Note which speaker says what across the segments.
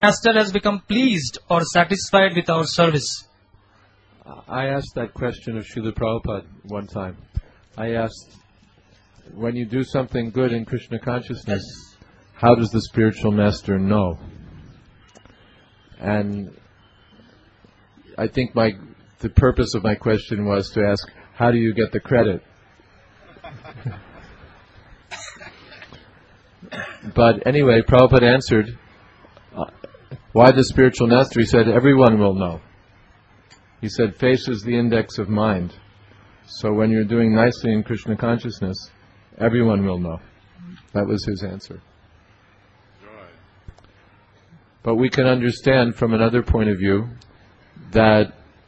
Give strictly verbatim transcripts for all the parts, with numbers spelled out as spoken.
Speaker 1: Master has become pleased or satisfied with our service?
Speaker 2: I asked that question of Srila Prabhupada one time. I asked, when you do something good in Krishna consciousness, how does the spiritual master know? And I think my the purpose of my question was to ask, how do you get the credit? But anyway, Prabhupada answered, uh, why the spiritual master? He said, everyone will know. He said, face is the index of mind. So when you're doing nicely in Krishna consciousness, everyone will know. That was his answer. But we can understand from another point of view that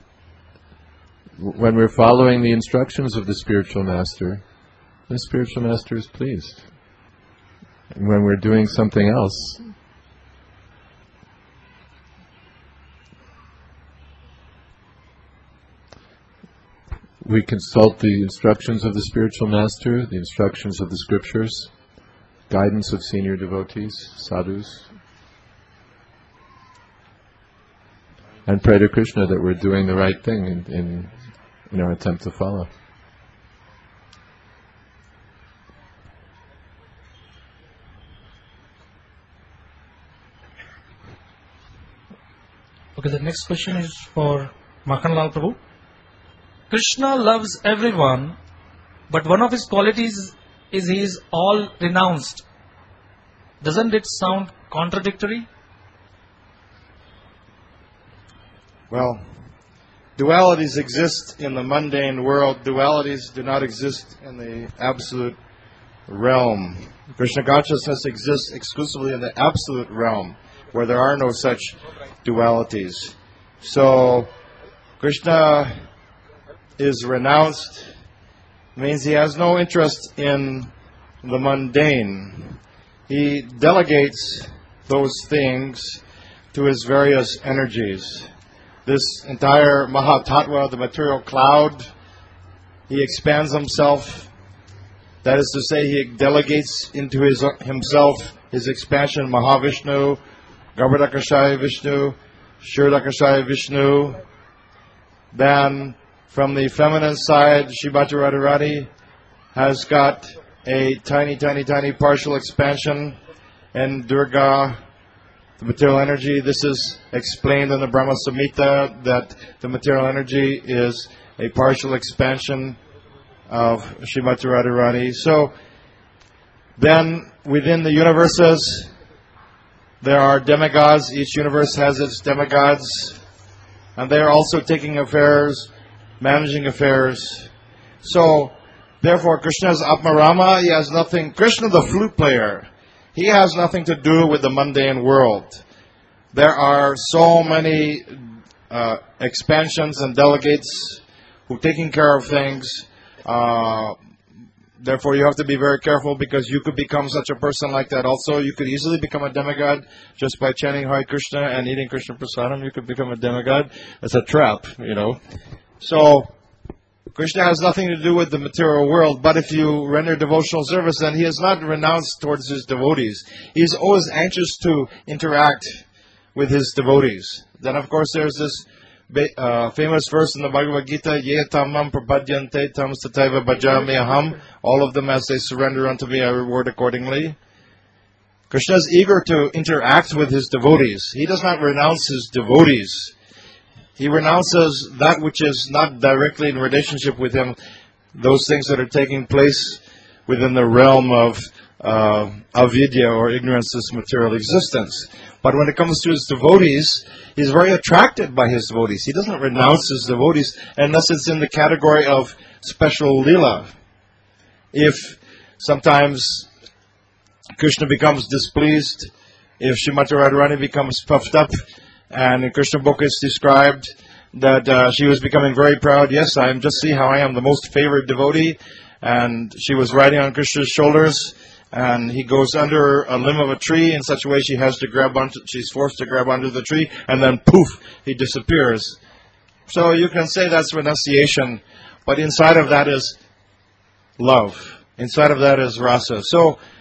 Speaker 2: when we're following the instructions of the spiritual master, the spiritual master is pleased. And when we're doing something else, we consult the instructions of the spiritual master, the instructions of the scriptures, guidance of senior devotees, sadhus, and pray to Krishna that we're doing the right thing in, in, in our attempt to follow.
Speaker 1: Okay, the next question is for Makhanlal Prabhu. Krishna loves everyone, but one of his qualities is he is all renounced. Doesn't it sound contradictory?
Speaker 3: Well, dualities exist in the mundane world. Dualities do not exist in the absolute realm. Krishna consciousness exists exclusively in the absolute realm, where there are no such dualities. So, Krishna is renounced, means he has no interest in the mundane. He delegates those things to his various energies. This entire Mahatattva, the material cloud, he expands himself. That is to say, he delegates into his himself his expansion, Mahavishnu, Garbhodakashaya Vishnu, Kshirodakashaya Vishnu. Then, from the feminine side, Srimati Radharani has got a tiny, tiny, tiny partial expansion, and Durga, the material energy. This is explained in the Brahma Samhita that the material energy is a partial expansion of Srimati Radharani. So, then within the universes, there are demigods. Each universe has its demigods, and they are also taking affairs, managing affairs. So, therefore, Krishna is Atmarama. He has nothing. Krishna, the flute player, he has nothing to do with the mundane world. There are so many uh, expansions and delegates who are taking care of things. Uh, therefore, you have to be very careful, because you could become such a person like that also. You could easily become a demigod just by chanting Hare Krishna and eating Krishna Prasadam. You could become a demigod. It's a trap, you know. So, Krishna has nothing to do with the material world, but if you render devotional service, then he is not renounced towards his devotees. He is always anxious to interact with his devotees. Then, of course, there's this uh, famous verse in the Bhagavad Gita, Ye tamam prapadyante tam sataiva bhajami aham. All of them, as they surrender unto me, I reward accordingly. Krishna is eager to interact with his devotees. He does not renounce his devotees. He renounces that which is not directly in relationship with him, those things that are taking place within the realm of uh, avidya, or ignorance, this material existence. But when it comes to his devotees, he's very attracted by his devotees. He doesn't renounce his devotees unless it's in the category of special lila. If sometimes Krishna becomes displeased, if Srimati Radharani becomes puffed up, and in Krishna book it's described that uh, she was becoming very proud. Yes, I am. Just see how I am the most favored devotee. And she was riding on Krishna's shoulders, and he goes under a limb of a tree in such a way she has to grab onto. She's forced to grab onto the tree, and then poof, he disappears. So you can say that's renunciation, but inside of that is love. Inside of that is rasa. So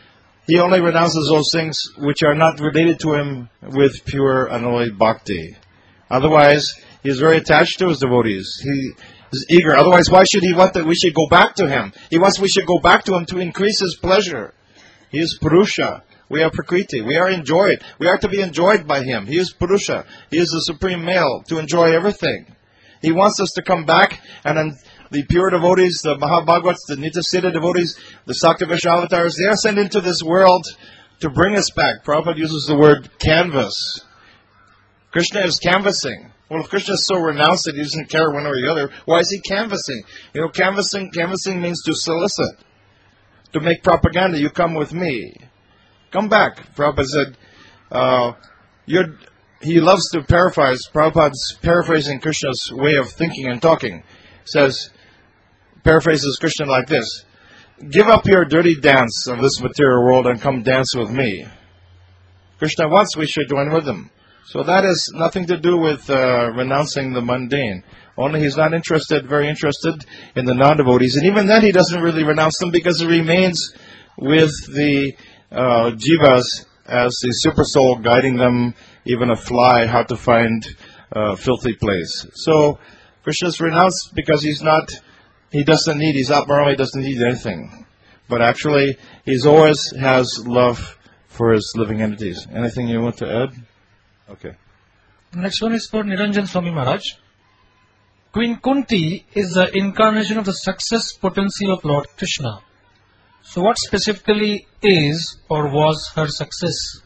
Speaker 3: he only renounces those things which are not related to him with pure unalloyed bhakti. Otherwise, he is very attached to his devotees. He is eager. Otherwise, why should he want that we should go back to him? He wants we should go back to him to increase his pleasure. He is Purusha. We are Prakriti. We are enjoyed. We are to be enjoyed by him. He is Purusha. He is the supreme male to enjoy everything. He wants us to come back, and then the pure devotees, the Mahabhagavats, the Nityasiddha devotees, the Saktavisha avatars, they are sent into this world to bring us back. Prabhupada uses the word canvas. Krishna is canvassing. Well, if Krishna is so renounced that he doesn't care one or the other, why is he canvassing? You know, canvassing, canvassing means to solicit, to make propaganda. You come with me. Come back. Prabhupada said, uh, you're, he loves to paraphrase. Prabhupada's paraphrasing Krishna's way of thinking and talking. Says, paraphrases Krishna like this: give up your dirty dance of this material world and come dance with me. Krishna wants we should join with him. So that has nothing to do with uh, renouncing the mundane. Only he's not interested, very interested in the non-devotees. And even then he doesn't really renounce them because he remains with the uh, jivas as the super soul guiding them, even a fly, how to find a filthy place. So Krishna's renounced because he's not, he doesn't need, he's Atmarama, he doesn't need anything. But actually, he's always has love for his living entities. Anything you want to add? Okay.
Speaker 1: The next one is for Niranjan Swami Maharaj. Queen Kunti is the incarnation of the success potency of Lord Krishna. So what specifically is or was her success?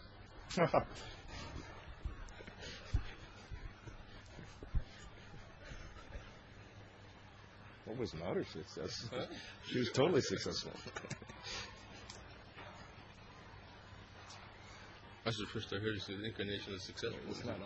Speaker 3: What was not her success? She was totally successful.
Speaker 4: That's the first I heard you say the incarnation of success.
Speaker 3: It's not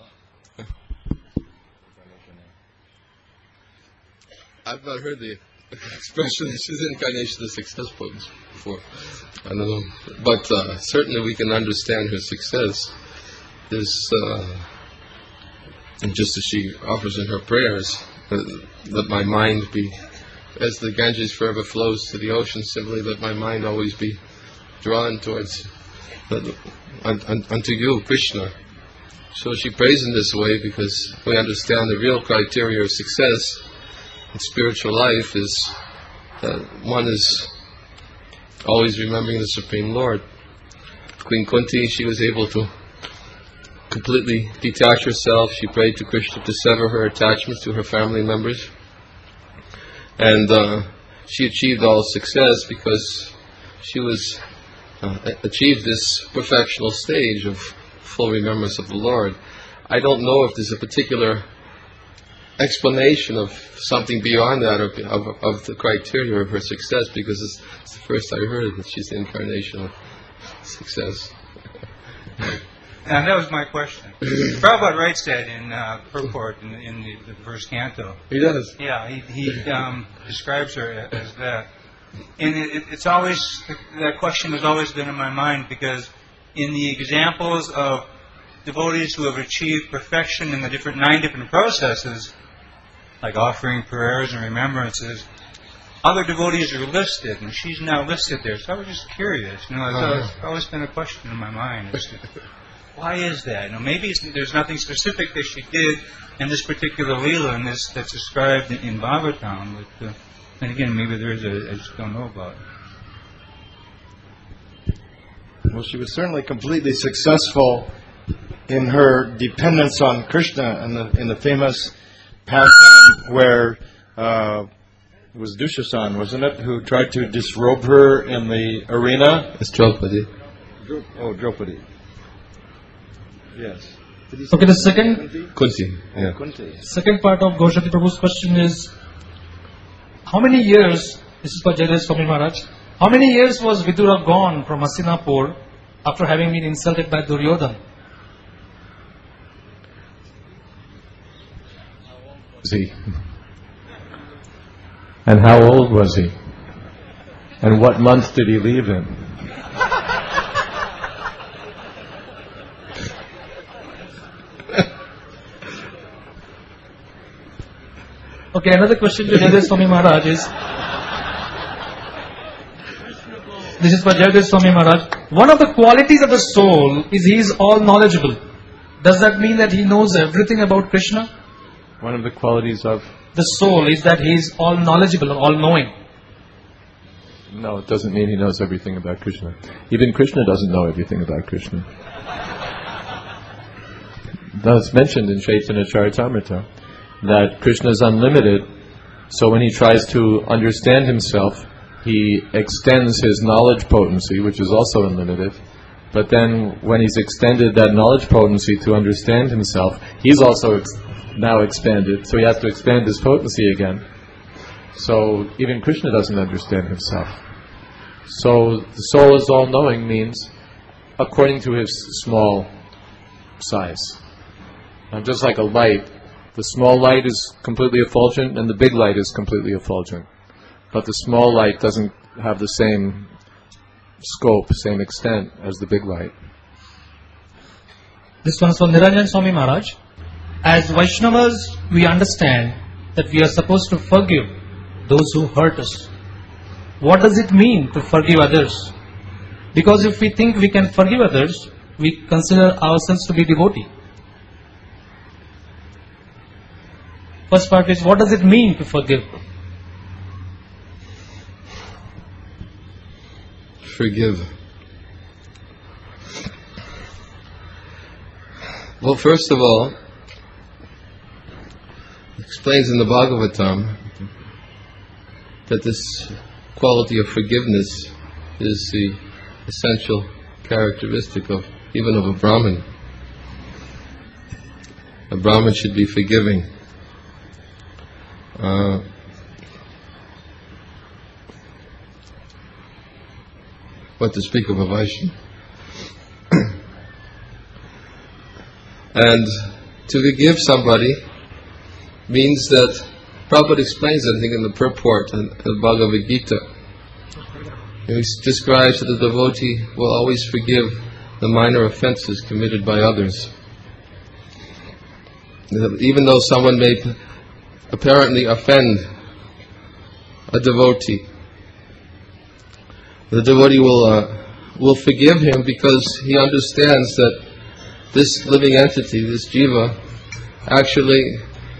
Speaker 4: I've not heard the expression she's the incarnation of success points before. I don't know. But uh, certainly we can understand her success is uh, just as she offers in her prayers, uh, let my mind be, as the Ganges forever flows to the ocean, simply let my mind always be drawn towards the, un, un, unto you, Krishna. So she prays in this way because we understand the real criteria of success in spiritual life is that one is always remembering the Supreme Lord. Queen Kunti, she was able to completely detach herself. She prayed to Krishna to sever her attachment to her family members. And uh, she achieved all success because she was uh, achieved this perfectional stage of full remembrance of the Lord. I don't know if there's a particular explanation of something beyond that, of, of, of the criteria of her success, because it's, it's the first I heard that she's the incarnation of success.
Speaker 5: And that was my question. Prabhupada writes that in uh, purport in, in the, the first canto.
Speaker 4: He does.
Speaker 5: Yeah, he, he um, describes her as that. And it, it, it's always, that question has always been in my mind, because in the examples of devotees who have achieved perfection in the different nine different processes, like offering prayers and remembrances, other devotees are listed, and she's now listed there. So I was just curious. You know, it's always, always been a question in my mind. As to, why is that? You know, maybe it's, there's nothing specific that she did in this particular Leela in this, that's described in, in Bhagavatam. But uh, then again, maybe there is a, I just don't know about it.
Speaker 3: Well, she was certainly completely successful in her dependence on Krishna in the in the famous pastime where uh, it was Dushasan, wasn't it, who tried to disrobe her in the arena?
Speaker 4: It's Draupadi.
Speaker 3: Oh, Draupadi. Yes.
Speaker 1: Okay, the second
Speaker 4: Kunti. Yeah.
Speaker 3: Kunti.
Speaker 1: second part of Gaushati Prabhu's question is, how many years, this is for Jayadeva Swami Maharaj, how many years was Vidura gone from Hastinapur after having been insulted by Duryodhana?
Speaker 2: Was he? And how old was he? And what month did he leave in?
Speaker 1: Okay, another question to Jayadeva Swami Maharaj is, This is for Jagadesh Swami Maharaj. One of the qualities of the soul is he is all knowledgeable. Does that mean that he knows everything about Krishna?
Speaker 2: One of the qualities of...
Speaker 1: The soul is that he is all knowledgeable, all knowing.
Speaker 2: No, it doesn't mean he knows everything about Krishna. Even Krishna doesn't know everything about Krishna. That's mentioned in Chaitanya Charitamrita, that Krishna is unlimited, so when he tries to understand himself, he extends his knowledge potency, which is also unlimited, but then when he's extended that knowledge potency to understand himself, he's also ex- now expanded, so he has to expand his potency again. So even Krishna doesn't understand himself. So the soul is all-knowing means according to his small size. Now, just like a light, the small light is completely effulgent and the big light is completely effulgent. But the small light doesn't have the same scope, same extent as the big light.
Speaker 1: This one is from Niranjan Swami Maharaj. As Vaishnavas, we understand that we are supposed to forgive those who hurt us. What does it mean to forgive others? Because if we think we can forgive others, we consider ourselves to be devotee. First part is, what does it mean to forgive?
Speaker 4: Forgive. Well, first of all, it explains in the Bhagavatam that this quality of forgiveness is the essential characteristic of even of a Brahmin. A Brahmin should be forgiving. Uh, what to speak of a Vaishnava. And to forgive somebody means that, Prabhupada explains, I think, in the purport in the Bhagavad Gita. He describes that the devotee will always forgive the minor offenses committed by others. Even though someone may apparently offend a devotee, the devotee will uh, will forgive him because he understands that this living entity, this jiva, actually,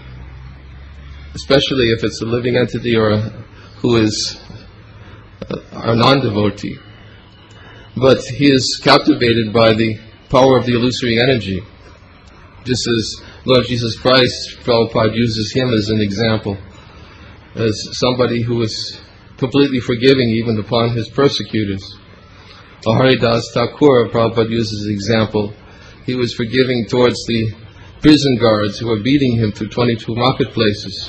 Speaker 4: especially if it's a living entity or a, who is a, a non-devotee, but he is captivated by the power of the illusory energy. Just as Lord Jesus Christ, Prabhupada uses him as an example, as somebody who is completely forgiving even upon his persecutors. Or Haridas Thakur, Prabhupada uses as an example. He was forgiving towards the prison guards who were beating him through twenty-two marketplaces.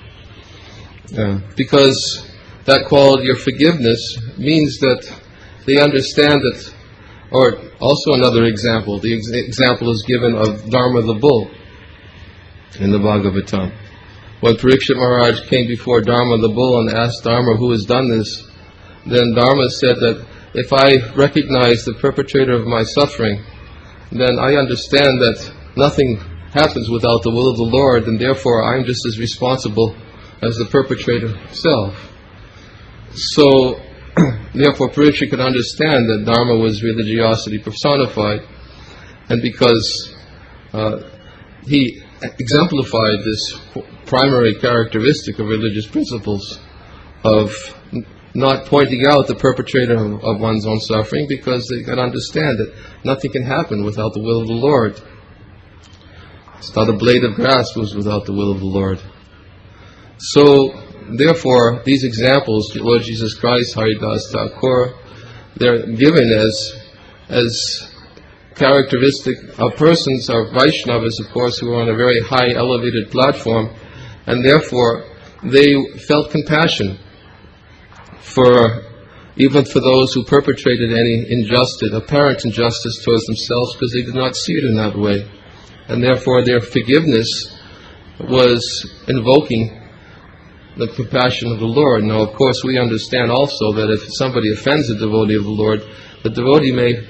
Speaker 4: Uh, because that quality of forgiveness means that they understand that. Or also another example, the ex- example is given of Dharma the bull in the Bhagavatam. When Parikshit Maharaj came before Dharma the bull and asked Dharma who has done this, then Dharma said that if I recognize the perpetrator of my suffering, then I understand that nothing happens without the will of the Lord, and therefore I'm just as responsible as the perpetrator himself. So, therefore Parikshit could understand that Dharma was religiosity personified, and because uh, he exemplified this primary characteristic of religious principles of n- not pointing out the perpetrator of, of one's own suffering, because they can understand that nothing can happen without the will of the Lord. It's not a blade of grass was without the will of the Lord. So, therefore, these examples, Lord Jesus Christ, Haridas Thakur, they're given as as characteristic of persons, or Vaishnavas, of course, who are on a very high elevated platform, and therefore they felt compassion for even for those who perpetrated any injustice, apparent injustice towards themselves, because they did not see it in that way, and therefore their forgiveness was invoking the compassion of the Lord. Now, of course, we understand also that if somebody offends a devotee of the Lord, the devotee may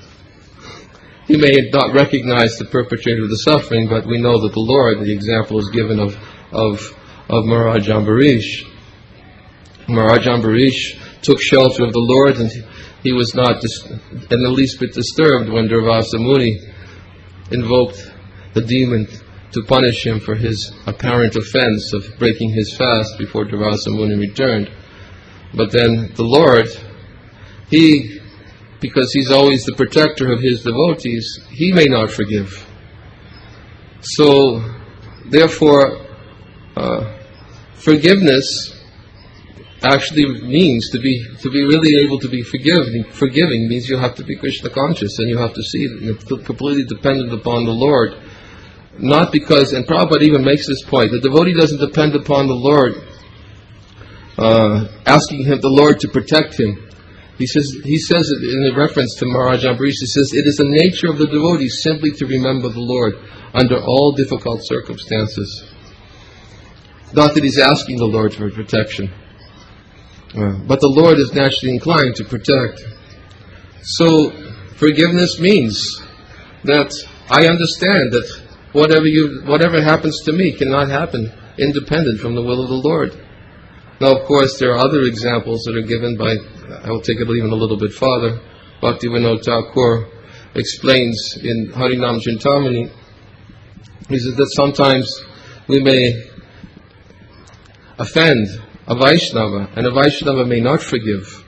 Speaker 4: he may not recognize the perpetrator of the suffering, but we know that the Lord, the example is given of of of Maharaj Ambarish. Maharaj Ambarish took shelter of the Lord, and he was not dis- in the least bit disturbed when Durvasa Muni invoked the demon to punish him for his apparent offense of breaking his fast before Durvasa Muni returned. But then the Lord, He, because He's always the protector of His devotees, He may not forgive. So, therefore, uh, forgiveness actually means to be to be really able to be forgiving. Forgiving means you have to be Krishna conscious, and you have to see that you're completely dependent upon the Lord. Not because, and Prabhupada even makes this point, the devotee doesn't depend upon the Lord, uh, asking him, the Lord to protect him. He says, he says it in a reference to Maharaj Ambarish, he says, it is the nature of the devotee simply to remember the Lord under all difficult circumstances. Not that he's asking the Lord for protection. Uh, but the Lord is naturally inclined to protect. So, forgiveness means that I understand that whatever you, whatever happens to me cannot happen independent from the will of the Lord. Now, of course, there are other examples that are given by, I will take it even a little bit farther. Bhaktivinoda Thakur explains in Harinam Chintamani, he says that sometimes we may offend a Vaishnava, and a Vaishnava may not forgive.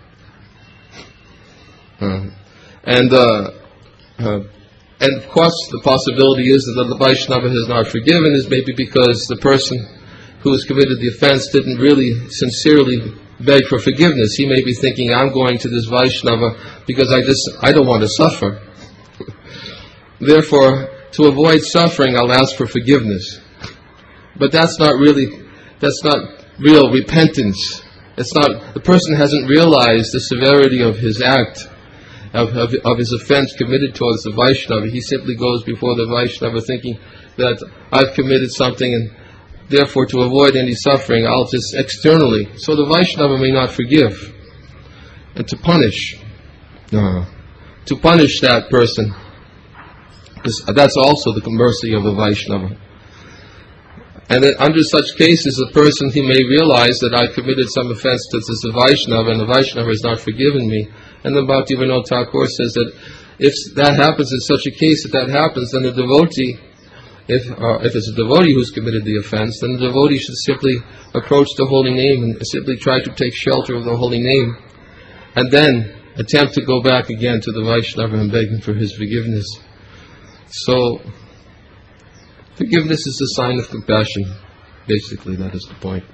Speaker 4: Uh, and, uh, uh, and of course, the possibility is that the Vaishnava has not forgiven is maybe because the person who has committed the offense didn't really sincerely beg for forgiveness. He may be thinking, I'm going to this Vaishnava because I just I don't want to suffer. Therefore, to avoid suffering, I'll ask for forgiveness. But that's not really, that's not real repentance. It's not, the person hasn't realized the severity of his act, of, of, of his offense committed towards the Vaishnava. He simply goes before the Vaishnava thinking that I've committed something, and therefore to avoid any suffering, I'll just externally. So the Vaishnava may not forgive. And to punish, uh, to punish that person, that's also the mercy of a Vaishnava. And then under such cases, the person, he may realize that I committed some offense to this Vaishnava, and the Vaishnava has not forgiven me. And then Bhaktivinoda Thakur says that if that happens in such a case, if that happens, then the devotee, if uh, if it's a devotee who's committed the offense, then the devotee should simply approach the holy name and simply try to take shelter of the holy name, and then attempt to go back again to the Vaishnava and beg him for his forgiveness. So, forgiveness is a sign of compassion. Basically, that is the point.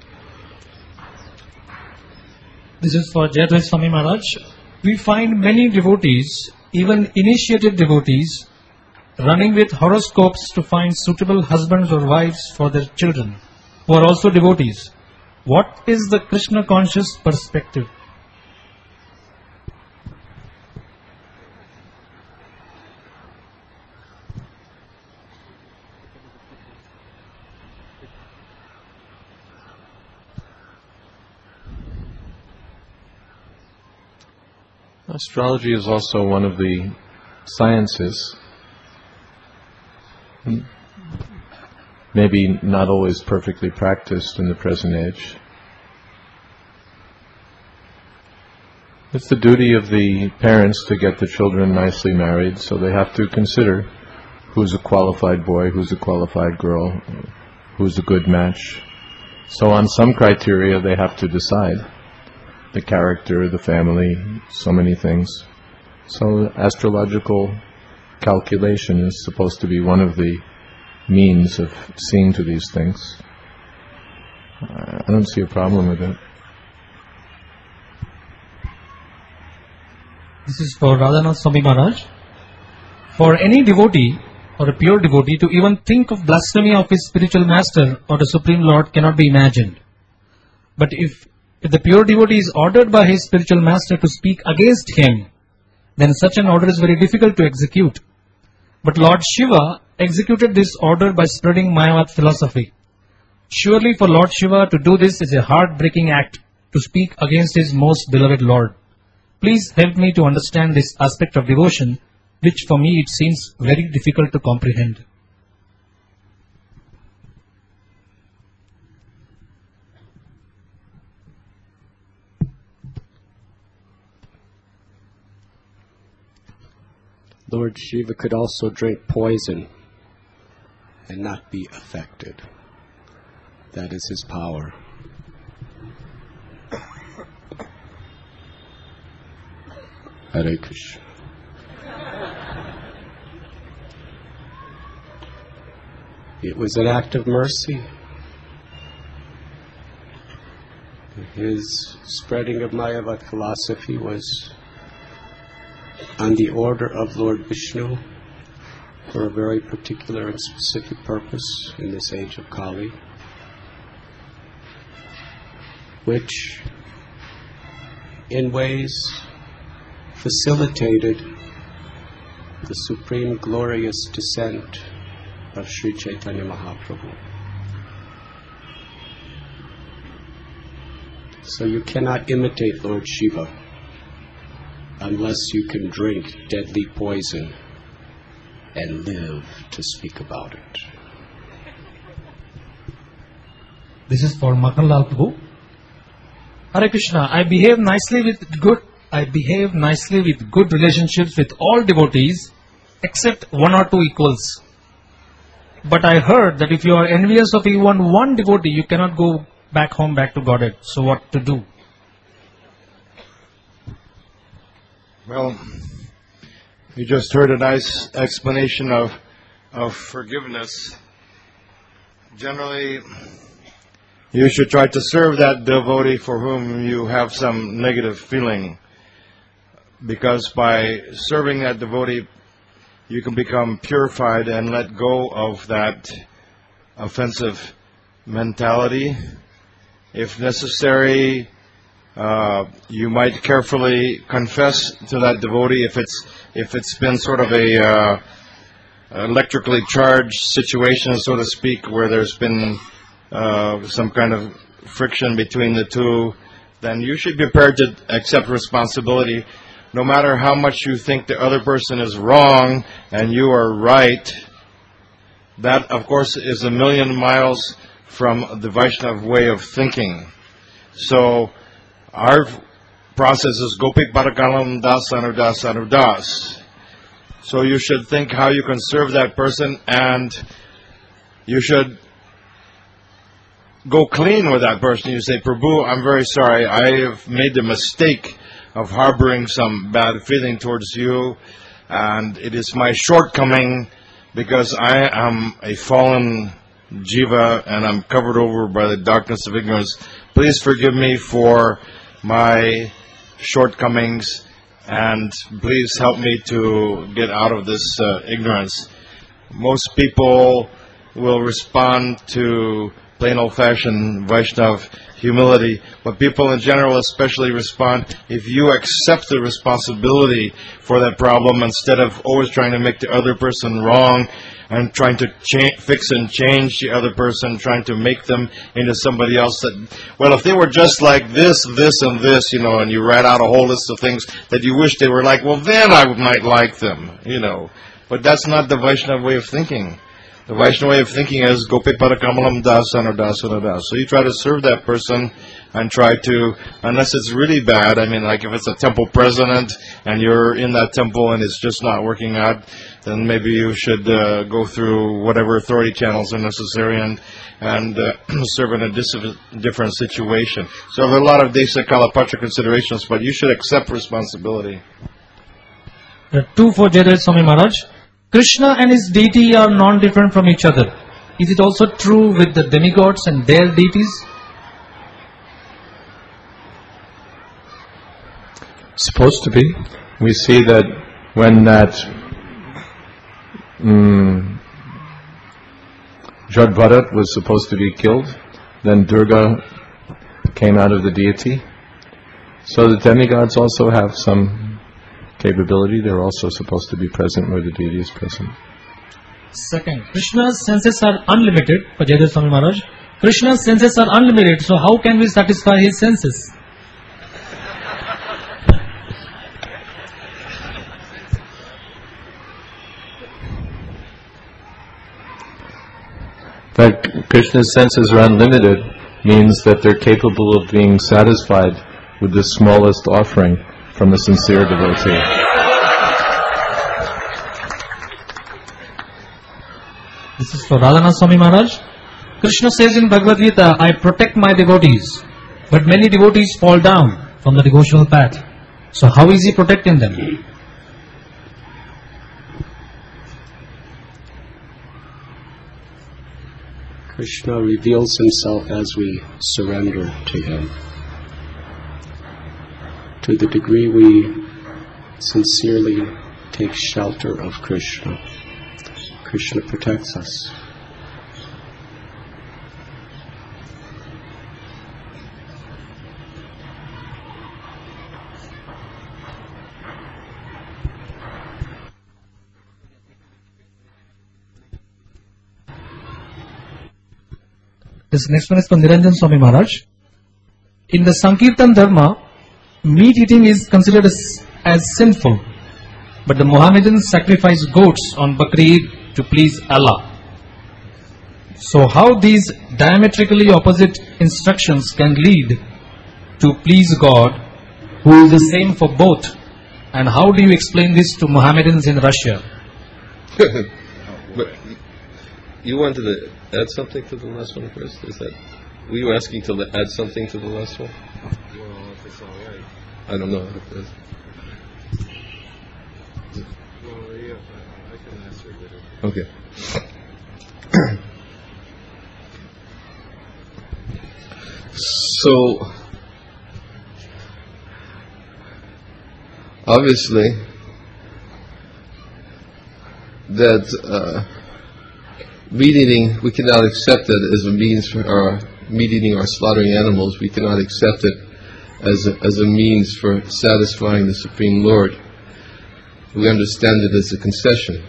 Speaker 1: This is for Jayadvaita Swami Maharaj. We find many devotees, even initiated devotees, running with horoscopes to find suitable husbands or wives for their children, who are also devotees. What is the Krishna conscious perspective?
Speaker 2: Astrology is also one of the sciences, maybe not always perfectly practiced in the present age. It's the duty of the parents to get the children nicely married, so they have to consider who's a qualified boy, who's a qualified girl, who's a good match. So on some criteria they have to decide. The character, the family, so many things. So astrological calculation is supposed to be one of the means of seeing to these things. I don't see a problem with it.
Speaker 1: This is for Radhanath Swami Maharaj. For any devotee or a pure devotee to even think of blasphemy of his spiritual master or the Supreme Lord cannot be imagined. But if If the pure devotee is ordered by his spiritual master to speak against him, then such an order is very difficult to execute. But Lord Shiva executed this order by spreading Mayavad philosophy. Surely for Lord Shiva to do this is a heart-breaking act, to speak against his most beloved Lord. Please help me to understand this aspect of devotion, which for me it seems very difficult to comprehend.
Speaker 6: Lord Shiva could also drink poison and not be affected. That is his power. Hare Krishna. It was an act of mercy. His spreading of Mayavad philosophy was on the order of Lord Vishnu for a very particular and specific purpose in this age of Kali, which in ways facilitated the supreme glorious descent of Sri Chaitanya Mahaprabhu. So you cannot imitate Lord Shiva unless you can drink deadly poison and live to speak about it.
Speaker 1: This is for Makhanlal Prabhu. Hare Krishna, I behave nicely with good, I behave nicely with good relationships with all devotees except one or two equals. But I heard that if you are envious of even one devotee, you cannot go back home, back to Godhead. So what to do?
Speaker 3: Well, you just heard a nice explanation of of forgiveness. Generally, you should try to serve that devotee for whom you have some negative feeling, because by serving that devotee, you can become purified and let go of that offensive mentality. If necessary, uh, you might carefully confess to that devotee if it's if it's been sort of a uh, electrically charged situation, so to speak, where there's been uh, some kind of friction between the two. Then you should be prepared to accept responsibility, no matter how much you think the other person is wrong and you are right. That, of course, is a million miles from the Vaishnava way of thinking. So our process is Gopik Parakalam Das Anudas Anudas. So you should think how you can serve that person, and you should go clean with that person. You say, Prabhu, I'm very sorry. I have made the mistake of harboring some bad feeling towards you, and it is my shortcoming because I am a fallen jiva and I'm covered over by the darkness of ignorance. Please forgive me for my shortcomings, and please help me to get out of this uh, ignorance. Most people will respond to plain old-fashioned Vaishnava humility, but people in general especially respond if you accept the responsibility for that problem instead of always trying to make the other person wrong and trying to cha- fix and change the other person, trying to make them into somebody else that, well, if they were just like this, this, and this, you know, and you write out a whole list of things that you wish they were like, well, then I might like them, you know. But that's not the Vaishnava way of thinking. The Vaishnava way of thinking is Gopi Parakamalam Das Anudas Anudas. So you try to serve that person and try to, unless it's really bad, I mean, like if it's a temple president and you're in that temple and it's just not working out, then maybe you should uh, go through whatever authority channels are necessary and and uh, serve in a dis- different situation. So there are a lot of Desa Kalapatra considerations, but you should accept responsibility.
Speaker 1: Uh, two for Jayadeva Swami Maharaj. Krishna and his deity are non-different from each other. Is it also true with the demigods and their deities?
Speaker 2: Supposed to be. We see that when that um, Jadbharat was supposed to be killed, then Durga came out of the deity. So the demigods also have some capability. They're also supposed to be present where the deity is present.
Speaker 1: Second, Krishna's senses are unlimited. For Jayadeva Swami Maharaj, Krishna's senses are unlimited, so how can we satisfy his senses?
Speaker 2: That Krishna's senses are unlimited means that they're capable of being satisfied with the smallest offering from a sincere devotee.
Speaker 1: This is for Radhanath Swami Maharaj. Krishna says in Bhagavad Gita, I protect my devotees, but many devotees fall down from the devotional path. So how is he protecting them?
Speaker 6: Krishna reveals himself as we surrender to him. To the degree we sincerely take shelter of Krishna, Krishna protects us.
Speaker 1: This next one is from Niranjan Swami Maharaj. In the Sankirtan Dharma, meat eating is considered as, as sinful, but the Mohammedans sacrifice goats on Bakri Eid to please Allah. So how these diametrically opposite instructions can lead to please God, who is the same for both, and how do you explain this to Mohammedans in Russia?
Speaker 4: But you wanted to add something to the last one first? Is that, were you asking to add something to the last one?
Speaker 3: Well, if it's all right.
Speaker 4: I don't know. If it's,
Speaker 3: Well, yeah, I, I can answer it later.
Speaker 4: okay. So, obviously, that uh, meat eating, we cannot accept it as a means for our meat eating or slaughtering animals. We cannot accept it as a, as a means for satisfying the Supreme Lord. We understand it as a concession.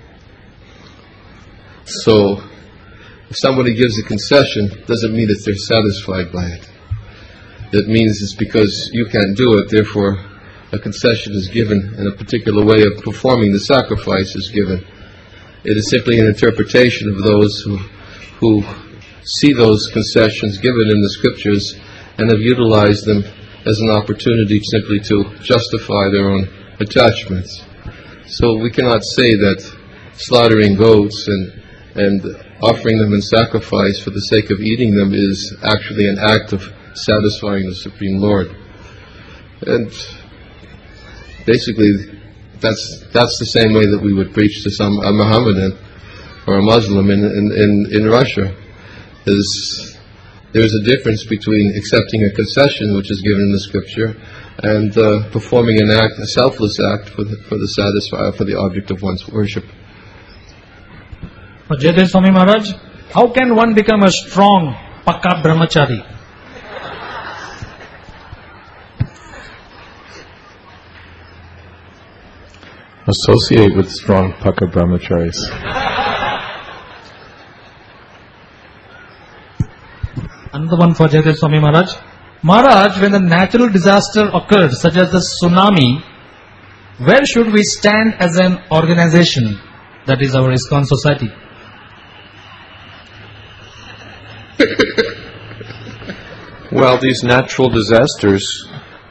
Speaker 4: So, if somebody gives a concession, doesn't mean that they're satisfied by it. It means it's because you can't do it, therefore a concession is given and a particular way of performing the sacrifice is given. It is simply an interpretation of those who, who see those concessions given in the scriptures and have utilized them as an opportunity simply to justify their own attachments. So we cannot say that slaughtering goats and, and offering them in sacrifice for the sake of eating them is actually an act of satisfying the Supreme Lord. And basically, that's that's the same way that we would preach to some a Mohammedan or a Muslim in in, in, in Russia. Is there's a difference between accepting a concession, which is given in the scripture, and uh, performing an act, a selfless act for the for the satisfy for the object of one's worship.
Speaker 1: For Jaydev Swami Maharaj, how can one become a strong Pakka Brahmachari?
Speaker 2: Associate with strong Pakka Brahmacharis.
Speaker 1: Another one for Jaydev Swami Maharaj. Maharaj, when a natural disaster occurred, such as the tsunami, where should we stand as an organization, that is our ISKCON society?
Speaker 2: Well, these natural disasters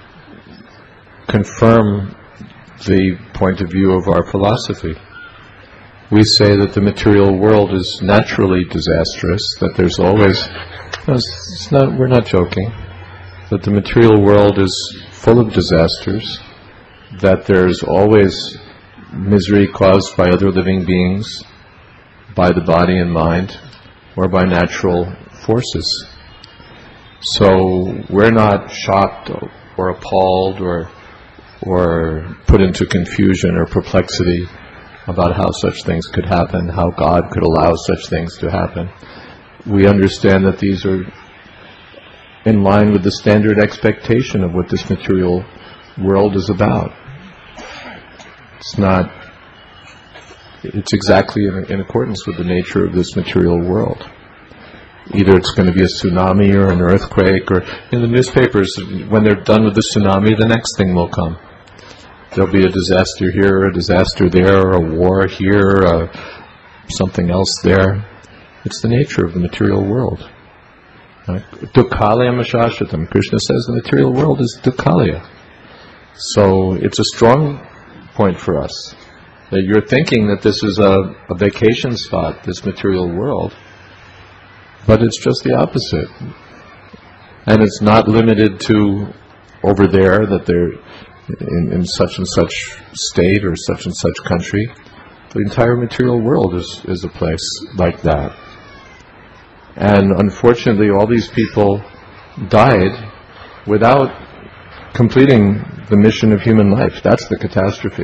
Speaker 2: confirm the point of view of our philosophy. We say that the material world is naturally disastrous, that there's always, no, it's not, we're not joking, that the material world is full of disasters, that there's always misery caused by other living beings, by the body and mind, or by natural forces. So we're not shocked or appalled or or put into confusion or perplexity about how such things could happen, how God could allow such things to happen. We understand that these are in line with the standard expectation of what this material world is about. It's not, it's exactly in, in accordance with the nature of this material world. Either it's going to be a tsunami or an earthquake, or in the newspapers, when they're done with the tsunami, the next thing will come. There'll be a disaster here, a disaster there, a war here, uh, something else there. It's the nature of the material world. Dukkhalaya mashashvatam. Krishna says the material world is dukkhalaya. So it's a strong point for us that you're thinking that this is a, a vacation spot, this material world, but it's just the opposite. And it's not limited to over there, that they're in, in such and such state or such and such country. The entire material world is, is a place like that. And unfortunately, all these people died without completing the mission of human life. That's the catastrophe.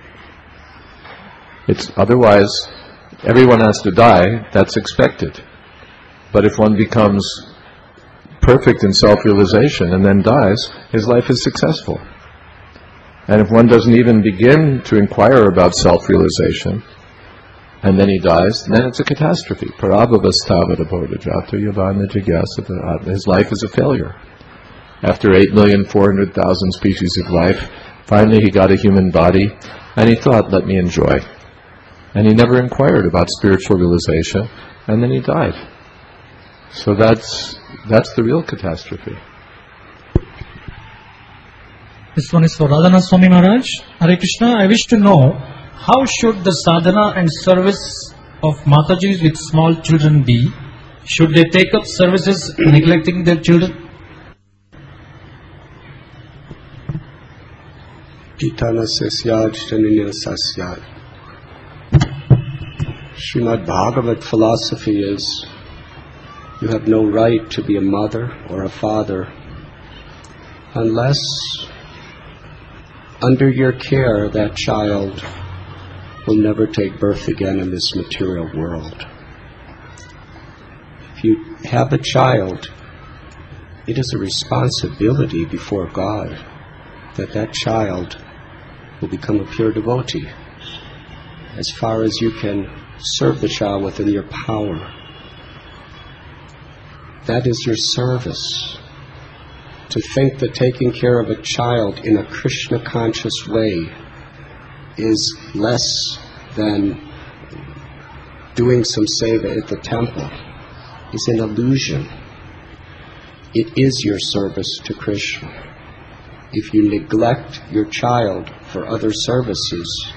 Speaker 2: It's otherwise, everyone has to die, that's expected. But if one becomes perfect in self-realization and then dies, his life is successful. And if one doesn't even begin to inquire about self-realization, and then he dies, then it's a catastrophe. His life is a failure. After eight million four hundred thousand species of life, finally he got a human body, and he thought, let me enjoy. And he never inquired about spiritual realization, and then he died. So that's that's the real catastrophe.
Speaker 1: This one is for Radhanath Swami Maharaj. Hare Krishna, I wish to know, how should the sadhana and service of Matajis with small children be? Should they take up services neglecting their children?
Speaker 6: Pitana sasyad janina sasyad. Srimad Bhagavat philosophy is, you have no right to be a mother or a father unless under your care that child will never take birth again in this material world. If you have a child, it is a responsibility before God that that child will become a pure devotee, as far as you can serve the child within your power. That is your service. To think that taking care of a child in a Krishna conscious way is less than doing some seva at the temple is an illusion. It is your service to Krishna. If you neglect your child for other services,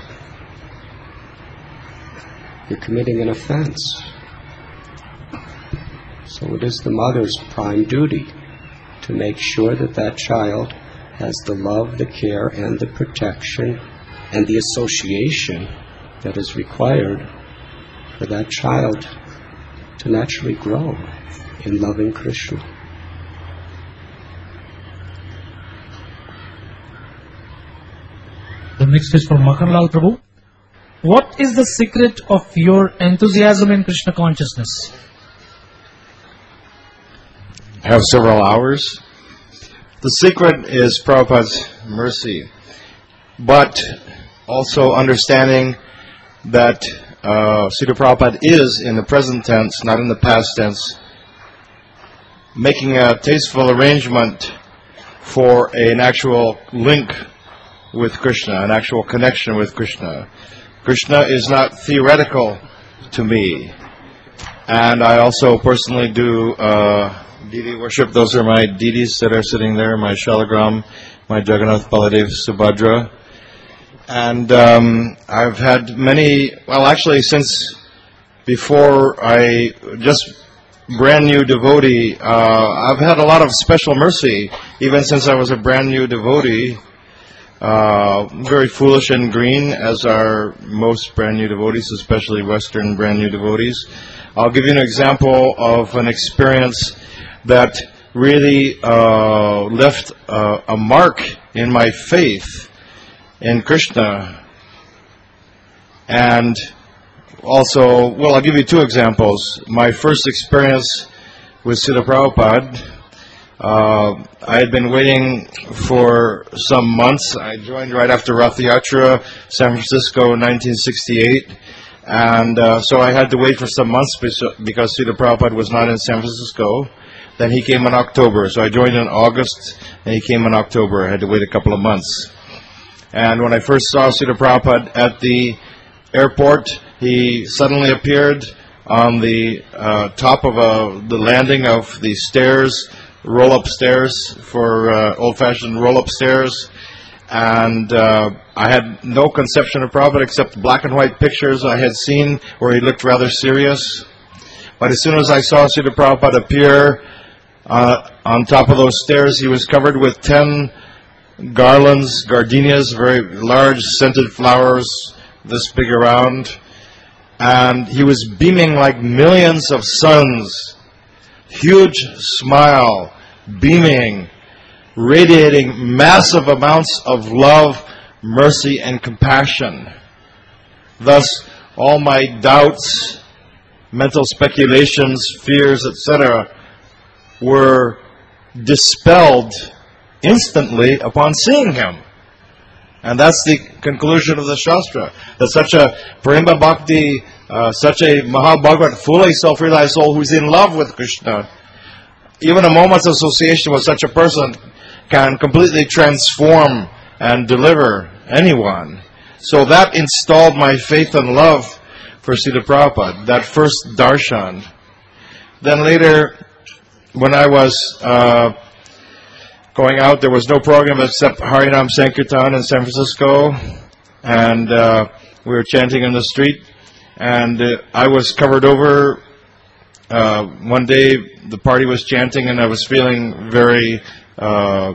Speaker 6: you're committing an offense. So it is the mother's prime duty to make sure that that child has the love, the care, and the protection and the association that is required for that child to naturally grow in loving Krishna.
Speaker 1: The next is from Makhanlal Prabhu. What is the secret of your enthusiasm in Krishna consciousness?
Speaker 3: I have several hours. The secret is Prabhupada's mercy, but also understanding that uh, Srila Prabhupada is in the present tense, not in the past tense, making a tasteful arrangement for an actual link with Krishna, an actual connection with Krishna. Krishna is not theoretical to me, and I also personally do uh, deity worship. Those are my deities that are sitting there, my Shalagram, my Jagannath, Baladev, Subhadra. And um, I've had many, well actually since before I, just brand new devotee, uh, I've had a lot of special mercy, even since I was a brand new devotee. Uh, very foolish and green, as are most brand new devotees, especially Western brand new devotees. I'll give you an example of an experience that really uh, left uh, a mark in my faith in Krishna. And also, well, I'll give you two examples. My first experience with Srila Prabhupada, uh, I had been waiting for some months. I joined right after Rath Yatra, San Francisco, nineteen sixty-eight. And uh, so I had to wait for some months because Srila Prabhupada was not in San Francisco. Then he came in October. So I joined in August, and he came in October. I had to wait a couple of months. And when I first saw Srila Prabhupada at the airport, he suddenly appeared on the uh, top of a, the landing of the stairs, roll-up stairs, for uh, old-fashioned roll-up stairs. And uh, I had no conception of Prabhupada except black and white pictures I had seen where he looked rather serious. But as soon as I saw Srila Prabhupada appear uh, on top of those stairs, he was covered with ten garlands, gardenias, very large scented flowers, this big around. And he was beaming like millions of suns. Huge smile, beaming, radiating massive amounts of love, mercy, and compassion. Thus, all my doubts, mental speculations, fears, et cetera, were dispelled instantly upon seeing him. And that's the conclusion of the Shastra, that such a Prema Bhakti, uh, such a Mahabhagavat, fully self-realized soul who's in love with Krishna, even a moment's association with such a person can completely transform and deliver anyone. So that installed my faith and love for Srila Prabhupada, that first darshan. Then later, when I was uh, going out, there was no program except Harinam Sankirtan in San Francisco, and uh, we were chanting in the street, and uh, I was covered over. Uh, one day, the party was chanting, and I was feeling very uh,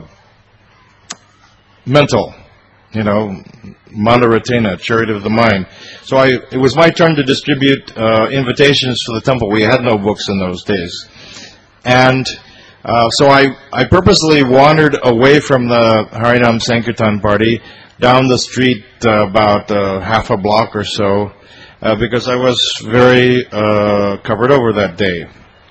Speaker 3: mental, you know, Mandaratena, chariot of the mind. So I, it was my turn to distribute uh, invitations to the temple. We had no books in those days. And uh, so I, I purposely wandered away from the Harinam Sankirtan party down the street uh, about uh, half a block or so, uh, because I was very uh, covered over that day.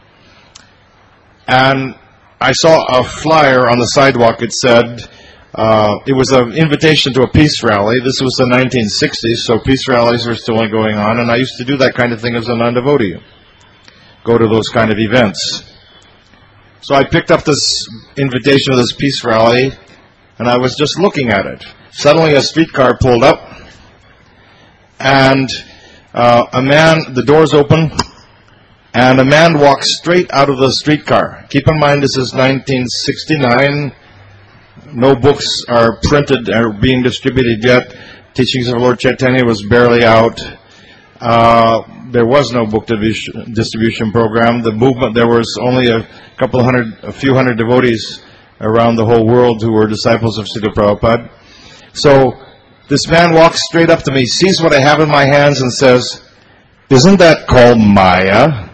Speaker 3: And I saw a flyer on the sidewalk. It said, uh, it was an invitation to a peace rally. This was the nineteen sixties, so peace rallies were still going on, and I used to do that kind of thing as a non-devotee, go to those kind of events. So I picked up this invitation to this peace rally, and I was just looking at it. Suddenly a streetcar pulled up, and uh, a man, the doors open, and a man walks straight out of the streetcar. Keep in mind, this is nineteen sixty-nine. No books are printed or being distributed yet. Teachings of Lord Chaitanya was barely out. Uh, there was no book distribution program. The movement, there was only a couple of hundred, a few hundred devotees around the whole world who were disciples of Srila Prabhupada. So this man walks straight up to me, sees what I have in my hands, and says, "Isn't that called Maya?"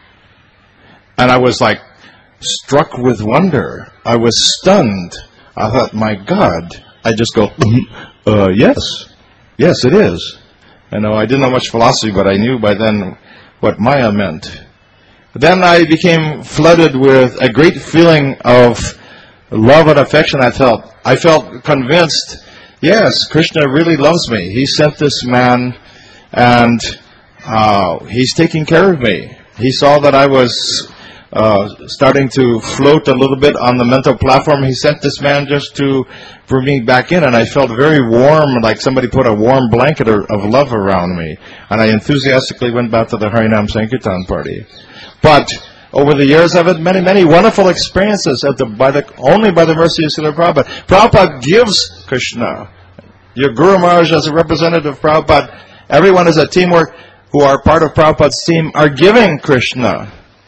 Speaker 3: And I was like struck with wonder. I was stunned. I thought, my God. I just go, uh, yes, yes, it is. You know, I didn't know much philosophy, but I knew by then what Maya meant. Then I became flooded with a great feeling of love and affection. I felt, I felt convinced, yes, Krishna really loves me. He sent this man, and uh, he's taking care of me. He saw that I was uh, starting to float a little bit on the mental platform. He sent this man just to bring me back in, and I felt very warm, like somebody put a warm blanket of, of love around me. And I enthusiastically went back to the Harinam Sankirtan party. But over the years, I've had many, many wonderful experiences at the, by the, only by the mercy of Srila Prabhupada. Prabhupada gives Krishna. Your Guru Maharaj as a representative of Prabhupada, everyone is a teamwork who are part of Prabhupada's team are giving Krishna.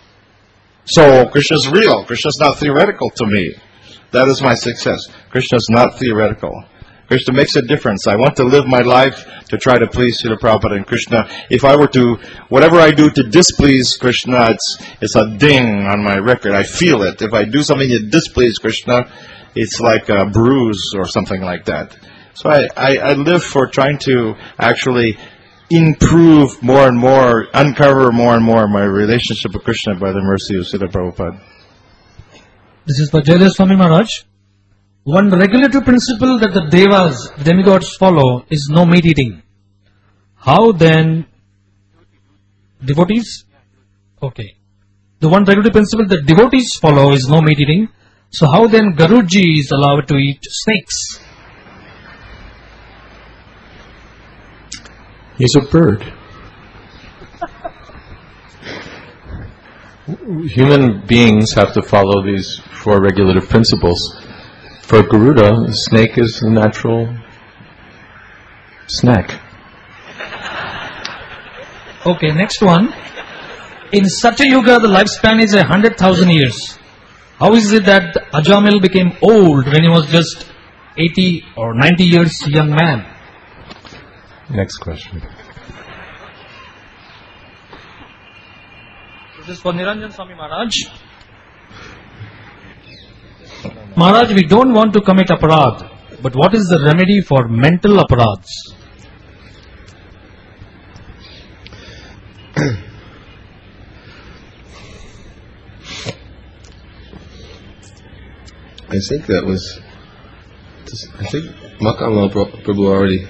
Speaker 3: So Krishna's real. Krishna's not theoretical to me. That is my success. Krishna's not theoretical. Krishna makes a difference. I want to live my life to try to please Srila Prabhupada and Krishna. If I were to, whatever I do to displease Krishna, it's, it's a ding on my record. I feel it. If I do something to displease Krishna, it's like a bruise or something like that. So I, I, I live for trying to actually improve more and more, uncover more and more my relationship with Krishna by the mercy of Srila Prabhupada.
Speaker 1: This is for Jayadeva Swami Maharaj. One regulatory principle that the devas, demigods follow is no meat eating. How then devotees? Okay. The one regulatory principle that devotees follow is no meat eating. So how then Garuji is allowed to eat snakes?
Speaker 2: He's a bird. Human beings have to follow these four regulative principles. For Garuda, snake is the natural snack.
Speaker 1: Okay, next one. In Satya Yuga, the lifespan is a hundred thousand years. How is it that Ajamil became old when he was just eighty or ninety years young man?
Speaker 2: Next question.
Speaker 1: This is for Niranjan Swami Maharaj. Maharaj, we don't want to commit aparadh, but what is the remedy for mental aparadhs?
Speaker 4: I think that was, I think Makamala Prabhu already,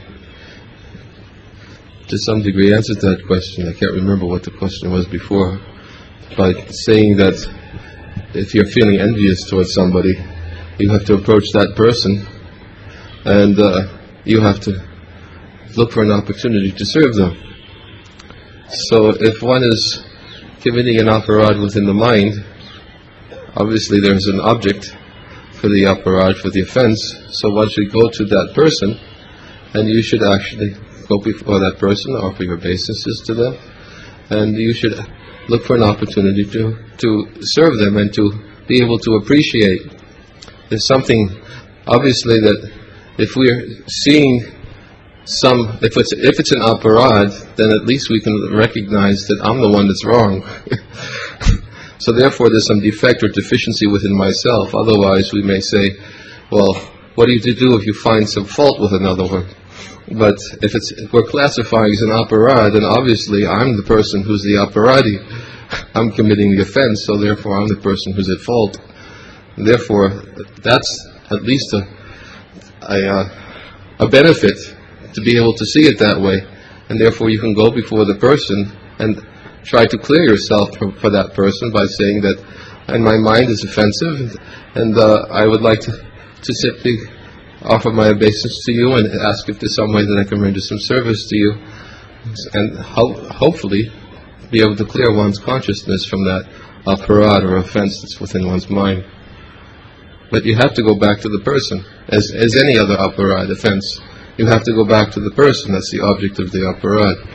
Speaker 4: to some degree, answered that question. I can't remember what the question was before, by saying that if you're feeling envious towards somebody, you have to approach that person, and uh, you have to look for an opportunity to serve them. So if one is committing an aparadh within the mind, obviously there's an object for the aparadh, for the offense, so one should go to that person, and you should actually go before that person, offer your obeisances to them, and you should look for an opportunity to, to serve them and to be able to appreciate. There's something, obviously, that if we're seeing some, if it's if it's an aparadh, then at least we can recognize that I'm the one that's wrong. So therefore there's some defect or deficiency within myself. Otherwise we may say, well, what are you to do if you find some fault with another one? But if it's if we're classifying as an aparadh, then obviously I'm the person who's the aparadhi. I'm committing the offense, so therefore I'm the person who's at fault. And therefore, that's at least a a, uh, a benefit to be able to see it that way. And therefore you can go before the person and try to clear yourself for, for that person by saying that, and my mind is offensive, and uh, I would like to, to simply offer my obeisance to you and ask if there's some way that I can render some service to you, and ho- hopefully be able to clear one's consciousness from that aparadh or offense that's within one's mind. But you have to go back to the person, as as any other aparadh offense. You have to go back to the person. That's the object of the aparadh.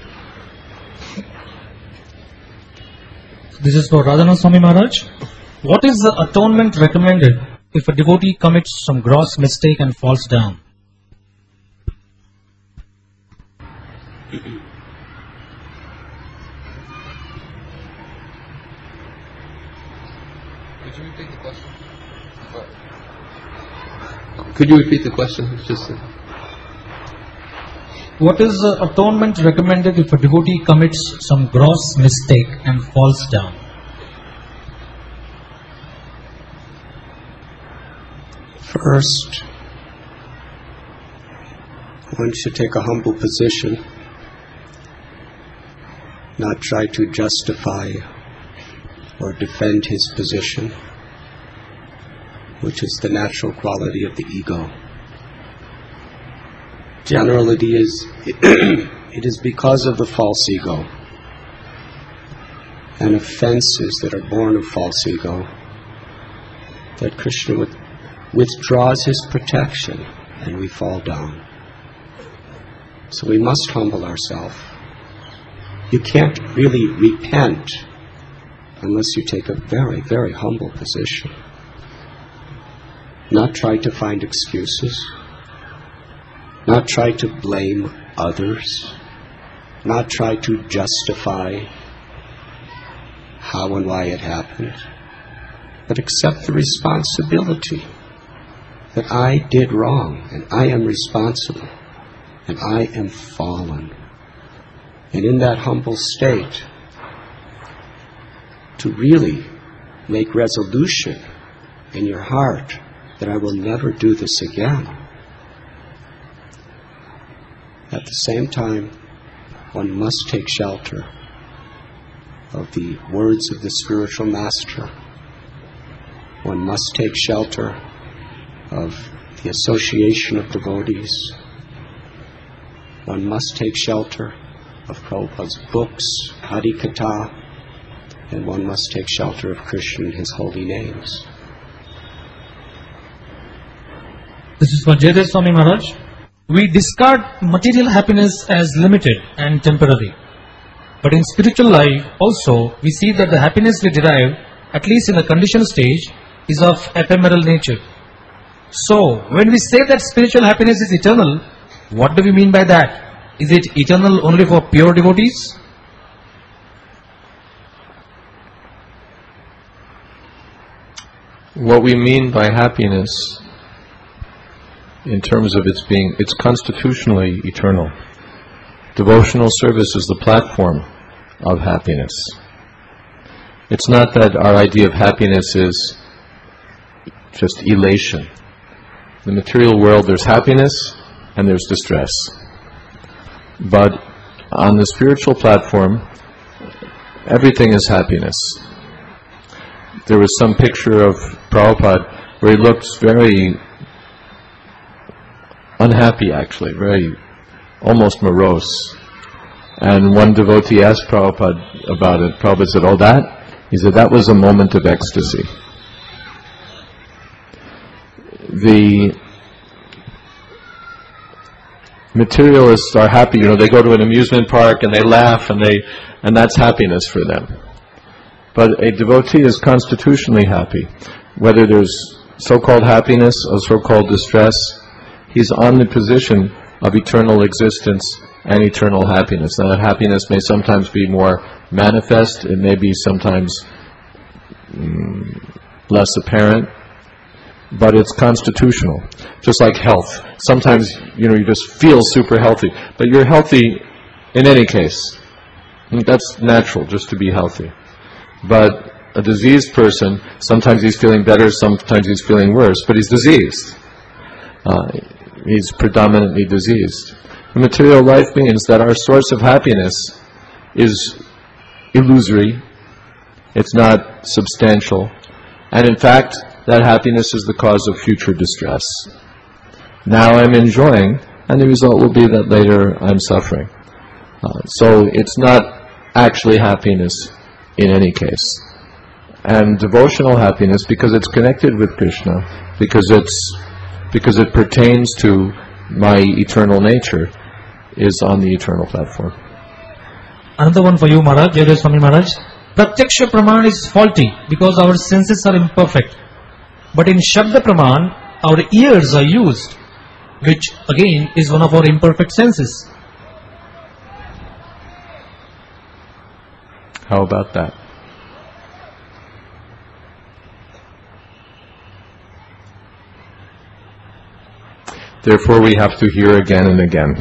Speaker 1: This is for Radhanath Swami Maharaj. What is the atonement recommended if a devotee commits some gross mistake and falls down?
Speaker 4: Could you repeat the question? Could you repeat the question? It's just.
Speaker 1: What is the atonement recommended if a devotee commits some gross mistake and falls down?
Speaker 6: First, one should take a humble position, not try to justify or defend his position, which is the natural quality of the ego. Generally, it is, it is because of the false ego and offenses that are born of false ego that Krishna with, withdraws his protection and we fall down. So we must humble ourselves. You can't really repent unless you take a very, very humble position. Not try to find excuses. Not try to blame others, not try to justify how and why it happened, but accept the responsibility that I did wrong and I am responsible and I am fallen. And in that humble state, to really make resolution in your heart that I will never do this again. At the same time, one must take shelter of the words of the spiritual master. One must take shelter of the association of devotees. One must take shelter of Prabhupada's books, Harikatha, and one must take shelter of Krishna and his holy names.
Speaker 1: This is for Jaydev Swami Maharaj. We discard material happiness as limited and temporary. But in spiritual life also, we see that the happiness we derive, at least in the conditioned stage, is of ephemeral nature. So, when we say that spiritual happiness is eternal, what do we mean by that? Is it eternal only for pure devotees?
Speaker 2: What we mean by happiness, in terms of its being, it's constitutionally eternal. Devotional service is the platform of happiness. It's not that our idea of happiness is just elation. In the material world there's happiness and there's distress. But on the spiritual platform, everything is happiness. There was some picture of Prabhupada where he looks very unhappy, actually, very almost morose. And one devotee asked Prabhupada about it. Prabhupada said, "Oh, that?" He said, "That was a moment of ecstasy." The materialists are happy, you know, they go to an amusement park and they laugh and they, and that's happiness for them. But a devotee is constitutionally happy. Whether there's so-called happiness or so-called distress, he's on the position of eternal existence and eternal happiness. Now, that happiness may sometimes be more manifest, it may be sometimes mm, less apparent, but it's constitutional. Just like health. Sometimes, you know, you just feel super healthy, but you're healthy in any case. That's natural, just to be healthy. But a diseased person, sometimes he's feeling better, sometimes he's feeling worse, but he's diseased. Uh, he's predominantly diseased. The material life means that our source of happiness is illusory, it's not substantial, and in fact, that happiness is the cause of future distress. Now I'm enjoying, and the result will be that later I'm suffering. Uh, so it's not actually happiness in any case. And devotional happiness, because it's connected with Krishna, because it's because it pertains to my eternal nature, is on the eternal platform.
Speaker 1: Another one for you, Maharaj, Jaydev Swami Maharaj. Pratyaksha Praman is faulty because our senses are imperfect. But in Shabda Praman, our ears are used, which again is one of our imperfect senses.
Speaker 2: How about that? Therefore, we have to hear again and again.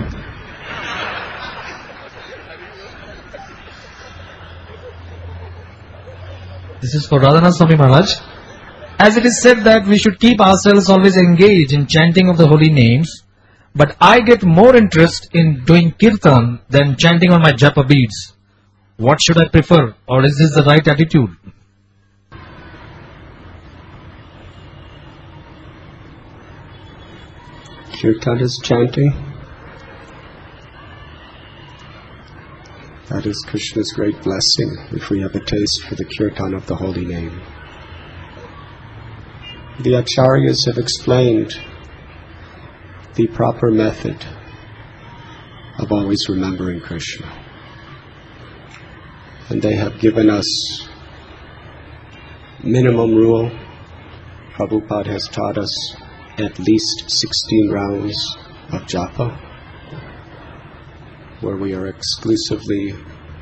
Speaker 1: This is for Radhanath Swami Maharaj. As it is said that we should keep ourselves always engaged in chanting of the holy names, but I get more interest in doing kirtan than chanting on my japa beads. What should I prefer, or is this the right attitude?
Speaker 6: Kirtan is chanting. That is Krishna's great blessing if we have a taste for the kirtan of the holy name. The acharyas have explained the proper method of always remembering Krishna. And they have given us minimum rule. Prabhupada has taught us at least sixteen rounds of japa, where we are exclusively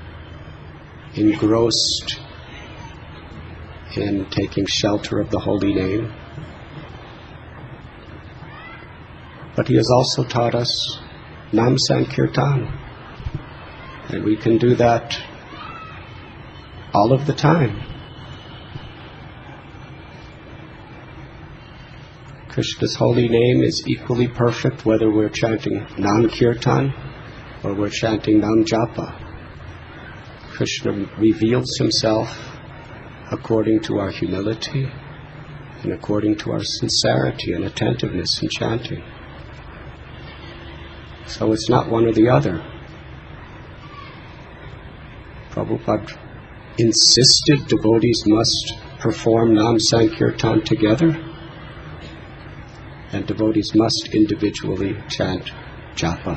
Speaker 6: engrossed in taking shelter of the holy name. But he has also taught us Nam Sankirtan, and we can do that all of the time. Krishna's holy name is equally perfect whether we're chanting Nam Kirtan or we're chanting Nam Japa. Krishna reveals himself according to our humility and according to our sincerity and attentiveness in chanting. So it's not one or the other. Prabhupada insisted devotees must perform Nam Sankirtan together. and devotees must individually chant japa.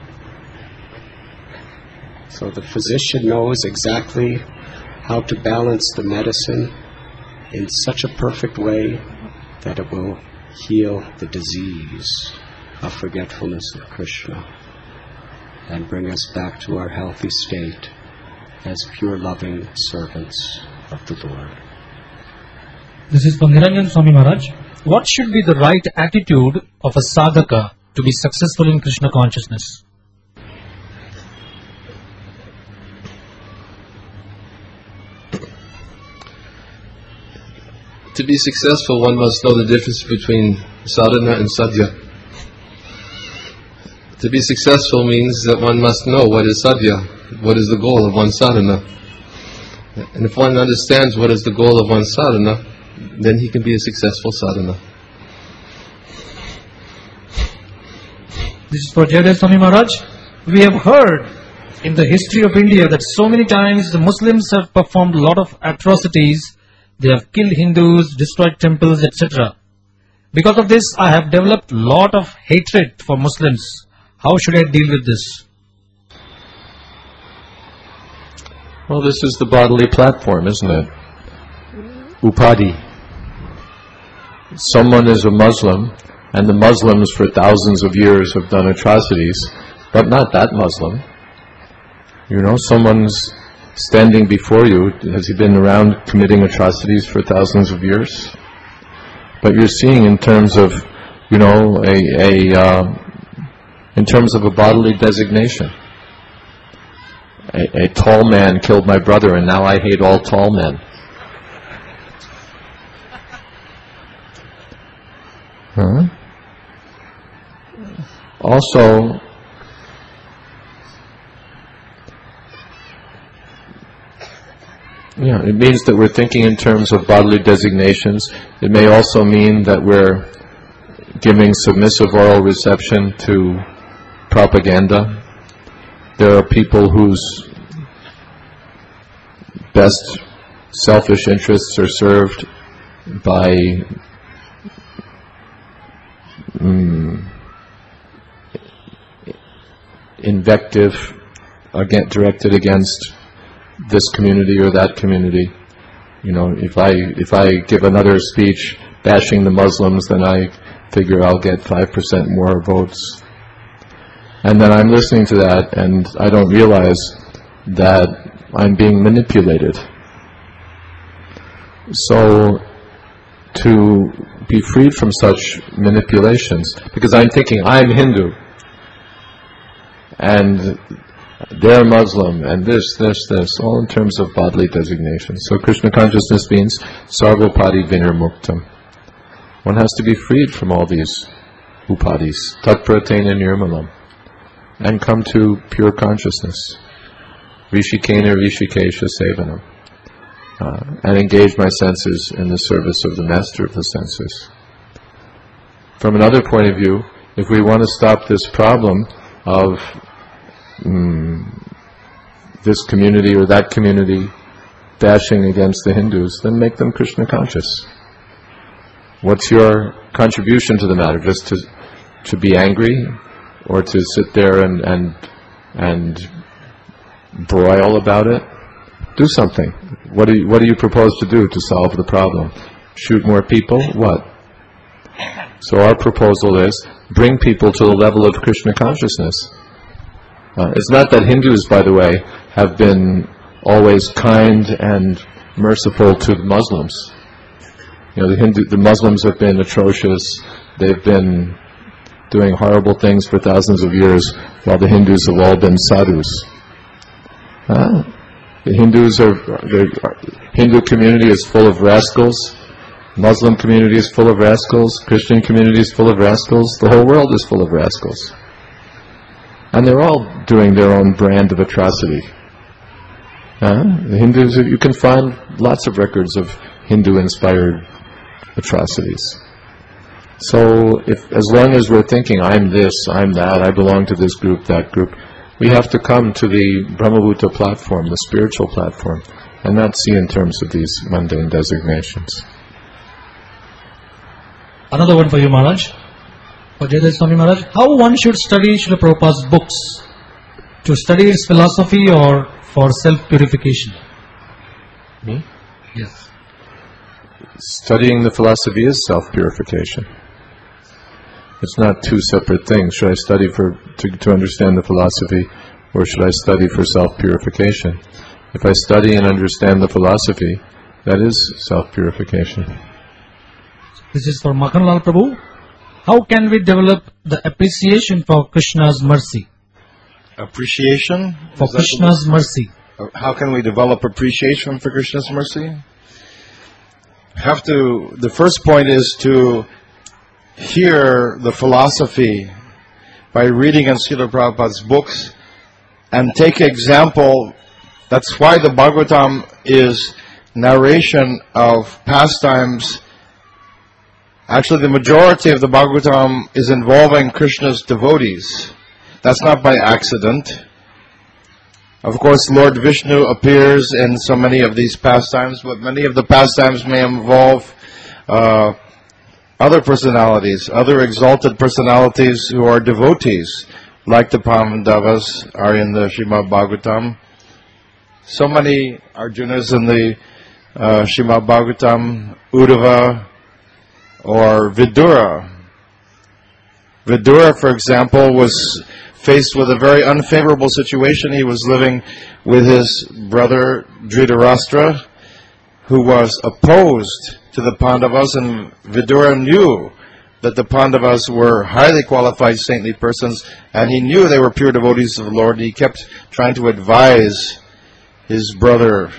Speaker 6: So the physician knows exactly how to balance the medicine in such a perfect way that it will heal the disease of forgetfulness of Krishna and bring us back to our healthy state as pure loving servants of the Lord.
Speaker 1: This is from Niranjan Swami Maharaj. What should be the right attitude of a sadhaka to be successful in Krishna consciousness?
Speaker 4: To be successful, one must know the difference between sadhana and sadhya. To be successful means that one must know what is sadhya, what is the goal of one's sadhana. And if one understands what is the goal of one's sadhana, then he can be a successful sadhana.
Speaker 1: This is for Jayadeva Swami Maharaj. We have heard in the history of India that so many times the Muslims have performed a lot of atrocities. They have killed Hindus, destroyed temples, et cetera. Because of this, I have developed a lot of hatred for Muslims. How should I deal with this?
Speaker 2: Well, this is the bodily platform, isn't it? Upadi. Someone is a Muslim, and the Muslims for thousands of years have done atrocities, but not that Muslim. You know, someone's standing before you. Has he been around committing atrocities for thousands of years? But you're seeing in terms of, you know, a, a uh, in terms of a bodily designation. A, a tall man killed my brother, and now I hate all tall men. Huh? Also, yeah, it means that we're thinking in terms of bodily designations. It may also mean that we're giving submissive oral reception to propaganda. There are people whose best selfish interests are served by mm, invective again, directed against this community or that community. You know, if I if I give another speech bashing the Muslims, then I figure I'll get five percent more votes. And then I'm listening to that, and I don't realize that I'm being manipulated. So, to be freed from such manipulations, because I'm thinking I'm Hindu, and they're Muslim, and this, this, this, all in terms of bodily designation. So Krishna consciousness means sarvopadi vinirmuktam. One has to be freed from all these upadis, tatpratena nirmalam, and come to pure consciousness, rishikena rishikesha sevanam, uh, and engage my senses in the service of the master of the senses. From another point of view, if we want to stop this problem of mm, this community or that community bashing against the Hindus, then make them Krishna conscious. What's your contribution to the matter? Just to to be angry, or to sit there and and and broil about it? Do something. What do you, what do you propose to do to solve the problem? Shoot more people? What? So our proposal is bring people to the level of Krishna consciousness. Uh, it's not that Hindus, by the way, have been always kind and merciful to the Muslims. You know, the Hindu, the Muslims have been atrocious. They've been doing horrible things for thousands of years, while the Hindus have all been sadhus. Huh? The Hindus are, the Hindu community is full of rascals. Muslim community is full of rascals. Christian community is full of rascals. The whole world is full of rascals. And they're all doing their own brand of atrocity. Huh? The Hindus, you can find lots of records of Hindu-inspired atrocities. So, if as long as we're thinking, I'm this, I'm that, I belong to this group, that group, we have to come to the Brahmabhuta platform, the spiritual platform, and not see in terms of these mundane designations.
Speaker 1: Another one for you, Maharaj. For Jayadeva Swami Maharaj, how one should study Srila Prabhupada's books? To study its philosophy or for self-purification?
Speaker 2: Me?
Speaker 1: Yes.
Speaker 2: Studying the philosophy is self-purification. It's not two separate things. Should I study for to, to understand the philosophy, or should I study for self-purification? If I study and understand the philosophy, that is self-purification.
Speaker 1: This is for Makhanlal Prabhu. How can we develop the appreciation for Krishna's mercy?
Speaker 3: Appreciation?
Speaker 1: For
Speaker 3: Is that
Speaker 1: Krishna's mercy.
Speaker 3: the- How can we develop appreciation for Krishna's mercy? Have to. The first point is to hear the philosophy by reading in Srila Prabhupada's books and take example. That's why the Bhagavatam is narration of pastimes. Actually, the majority of the Bhagavatam is involving Krishna's devotees. That's not by accident. Of course, Lord Vishnu appears in so many of these pastimes, but many of the pastimes may involve uh, other personalities, other exalted personalities who are devotees, like the Pandavas are in the Srimad Bhagavatam. So many Arjunas in the uh, Srimad Bhagavatam, Uddhava, or Vidura. Vidura, for example, was faced with a very unfavorable situation. He was living with his brother Dhritarashtra, who was opposed to the Pandavas, and Vidura knew that the Pandavas were highly qualified saintly persons, and he knew they were pure devotees of the Lord. He kept trying to advise his brother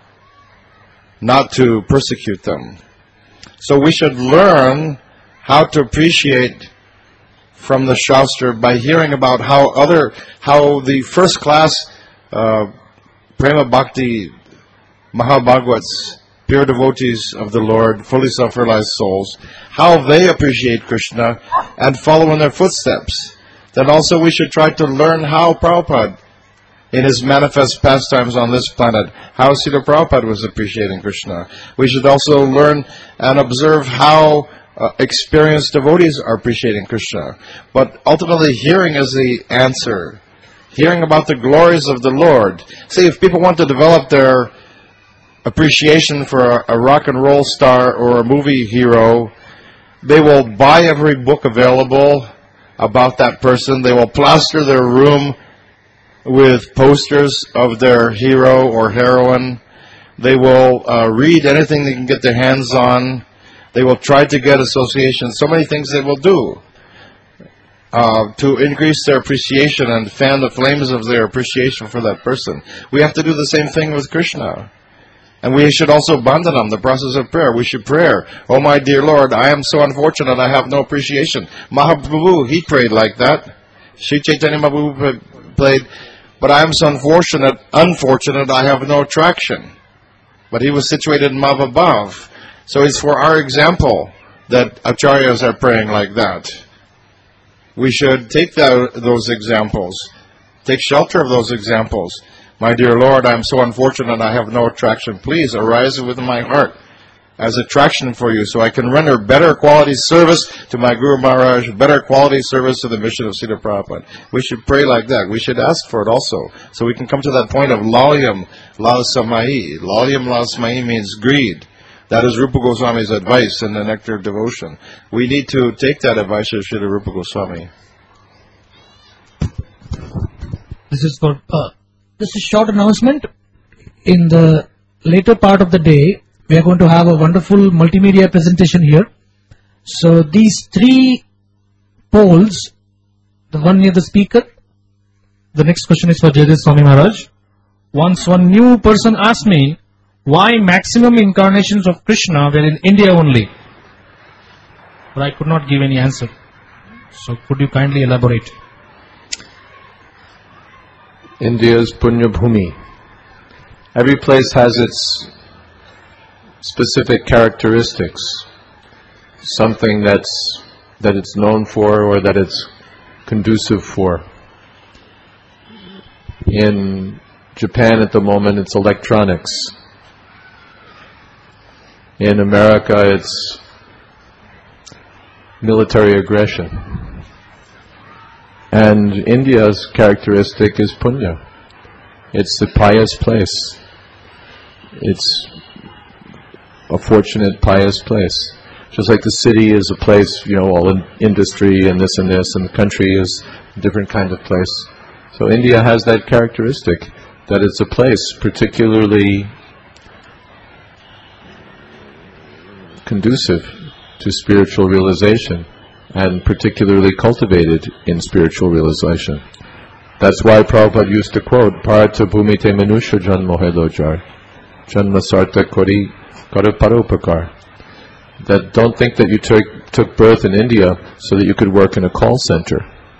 Speaker 3: not to persecute them. So we should learn how to appreciate from the Shastra by hearing about how other, how the first class uh, Prema Bhakti Mahabhagavats, pure devotees of the Lord, fully self-realized souls, how they appreciate Krishna and follow in their footsteps. Then also we should try to learn how Prabhupada, in his manifest pastimes on this planet, how Srila Prabhupada was appreciating Krishna. We should also learn and observe how uh, experienced devotees are appreciating Krishna. But ultimately, hearing is the answer. Hearing about the glories of the Lord. See, if people want to develop their appreciation for a, a rock and roll star or a movie hero, they will buy every book available about that person. They will plaster their room with posters of their hero or heroine. They will uh, read anything they can get their hands on. They will try to get associations. So many things they will do uh, to increase their appreciation and fan the flames of their appreciation for that person. We have to do the same thing with Krishna. And we should also bandhanam, the process of prayer. We should pray, "Oh my dear Lord, I am so unfortunate I have no appreciation." Mahaprabhu, he prayed like that. Sri Chaitanya Mahaprabhu prayed, "But I am so unfortunate, unfortunate I have no attraction." But he was situated in Mahabhav. So it's for our example that acharyas are praying like that. We should take that, those examples, take shelter of those examples. "My dear Lord, I am so unfortunate I have no attraction. Please arise within my heart as attraction for you so I can render better quality service to my Guru Maharaj, better quality service to the mission of Srila Prabhupada." We should pray like that. We should ask for it also so we can come to that point of lalyam lalsamai. Lalyam lalsamai means greed. That is Rupa Goswami's advice in the Nectar of Devotion. We need to take that advice of Srila Rupa Goswami.
Speaker 1: This is for uh, this is short announcement. In the later part of the day, we are going to have a wonderful multimedia presentation here. So these three polls, the one near the speaker, the next question is for Jayadeva Swami Maharaj. Once one new person asked me why maximum incarnations of Krishna were in India only, but I could not give any answer. So could you kindly elaborate?
Speaker 2: India's Punya Bhumi. Every place has its specific characteristics, something that's that it's known for or that it's conducive for. In Japan at the moment, it's electronics. In America, it's military aggression. And India's characteristic is punya. It's the pious place. It's a fortunate, pious place. Just like the city is a place, you know, all in industry and this and this, and the country is a different kind of place. So India has that characteristic, that it's a place particularly conducive to spiritual realization and particularly cultivated in spiritual realization. That's why Prabhupada used to quote, Parata bhumite manusha janmo hai lojar, janma sarta kori kara paropakar. That don't think that you took, took birth in India so that you could work in a call center.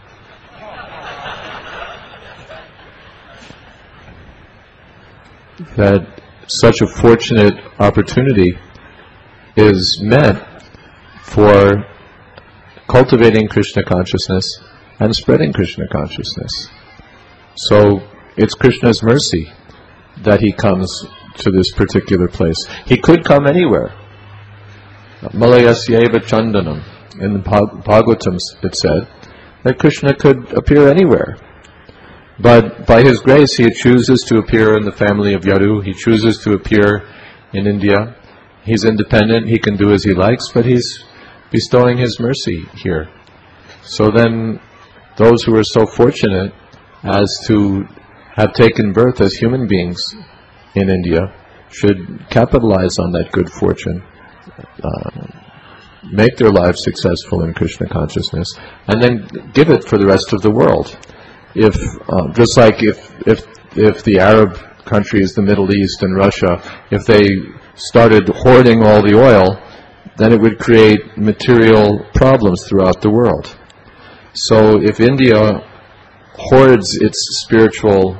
Speaker 2: That such a fortunate opportunity is meant for cultivating Krishna consciousness and spreading Krishna consciousness. So it's Krishna's mercy that he comes to this particular place. He could come anywhere. Malayasyeva Chandanam. In the Bhagavatam it said that Krishna could appear anywhere. But by his grace he chooses to appear in the family of Yadu. He chooses to appear in India. He's independent, he can do as he likes, but he's bestowing his mercy here. So then those who are so fortunate as to have taken birth as human beings in India should capitalize on that good fortune, uh, make their lives successful in Krishna consciousness, and then give it for the rest of the world. If uh, just like if if if the Arab countries, the Middle East and Russia, if they started hoarding all the oil, then it would create material problems throughout the world. So if India hoards its spiritual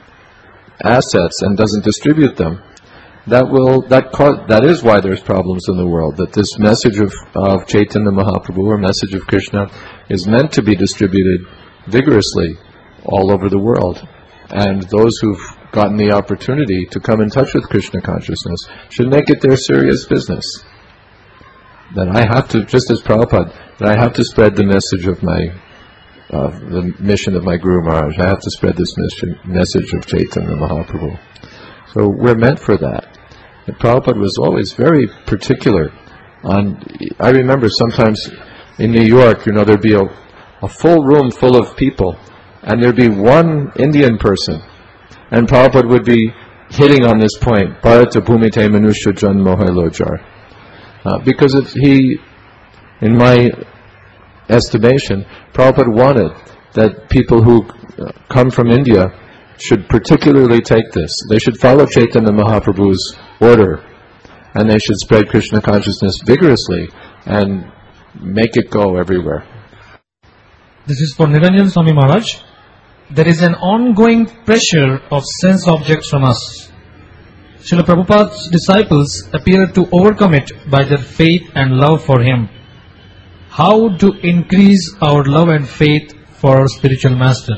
Speaker 2: assets and doesn't distribute them, that will that ca- that is why there's problems in the world. That this message of, of Chaitanya Mahaprabhu, or message of Krishna, is meant to be distributed vigorously all over the world. And those who've gotten the opportunity to come in touch with Krishna consciousness should make it their serious business. That I have to, just as Prabhupada, that I have to spread the message of my, uh, the mission of my Guru Maharaj. I have to spread this mission, message of Chaitanya Mahaprabhu. So we're meant for that. And Prabhupada was always very particular on, I remember sometimes in New York, you know, there'd be a, a full room full of people, and there'd be one Indian person, and Prabhupada would be hitting on this point, Bharata Bhumite Manusha Janmo Hai Lojar. Uh, because if he, in my estimation, Prabhupada wanted that people who uh, come from India should particularly take this. They should follow Chaitanya Mahaprabhu's order, and they should spread Krishna consciousness vigorously and make it go everywhere.
Speaker 1: This is for Niranjan Swami Maharaj. There is an ongoing pressure of sense objects from us. Srila Prabhupada's disciples appear to overcome it by their faith and love for him. How to increase our love and faith for our spiritual master?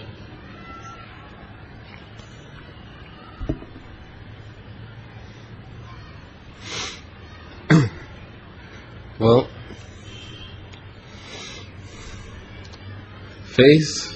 Speaker 4: Well, faith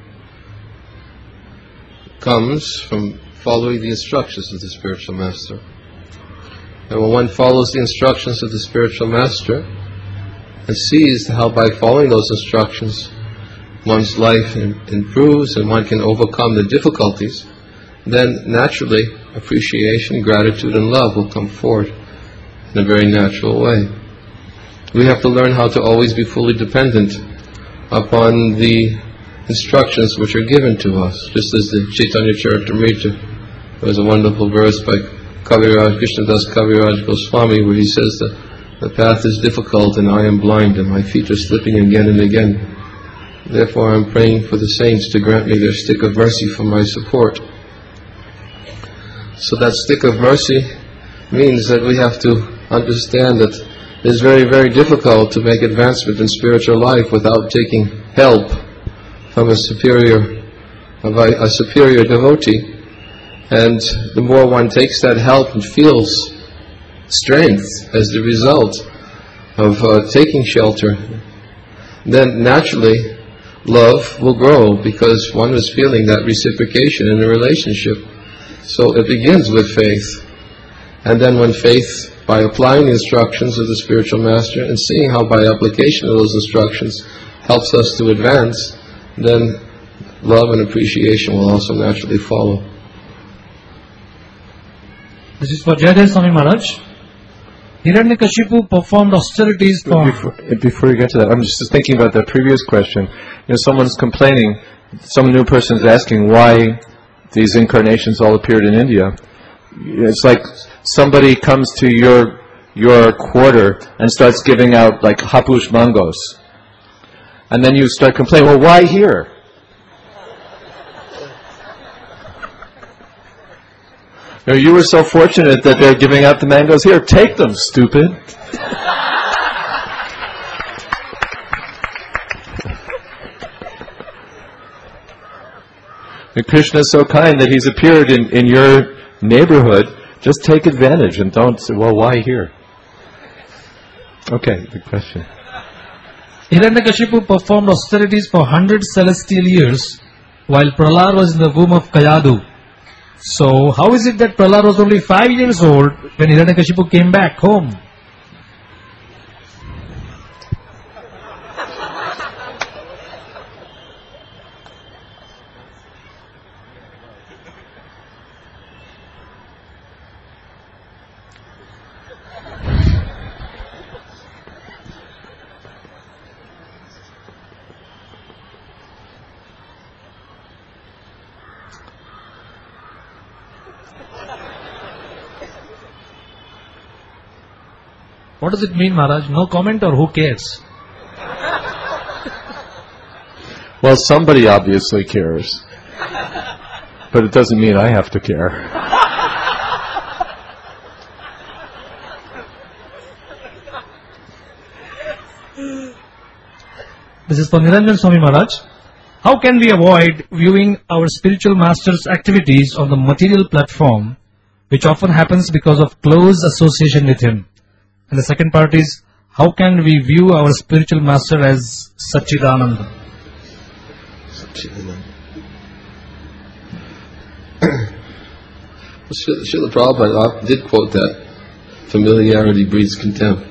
Speaker 4: comes from following the instructions of the spiritual master. And when one follows the instructions of the spiritual master and sees how by following those instructions one's life in, improves and one can overcome the difficulties, then naturally appreciation, gratitude and love will come forth in a very natural way. We have to learn how to always be fully dependent upon the instructions which are given to us, just as the Chaitanya Charitamrita. There was a wonderful verse by Kaviraj, Krishnadas Kaviraj Goswami, where he says that the path is difficult and I am blind and my feet are slipping again and again. Therefore I am praying for the saints to grant me their stick of mercy for my support. So that stick of mercy means that we have to understand that it is very, very difficult to make advancement in spiritual life without taking help from a superior, a superior devotee. And the more one takes that help and feels strength as the result of uh, taking shelter, then naturally love will grow because one is feeling that reciprocation in the relationship. So it begins with faith. And then when faith, by applying the instructions of the spiritual master and seeing how by application of those instructions helps us to advance, then love and appreciation will also naturally follow.
Speaker 1: This is for Jayadeva Swami Maharaj. Hiranyakashipu performed austerities for...
Speaker 2: Before, before you get to that, I'm just thinking about that previous question. You know, someone's complaining, some new person is asking why these incarnations all appeared in India. It's like somebody comes to your your quarter and starts giving out like hapush mangoes. And then you start complaining, well, why here? You know, you were so fortunate that they're giving out the mangoes here. Take them, stupid. And Krishna is so kind that he's appeared in, in your neighborhood. Just take advantage and don't say, well, why here? Okay, the question.
Speaker 1: Hiranyakashipu performed austerities for one hundred celestial years while Prahlad was in the womb of Kayadu. So, how is it that Prahlad was only five years old when Hiranyakashipu came back home? What does it mean, Maharaj? No comment or who cares?
Speaker 2: Well, somebody obviously cares. But it doesn't mean I have to care.
Speaker 1: This is for Niranjan Swami Maharaj. How can we avoid viewing our spiritual master's activities on the material platform, which often happens because of close association with him? And the second part is, how can we view our spiritual master as Satchidananda?
Speaker 4: Satchidananda. Srila Prabhupada did quote that, familiarity breeds contempt.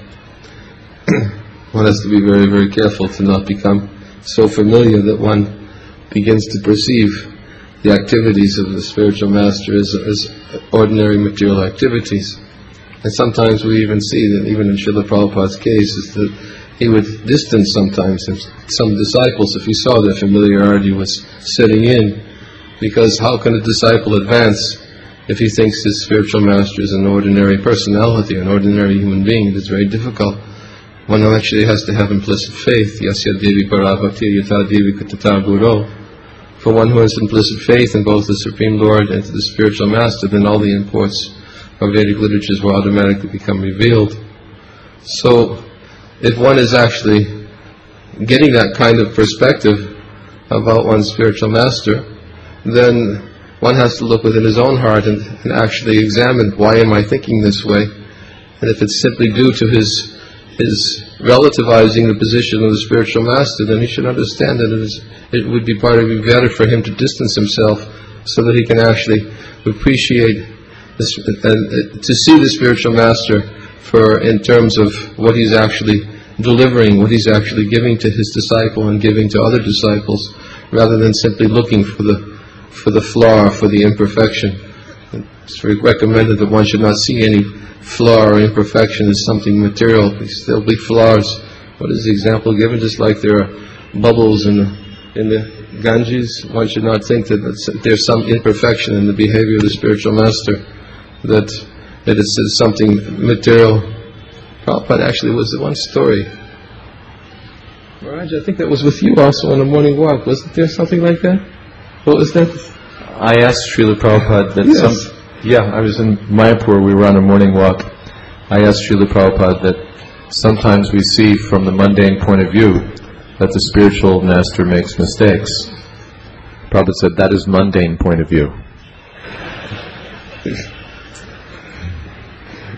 Speaker 4: One has to be very, very careful to not become so familiar that one begins to perceive the activities of the spiritual master as, as ordinary material activities. And sometimes we even see that, even in Srila Prabhupada's case, is that he would distance sometimes some disciples if he saw their familiarity was setting in. Because how can a disciple advance if he thinks his spiritual master is an ordinary personality, an ordinary human being? It is very difficult. One actually has to have implicit faith. Yasya Devi Parabhakti Yata Devi Katata Guru. For one who has implicit faith in both the Supreme Lord and the spiritual master, then all the imports of Vedic literatures will automatically become revealed. So, if one is actually getting that kind of perspective about one's spiritual master, then one has to look within his own heart and, and actually examine, why am I thinking this way? And if it's simply due to his his relativizing the position of the spiritual master, then he should understand that it, is, it would be probably better for him to distance himself so that he can actually appreciate this, and to see the spiritual master for in terms of what he's actually delivering, what he's actually giving to his disciple and giving to other disciples, rather than simply looking for the for the flaw, for the imperfection. It's recommended that one should not see any flaw or imperfection as something material. There'll be flaws. What is the example given? Just like there are bubbles in the, in the Ganges, one should not think that there's some imperfection in the behavior of the spiritual master, that it is something material. Prabhupada actually was the one story. Maharaj, I think that was with you also on a morning walk. Wasn't there something like that? What was that?
Speaker 2: I asked Srila Prabhupada that
Speaker 4: yes.
Speaker 2: some... Yeah, I was in Mayapur, we were on a morning walk. I asked Srila Prabhupada that sometimes we see from the mundane point of view that the spiritual master makes mistakes. Prabhupada said, that is mundane point of view.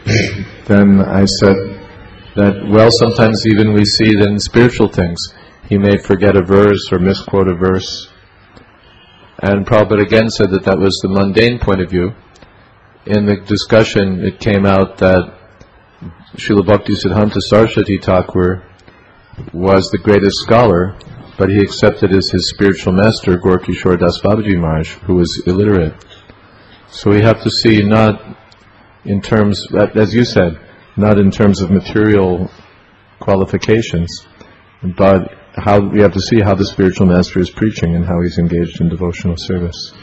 Speaker 2: Then I said that, well, sometimes even we see that in spiritual things, he may forget a verse or misquote a verse. And Prabhupada again said that that was the mundane point of view. In the discussion, it came out that Srila Bhaktisiddhanta Saraswati Thakur was the greatest scholar, but he accepted as his spiritual master Gaur Kishore Das Babaji Maharaj, who was illiterate. So we have to see not in terms, as you said, not in terms of material qualifications, but how we have to see how the spiritual master is preaching and how he's engaged in devotional service.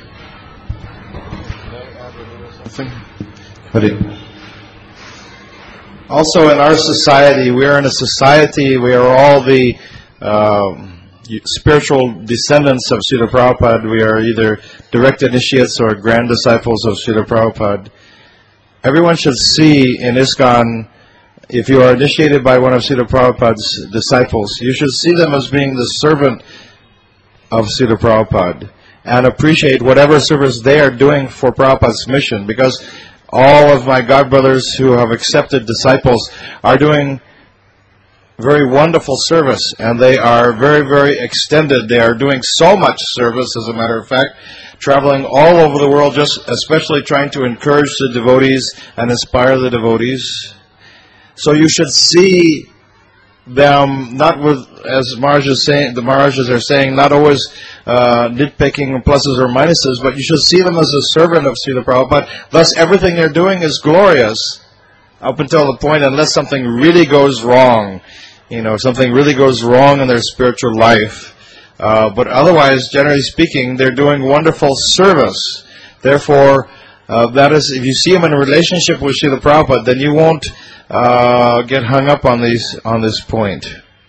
Speaker 3: Also, in our society, we are in a society where all the uh, spiritual descendants of Srila Prabhupada, we are either direct initiates or grand disciples of Srila Prabhupada. Everyone should see in ISKCON, if you are initiated by one of Srila Prabhupada's disciples, you should see them as being the servant of Srila Prabhupada and appreciate whatever service they are doing for Prabhupada's mission, because all of my godbrothers who have accepted disciples are doing very wonderful service, and they are very, very extended. They are doing so much service, as a matter of fact, traveling all over the world, just especially trying to encourage the devotees and inspire the devotees. So you should see them not with, as Maharaj is saying, the Maharajas are saying, not always uh, nitpicking pluses or minuses, but you should see them as a servant of Srila Prabhupada. Thus, everything they're doing is glorious up until the point, unless something really goes wrong, you know, something really goes wrong in their spiritual life. Uh, but otherwise, generally speaking, they're doing wonderful service. Therefore, uh, that is, if you see them in a relationship with Srila Prabhupada, then you won't uh, get hung up on these on this point.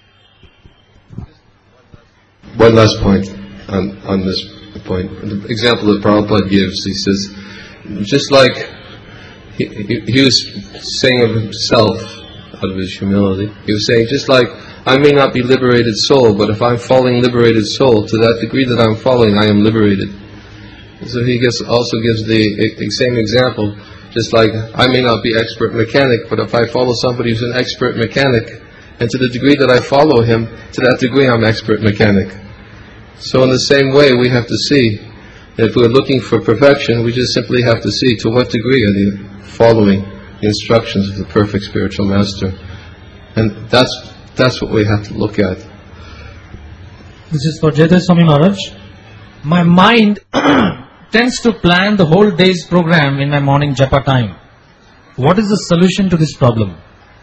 Speaker 4: One last point on, on this point. The example that Prabhupada gives, he says, just like he, he, he was saying of himself, out of his humility, he was saying, just like I may not be liberated soul, but if I'm following liberated soul, to that degree that I'm following, I am liberated. So he gets, also gives the e- same example, just like I may not be expert mechanic, but if I follow somebody who's an expert mechanic, and to the degree that I follow him, to that degree I'm expert mechanic. So in the same way, we have to see that if we're looking for perfection, we just simply have to see to what degree are they following the instructions of the perfect spiritual master. And that's that's what we have to look at.
Speaker 1: This is for Jayadeva Swami Maharaj. My mind tends to plan the whole day's program in my morning japa time. What is the solution to this problem?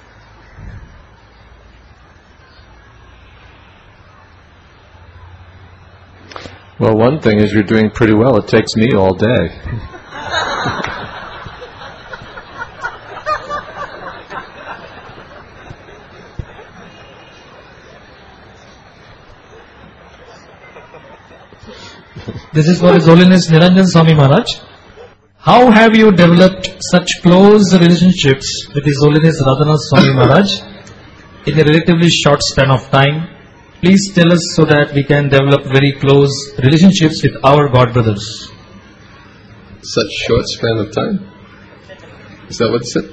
Speaker 2: Well, one thing is you're doing pretty well. It takes me all day.
Speaker 1: This is for His Holiness Niranjan Swami Maharaj. How have you developed such close relationships with His Holiness Radhanath Swami Maharaj in a relatively short span of time? Please tell us so that we can develop very close relationships with our God brothers.
Speaker 4: Such short span of time? Is that what it said?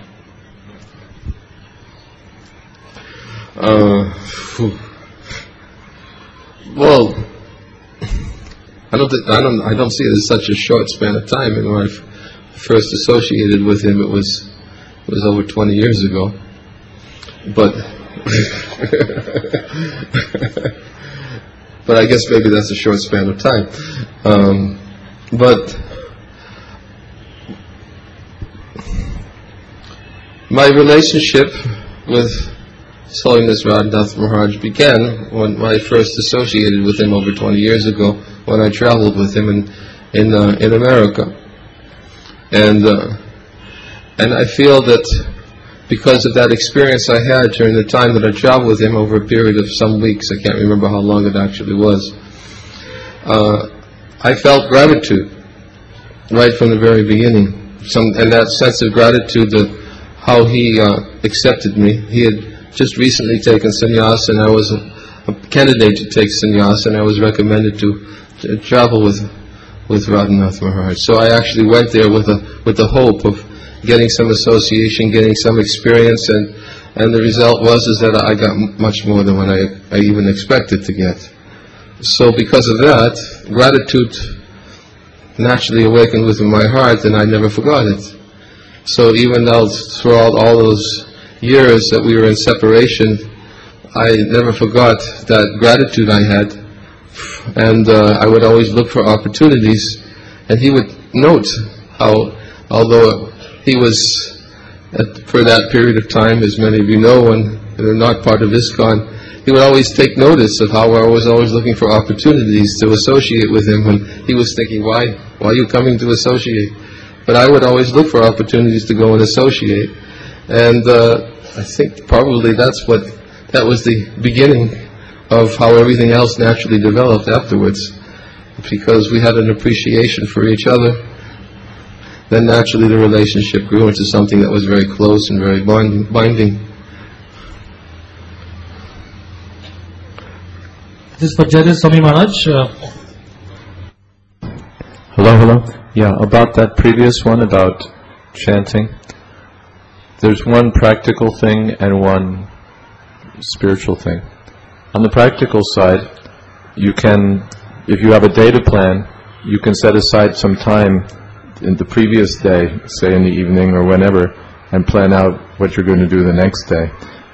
Speaker 4: Uh, phew. Well, I don't, think, I don't, I don't see it as such a short span of time. And when I f- first associated with him, it was, it was over twenty years ago. But, but I guess maybe that's a short span of time. Um, but my relationship with His Holiness Radhanath Maharaj began when I first associated with him over twenty years ago, when I traveled with him in in uh, in America, and uh, and I feel that because of that experience I had during the time that I traveled with him over a period of some weeks, I can't remember how long it actually was, uh, I felt gratitude right from the very beginning. Some and that sense of gratitude, that how he uh, accepted me. He had just recently taken sannyas, and I was a, a candidate to take sannyas, and I was recommended to, to travel with with Radhanath Maharaj. So I actually went there with a with the hope of getting some association, getting some experience, and and the result was is that I got m- much more than what I, I even expected to get. So because of that, gratitude naturally awakened within my heart, and I never forgot it. So even though throughout all those years that we were in separation, I never forgot that gratitude I had, and uh, I would always look for opportunities, and he would note how, although he was, at, for that period of time, as many of you know, when they're not part of ISKCON, he would always take notice of how I was always looking for opportunities to associate with him, when he was thinking, why, why are you coming to associate? But I would always look for opportunities to go and associate, and uh, I think probably that's what, that was the beginning of how everything else naturally developed afterwards, because we had an appreciation for each other. Then naturally the relationship grew into something that was very close and very binding. binding.
Speaker 1: This is for Jadis Swami Maharaj. Uh,
Speaker 2: Hello, hello. Yeah, about that previous one about chanting, there's one practical thing and one spiritual thing. On the practical side, you can, if you have a data plan, you can set aside some time in the previous day, say in the evening or whenever, and plan out what you're going to do the next day.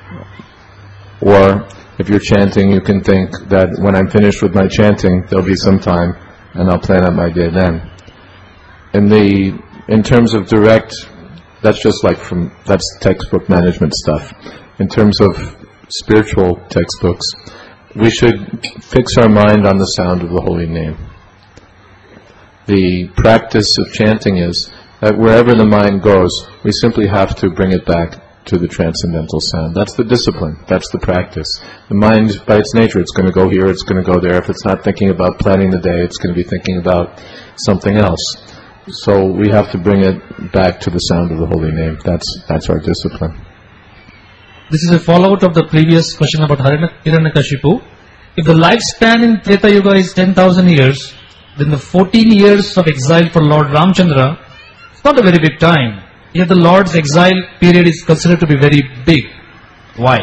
Speaker 2: Or if you're chanting, you can think that when I'm finished with my chanting, there'll be some time, and I'll plan out my day then. In the, in terms of direct, that's just like from, that's textbook management stuff. In terms of spiritual textbooks, we should fix our mind on the sound of the holy name. The practice of chanting is that wherever the mind goes, we simply have to bring it back to the transcendental sound. That's the discipline. That's the practice. The mind, by its nature, it's going to go here, it's going to go there. If it's not thinking about planning the day, it's going to be thinking about something else. So we have to bring it back to the sound of the holy name. That's that's our discipline.
Speaker 1: This is a fallout of the previous question about Hiranyakashipu. If the lifespan in Treta Yuga is ten thousand years, then the fourteen years of exile for Lord Ramchandra is not a very big time. Yet the Lord's exile period is considered to be very big. Why?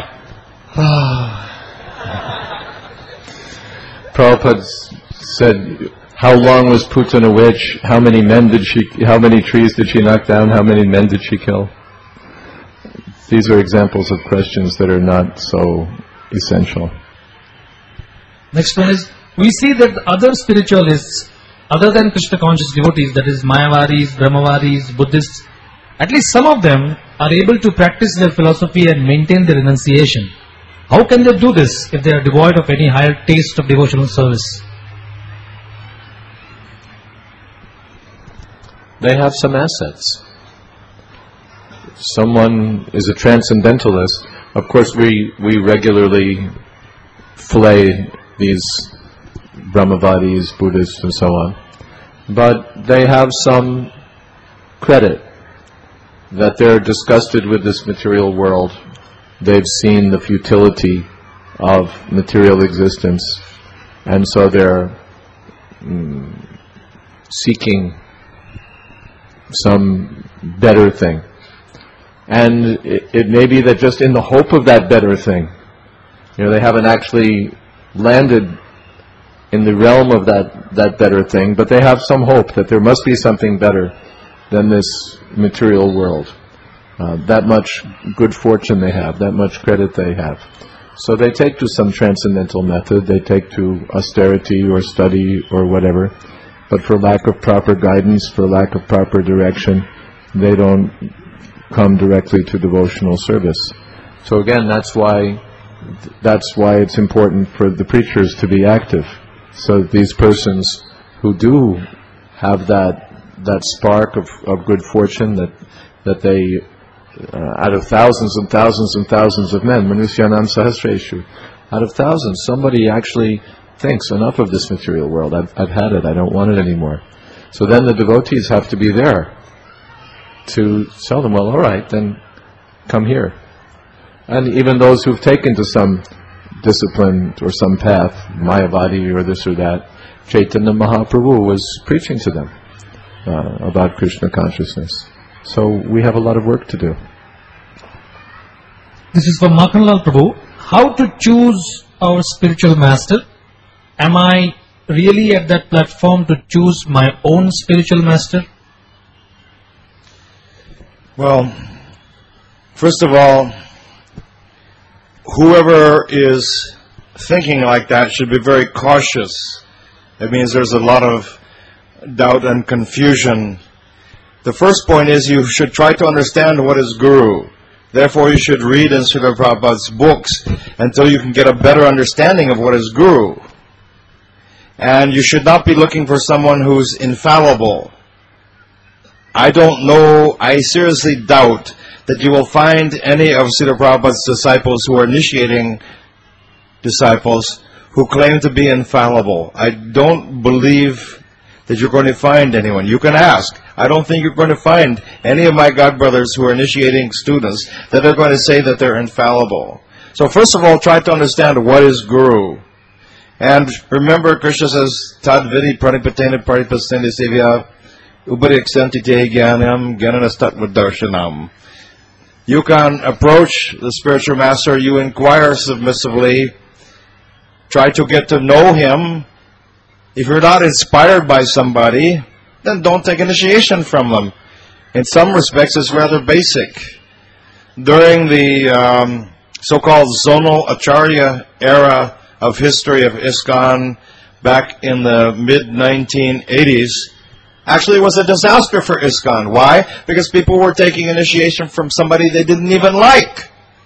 Speaker 2: Prabhupada said, how long was Putana a witch? How many men did she, how many trees did she knock down? How many men did she kill? These are examples of questions that are not so essential.
Speaker 1: Next one is, we see that other spiritualists, other than Krishna conscious devotees, that is Mayavaris, Brahmavaris, Buddhists, at least some of them are able to practice their philosophy and maintain their renunciation. How can they do this if they are devoid of any higher taste of devotional service?
Speaker 2: They have some assets. Someone is a transcendentalist. Of course, we, we regularly flay these Brahmavadis, Buddhists, and so on. But they have some credit that they're disgusted with this material world. They've seen the futility of material existence, and so they're mm, seeking some better thing. And it, it may be that just in the hope of that better thing, you know, they haven't actually landed in the realm of that, that better thing, but they have some hope that there must be something better than this material world. Uh, that much good fortune they have, that much credit they have. So they take to some transcendental method, they take to austerity or study or whatever, but for lack of proper guidance, for lack of proper direction, they don't come directly to devotional service. So again, that's why that's why it's important for the preachers to be active. So these persons who do have that that spark of, of good fortune, that that they, uh, out of thousands and thousands and thousands of men, Manusyanam Sahasreshu, out of thousands, somebody actually thinks, enough of this material world, I've, I've had it, I don't want it anymore. So then the devotees have to be there to tell them, well, all right, then come here. And even those who've taken to some discipline or some path, Mayavadi or this or that, Chaitanya Mahaprabhu was preaching to them uh, about Krishna consciousness. So we have a lot of work to do.
Speaker 1: This is for Makhanlal Prabhu. How to choose our spiritual master? Am I really at that platform to choose my own spiritual master?
Speaker 3: Well, first of all, whoever is thinking like that should be very cautious. It means there's a lot of doubt and confusion. The first point is you should try to understand what is Guru. Therefore, you should read in Srila Prabhupada's books until you can get a better understanding of what is Guru. And you should not be looking for someone who's infallible. I don't know, I seriously doubt that you will find any of Srila Prabhupada's disciples who are initiating disciples who claim to be infallible. I don't believe that you're going to find anyone. You can ask. I don't think you're going to find any of my godbrothers who are initiating students that are going to say that they're infallible. So first of all, try to understand what is Guru. And remember, Krishna says, Tad vidi pranipatena paripasena sevya upariksanti te jnanam jnanastat darshanam. You can approach the spiritual master, you inquire submissively, try to get to know him. If you're not inspired by somebody, then don't take initiation from them. In some respects, it's rather basic. During the um, so-called Zonal Acharya era of history of ISKCON back in the mid nineteen eighties, actually it was a disaster for ISKCON. Why? Because people were taking initiation from somebody they didn't even like.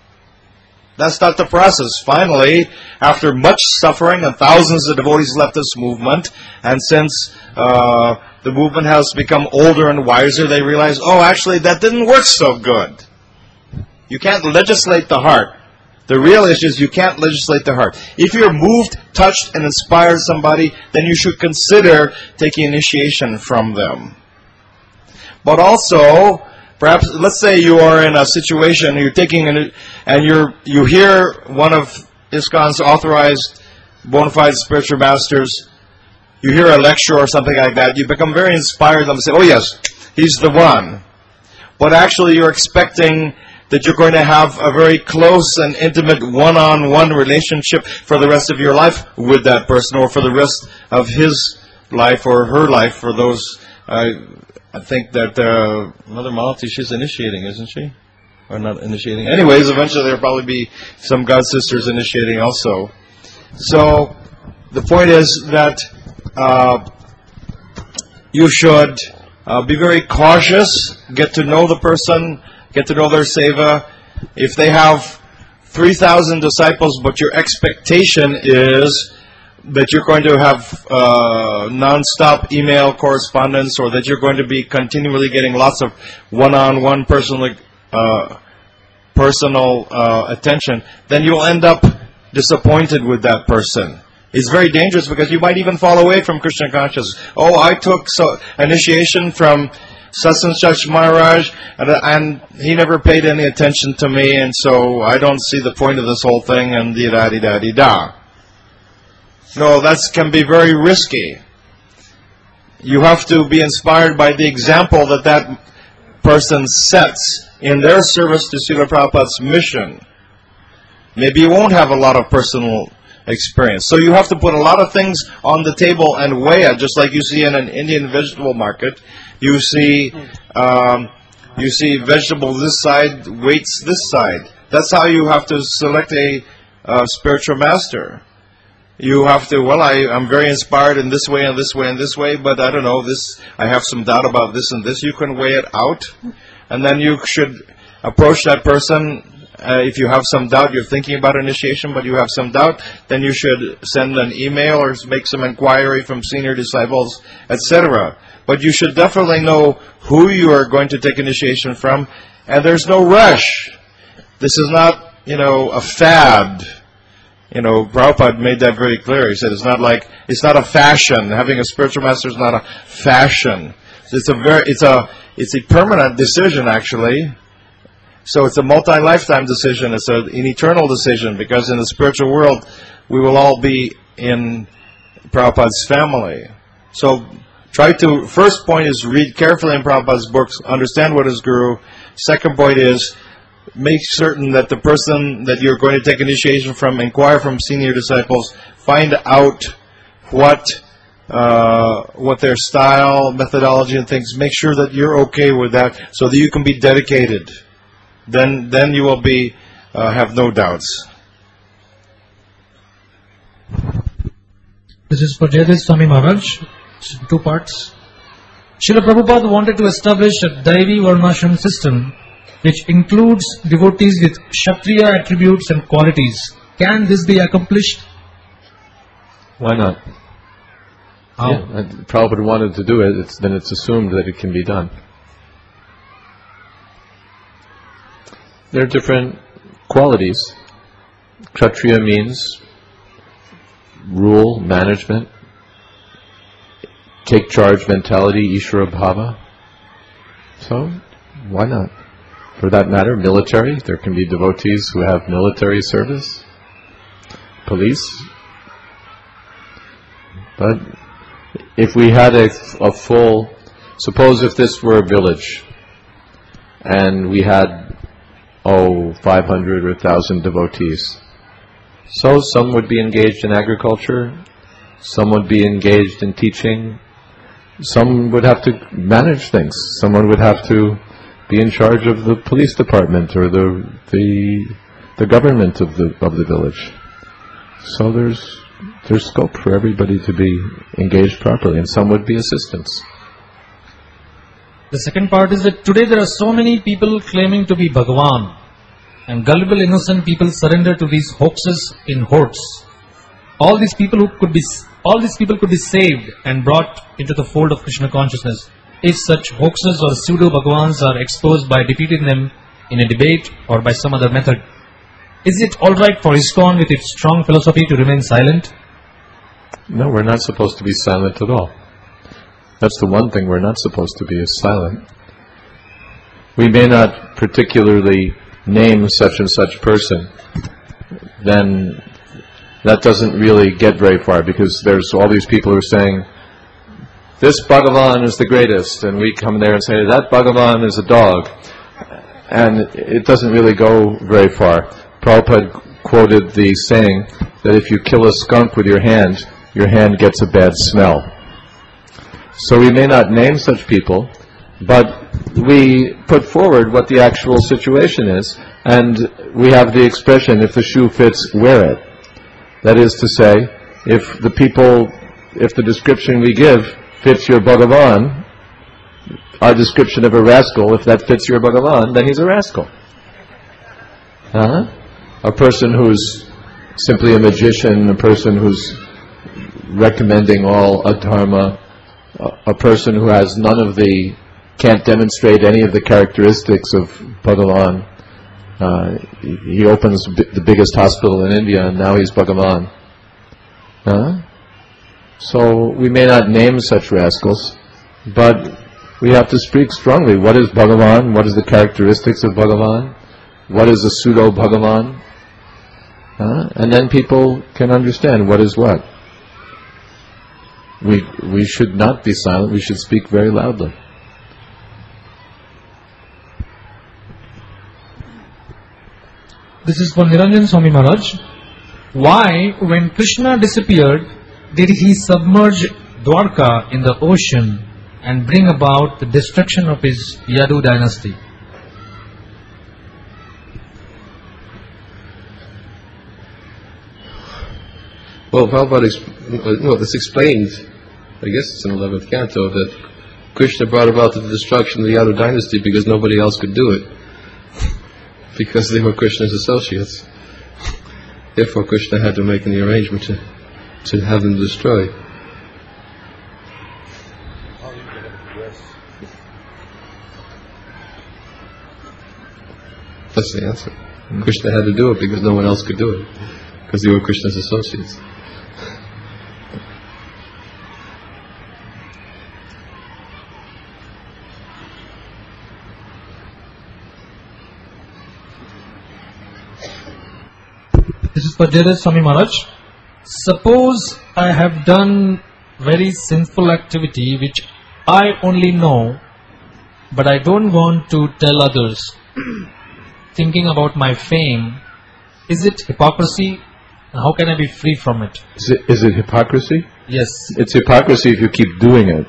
Speaker 3: That's not the process. Finally, after much suffering, and thousands of devotees left this movement, and since uh, the movement has become older and wiser, they realize, oh, actually, that didn't work so good. You can't legislate the heart. The real issue is you can't legislate the heart. If you're moved, touched, and inspired somebody, then you should consider taking initiation from them. But also, perhaps, let's say you are in a situation, you're taking an, and you're, you hear one of ISKCON's authorized bona fide spiritual masters, you hear a lecture or something like that, you become very inspired and say, oh yes, he's the one. But actually you're expecting that you're going to have a very close and intimate one-on-one relationship for the rest of your life with that person, or for the rest of his life or her life, for those... Uh, I think that uh, Mother Malati, she's initiating, isn't she? Or not initiating? Anyways, eventually there'll probably be some God sisters initiating also. So, the point is that uh, you should uh, be very cautious, get to know the person, get to know their seva. If they have three thousand disciples, but your expectation is that you're going to have uh, non-stop email correspondence, or that you're going to be continually getting lots of one-on-one personal, uh, personal uh, attention, then you'll end up disappointed with that person. It's very dangerous because you might even fall away from Krishna consciousness. Oh, I took so initiation from such and such Maharaj, and, and he never paid any attention to me, and so I don't see the point of this whole thing, and di-da-di-da-di-da. No, that can be very risky. You have to be inspired by the example that that person sets in their service to Srila Prabhupada's mission. Maybe you won't have a lot of personal experience. So you have to put a lot of things on the table and weigh it, just like you see in an Indian vegetable market. You see, um, you see vegetables this side, weights this side. That's how you have to select a uh, spiritual master. You have to, well, I, I'm very inspired in this way and this way and this way, but I don't know, this, I have some doubt about this and this. You can weigh it out, and then you should approach that person. Uh, if you have some doubt, you're thinking about initiation, but you have some doubt, then you should send an email or make some inquiry from senior disciples, et cetera. But you should definitely know who you are going to take initiation from, and there's no rush. This is not, you know, a fad. You know, Prabhupada made that very clear. He said it's not like, it's not a fashion. Having a spiritual master is not a fashion. It's a very, it's a, it's a permanent decision, actually. So it's a multi-lifetime decision. It's a, an eternal decision, because in the spiritual world, we will all be in Prabhupada's family. So try to, first point is read carefully in Prabhupada's books, understand what is Guru. Second point is, make certain that the person that you're going to take initiation from, inquire from senior disciples, find out what uh, what their style, methodology, and things. Make sure that you're okay with that, so that you can be dedicated. Then, then you will be uh, have no doubts.
Speaker 1: This is for Jayadis Swami Maharaj. It's in two parts. Srila Prabhupada wanted to establish a Daivi Varnashram system which includes devotees with Kshatriya attributes and qualities. Can this be accomplished?
Speaker 2: Why not?
Speaker 1: How?
Speaker 2: Yeah, and Prabhupada wanted to do it, it's, then it's assumed that it can be done. There are different qualities. Kshatriya means rule, management, take charge mentality, Ishvara Bhava. So, why not? For that matter, military, there can be devotees who have military service, police. But if we had a, a full, suppose if this were a village, and we had, oh, five hundred or one thousand devotees. So some would be engaged in agriculture, some would be engaged in teaching, some would have to manage things, someone would have to be in charge of the police department or the the the government of the of the village. So there's there's scope for everybody to be engaged properly, and some would be assistants.
Speaker 1: The second part is that today there are so many people claiming to be Bhagavan, and gullible innocent people surrender to these hoaxes in hordes. All these people who could be all these people could be saved and brought into the fold of Krishna consciousness if such hoaxes or pseudo Bhagavans are exposed by defeating them in a debate or by some other method. Is it alright for ISKCON with its strong philosophy to remain silent?
Speaker 2: No, we're not supposed to be silent at all. That's the one thing we're not supposed to be, is silent. We may not particularly name such and such person, then that doesn't really get very far, because there's all these people who are saying, this Bhagavan is the greatest, and we come there and say, that Bhagavan is a dog. And it doesn't really go very far. Prabhupada quoted the saying that if you kill a skunk with your hand, your hand gets a bad smell. So we may not name such people, but we put forward what the actual situation is, and we have the expression, if the shoe fits, wear it. That is to say, if the people, if the description we give fits your Bhagavan, our description of a rascal, if that fits your Bhagavan, then he's a rascal. Uh-huh. A person who's simply a magician, a person who's recommending all adharma, a person who has none of the, can't demonstrate any of the characteristics of Bhagavan. Uh, he opens b- the biggest hospital in India, and now he's Bhagavan. Uh-huh. So we may not name such rascals, but we have to speak strongly. What is Bhagavan? What is the characteristics of Bhagavan? What is a pseudo-Bhagavan? Uh, and then people can understand what is what. We we should not be silent, we should speak very loudly.
Speaker 1: This is for Niranjan Swami Maharaj. Why, when Krishna disappeared, did he submerge Dwarka in the ocean and bring about the destruction of his Yadu dynasty?
Speaker 4: Well, Prabhupada, exp- no, it's explained, I guess it's in eleventh canto, that Krishna brought about the destruction of the Yadu dynasty because nobody else could do it. Because they were Krishna's associates. Therefore, Krishna had to make an arrangement to, to have them destroyed. That's the answer. Mm-hmm. Krishna had to do it because no one else could do it. Because they were Krishna's associates.
Speaker 1: This is for Jayadis Swami Maharaj. Suppose I have done very sinful activity which I only know, but I don't want to tell others. thinking about my fame, is it hypocrisy? How can I be free from it?
Speaker 2: Is it, is it hypocrisy?
Speaker 1: Yes.
Speaker 2: It's hypocrisy if you keep doing it.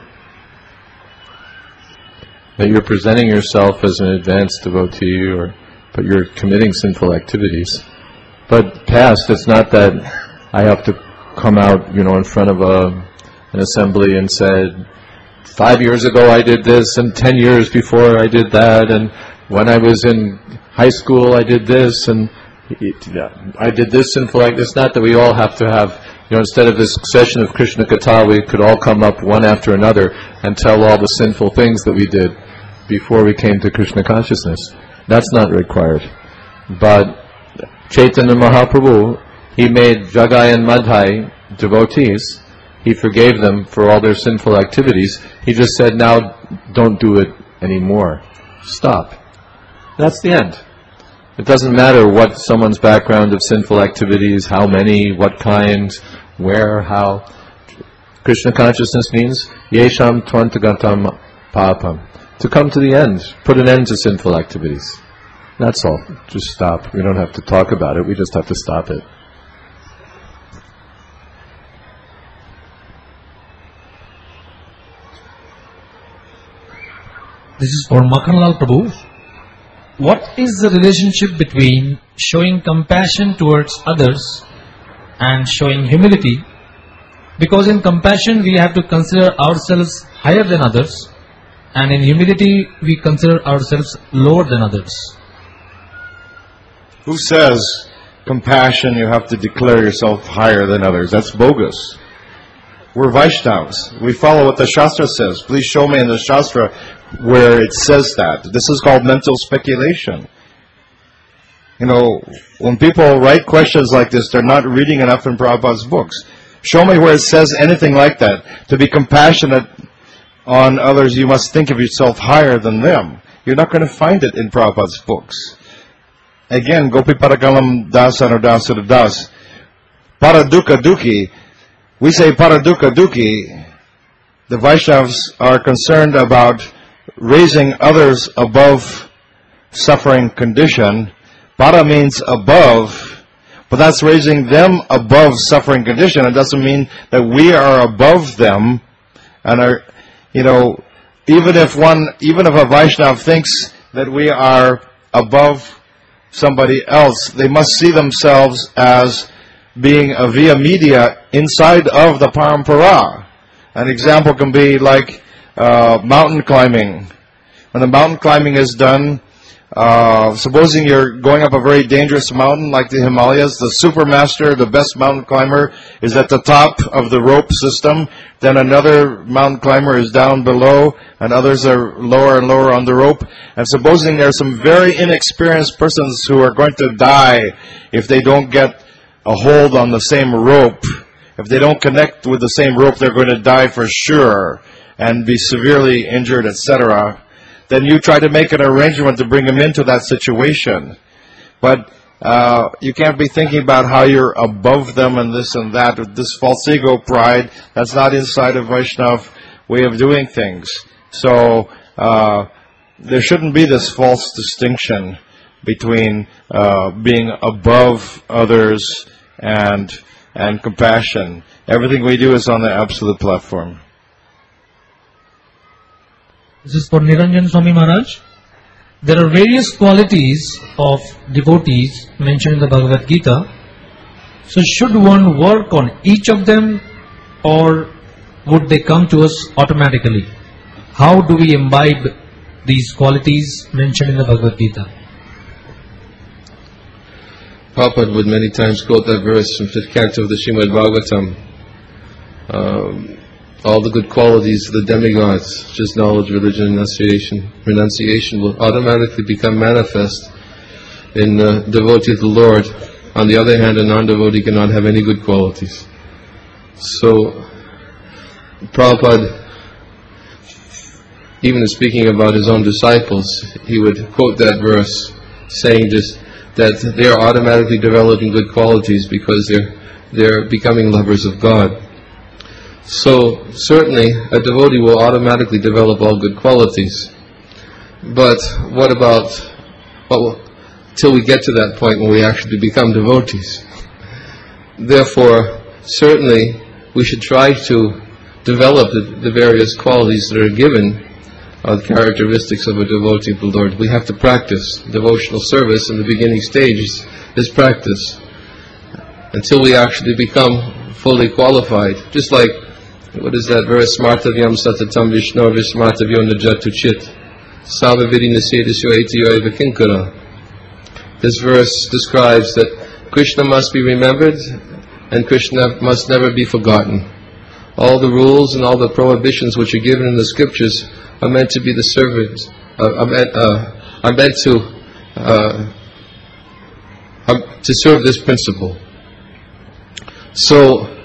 Speaker 2: That you're presenting yourself as an advanced devotee, or but you're committing sinful activities. But past, it's not that I have to come out, you know, in front of a, an assembly and said, five years ago I did this, and ten years before I did that, and when I was in high school I did this, and I did this sinful act. It's not that we all have to have, you know, instead of this session of Krishna Katha, we could all come up one after another and tell all the sinful things that we did before we came to Krishna consciousness. That's not required. But Chaitanya Mahaprabhu, he made Jagai and Madhai devotees. He forgave them for all their sinful activities. He just said, now don't do it anymore. Stop. That's the end. It doesn't matter what someone's background of sinful activities, how many, what kind, where, how. Krishna consciousness means yesham tvantagatam papam. To come to the end, put an end to sinful activities. That's all. Just stop. We don't have to talk about it. We just have to stop it.
Speaker 1: This is for Makhanlal Prabhu. What is the relationship between showing compassion towards others and showing humility? Because in compassion we have to consider ourselves higher than others, and in humility we consider ourselves lower than others.
Speaker 3: Who says compassion you have to declare yourself higher than others? That's bogus. We're Vaishnavas. We follow what the Shastra says. Please show me in the Shastra where it says that. This is called mental speculation. You know, when people write questions like this, they're not reading enough in Prabhupada's books. Show me where it says anything like that. To be compassionate on others, you must think of yourself higher than them. You're not going to find it in Prabhupada's books. Again, Gopi Parakalam Das Anudasura Das. Paraduka Duki. We say Paraduka Duki. The Vaishnavas are concerned about raising others above suffering condition. Para means above, but that's raising them above suffering condition. It doesn't mean that we are above them, and are, you know, even if one, even if a Vaishnava thinks that we are above somebody else, they must see themselves as being a via media inside of the parampara. An example can be like uh, mountain climbing. When the mountain climbing is done, uh, supposing you're going up a very dangerous mountain like the Himalayas, the super master, the best mountain climber, is at the top of the rope system. Then another mountain climber is down below, and others are lower and lower on the rope. And supposing there are some very inexperienced persons who are going to die if they don't get a hold on the same rope. If they don't connect with the same rope, they're going to die for sure and be severely injured, et cetera. Then you try to make an arrangement to bring them into that situation. But uh, you can't be thinking about how you're above them and this and that with this false ego pride. That's not inside a Vaishnava way of doing things. So uh, there shouldn't be this false distinction between uh, being above others and and compassion. Everything we do is on the absolute platform.
Speaker 1: This is for Niranjan Swami Maharaj. There are various qualities of devotees mentioned in the Bhagavad Gita. So should one work on each of them, or would they come to us automatically? How do we imbibe these qualities mentioned in the Bhagavad Gita?
Speaker 4: Prabhupada would many times quote that verse from fifth canto of the Srimad Bhagavatam. Um, all the good qualities of the demigods, just knowledge, religion, renunciation, renunciation will automatically become manifest in the devotee of the Lord. On the other hand, a non-devotee cannot have any good qualities. So, Prabhupada, even in speaking about his own disciples, he would quote that verse, saying just that they are automatically developing good qualities because they're they're becoming lovers of God. So certainly a devotee will automatically develop all good qualities. But what about what will, till we get to that point when we actually become devotees. Therefore, certainly, we should try to develop the, the various qualities that are given, uh, the characteristics of a devotee of the Lord. We have to practice devotional service in the beginning stages, is practice, until we actually become fully qualified. Just like, what is that verse? Smartavyam satatam vishno vismartavyo najatu chit savavidi nasedisyo etiyo evakinkara. This verse describes that Krishna must be remembered and Krishna must never be forgotten. All the rules and all the prohibitions which are given in the scriptures are meant to be the servants, uh, are, meant, uh, are meant to uh, are to serve this principle. So,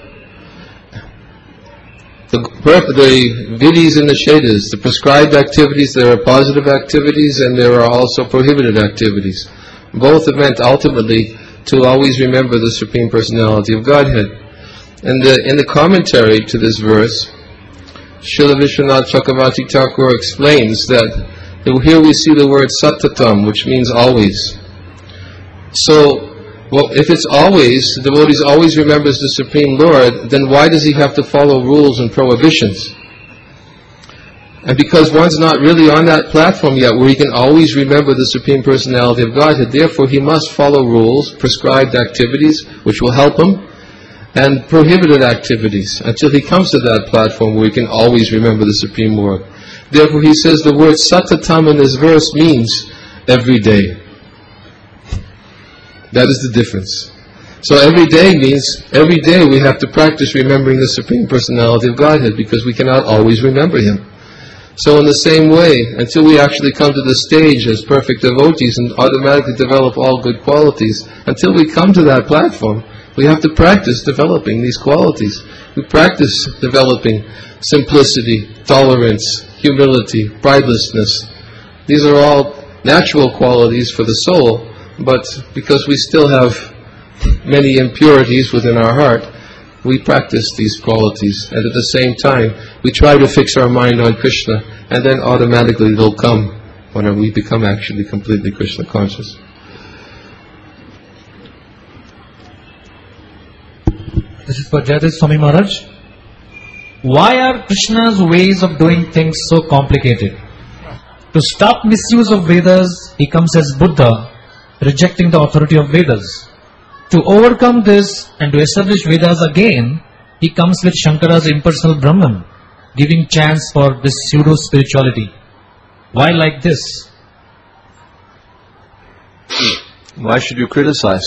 Speaker 4: the, the vidis and the shedas, the prescribed activities, there are positive activities and there are also prohibited activities. Both are meant ultimately to always remember the Supreme Personality of Godhead. And the, in the commentary to this verse, Srila Vishwanath Chakravarti Thakur explains that here we see the word satatam, which means always. So, well, if it's always, the devotee always remembers the Supreme Lord, then why does he have to follow rules and prohibitions? And because one's not really on that platform yet where he can always remember the Supreme Personality of Godhead, therefore he must follow rules, prescribed activities, which will help him, and prohibited activities, until he comes to that platform where he can always remember the Supreme Lord. Therefore he says the word satatam in this verse means every day. That is the difference. So every day means, every day we have to practice remembering the Supreme Personality of Godhead, because we cannot always remember Him. So in the same way, until we actually come to the stage as perfect devotees and automatically develop all good qualities, until we come to that platform, we have to practice developing these qualities. We practice developing simplicity, tolerance, humility, pridelessness. These are all natural qualities for the soul, but because we still have many impurities within our heart, we practice these qualities, and at the same time, we try to fix our mind on Krishna, and then automatically they'll come when we become actually completely Krishna conscious.
Speaker 1: This is for Jayadis Swami Maharaj. Why are Krishna's ways of doing things so complicated? To stop misuse of Vedas, he comes as Buddha, rejecting the authority of Vedas. To overcome this and to establish Vedas again, he comes with Shankara's impersonal Brahman, giving chance for this pseudo-spirituality. Why like this?
Speaker 2: Why should you criticize?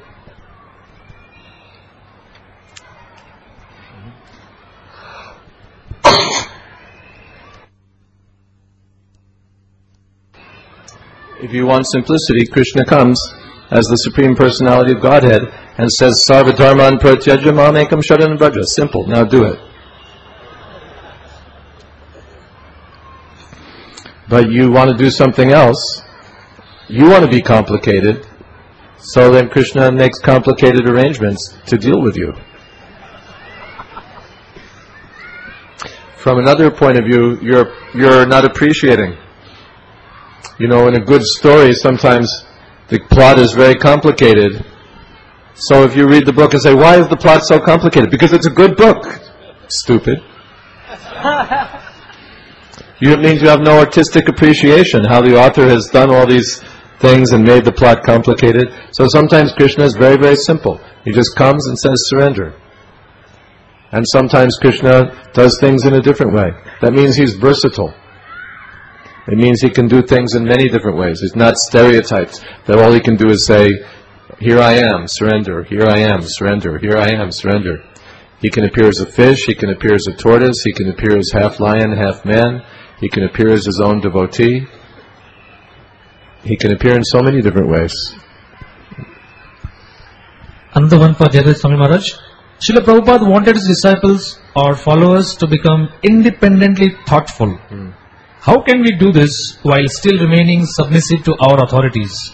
Speaker 2: If you want simplicity, Krishna comes as the Supreme Personality of Godhead and says, Sarva dharman pratyajya mamekam sharanam vraja. Simple, now do it. But you want to do something else, you want to be complicated, so then Krishna makes complicated arrangements to deal with you. From another point of view, you're you're not appreciating. You know, in a good story, sometimes the plot is very complicated. So if you read the book and say, why is the plot so complicated? Because it's a good book. Stupid. You, it means you have no artistic appreciation, how the author has done all these things and made the plot complicated. So sometimes Krishna is very, very simple. He just comes and says surrender. And sometimes Krishna does things in a different way. That means he's versatile. It means he can do things in many different ways. It's not stereotypes, that all he can do is say, here I am, surrender, here I am, surrender, here I am, surrender. He can appear as a fish, he can appear as a tortoise, he can appear as half lion, half man, he can appear as his own devotee. He can appear in so many different ways.
Speaker 1: Another one for Jayadis Swami Maharaj. Srila Prabhupada wanted his disciples or followers to become independently thoughtful. Hmm. How can we do this while still remaining submissive to our authorities?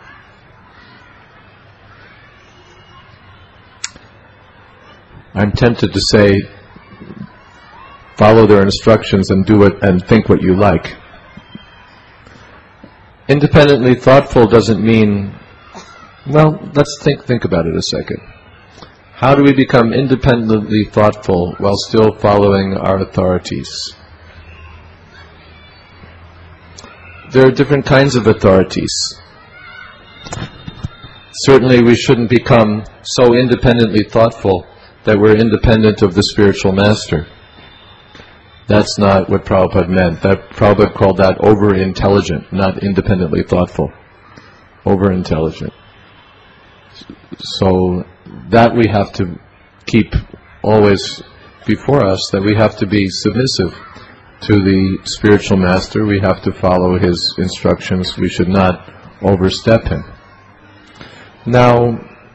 Speaker 2: I'm tempted to say, follow their instructions and do it and think what you like. independently thoughtful doesn't mean, well, let's think, think about it a second. How do we become independently thoughtful while still following our authorities? There are different kinds of authorities. Certainly we shouldn't become so independently thoughtful that we're independent of the spiritual master. That's not what Prabhupada meant. That Prabhupada called that over-intelligent, not independently thoughtful. Over-intelligent. So that we have to keep always before us, that we have to be submissive to the spiritual master. We have to follow his instructions. We should not overstep him. Now,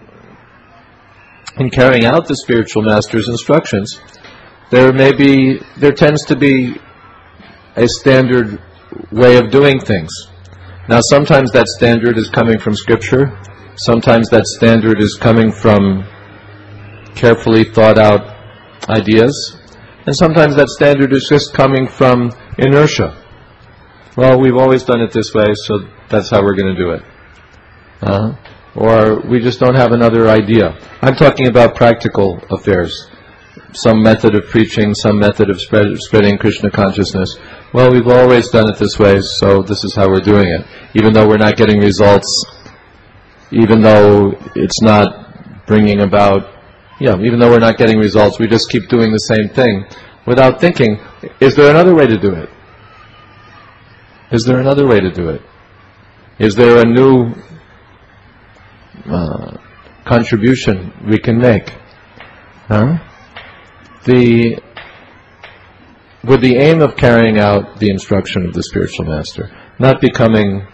Speaker 2: in carrying out the spiritual master's instructions, there may be, there tends to be a standard way of doing things. Now, sometimes that standard is coming from Scripture. Sometimes that standard is coming from carefully thought out ideas. And sometimes that standard is just coming from inertia. Well, we've always done it this way, so that's how we're going to do it. Uh-huh. Or we just don't have another idea. I'm talking about practical affairs. Some method of preaching, some method of spread, spreading Krishna consciousness. Well, we've always done it this way, so this is how we're doing it. Even though we're not getting results, even though it's not bringing about, yeah, even though we're not getting results, we just keep doing the same thing without thinking, is there another way to do it? Is there another way to do it? Is there a new uh, contribution we can make? Huh? The, with the aim of carrying out the instruction of the spiritual master, not becoming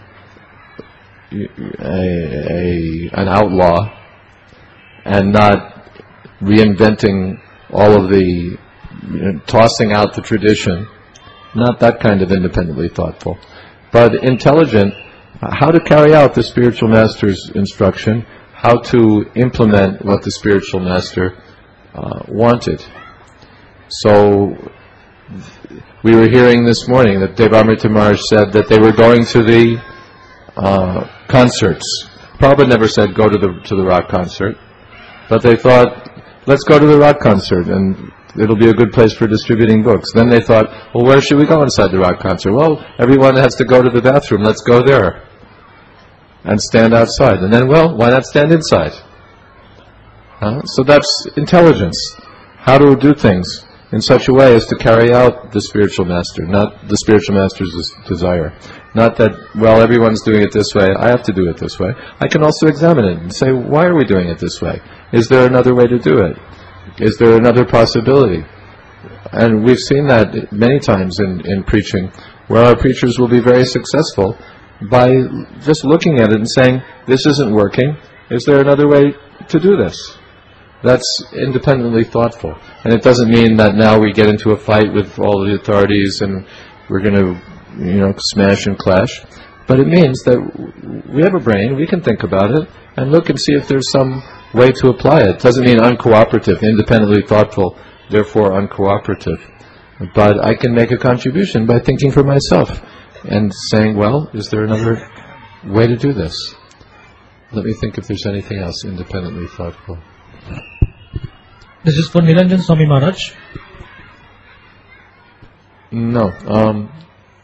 Speaker 2: a, a, an outlaw and not reinventing all of the, you know, tossing out the tradition, not that kind of independently thoughtful, but intelligent, how to carry out the spiritual master's instruction, how to implement what the spiritual master uh, wanted. So, we were hearing this morning that Devamrita Maharaj said that they were going to the uh, concerts. Prabhupada never said go to the to the rock concert, but they thought, let's go to the rock concert and it'll be a good place for distributing books. Then they thought, well, where should we go inside the rock concert? Well, everyone has to go to the bathroom. Let's go there and stand outside. And then, well, why not stand inside? Huh? So that's intelligence. How to do things in such a way as to carry out the spiritual master, not the spiritual master's desire. Not that, well, everyone's doing it this way, I have to do it this way. I can also examine it and say, why are we doing it this way? Is there another way to do it? Is there another possibility? And we've seen that many times in, in preaching, where our preachers will be very successful by just looking at it and saying, this isn't working, is there another way to do this? That's independently thoughtful. And it doesn't mean that now we get into a fight with all the authorities and we're going to, you know, smash and clash. But it means that we have a brain, we can think about it, and look and see if there's some way to apply it. It doesn't mean uncooperative, independently thoughtful, therefore uncooperative. But I can make a contribution by thinking for myself and saying, well, is there another way to do this? Let me think if there's anything else independently thoughtful.
Speaker 1: This is for Niranjan Swami Maharaj.
Speaker 2: No. Um,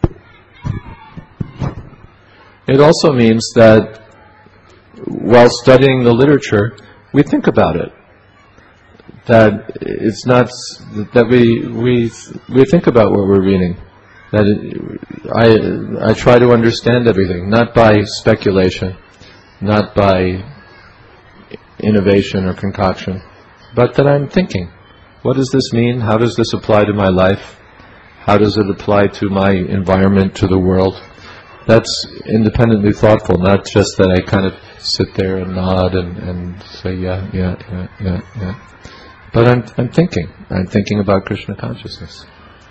Speaker 2: it also means that while studying the literature, we think about it. That it's not that we we we think about what we're reading. That it, I I try to understand everything, not by speculation, not by innovation or concoction, but that I'm thinking, what does this mean? How does this apply to my life? How does it apply to my environment, to the world? That's independently thoughtful, not just that I kind of sit there and nod and, and say, yeah, yeah, yeah, yeah, yeah. But I'm I'm thinking. I'm thinking about Krishna consciousness.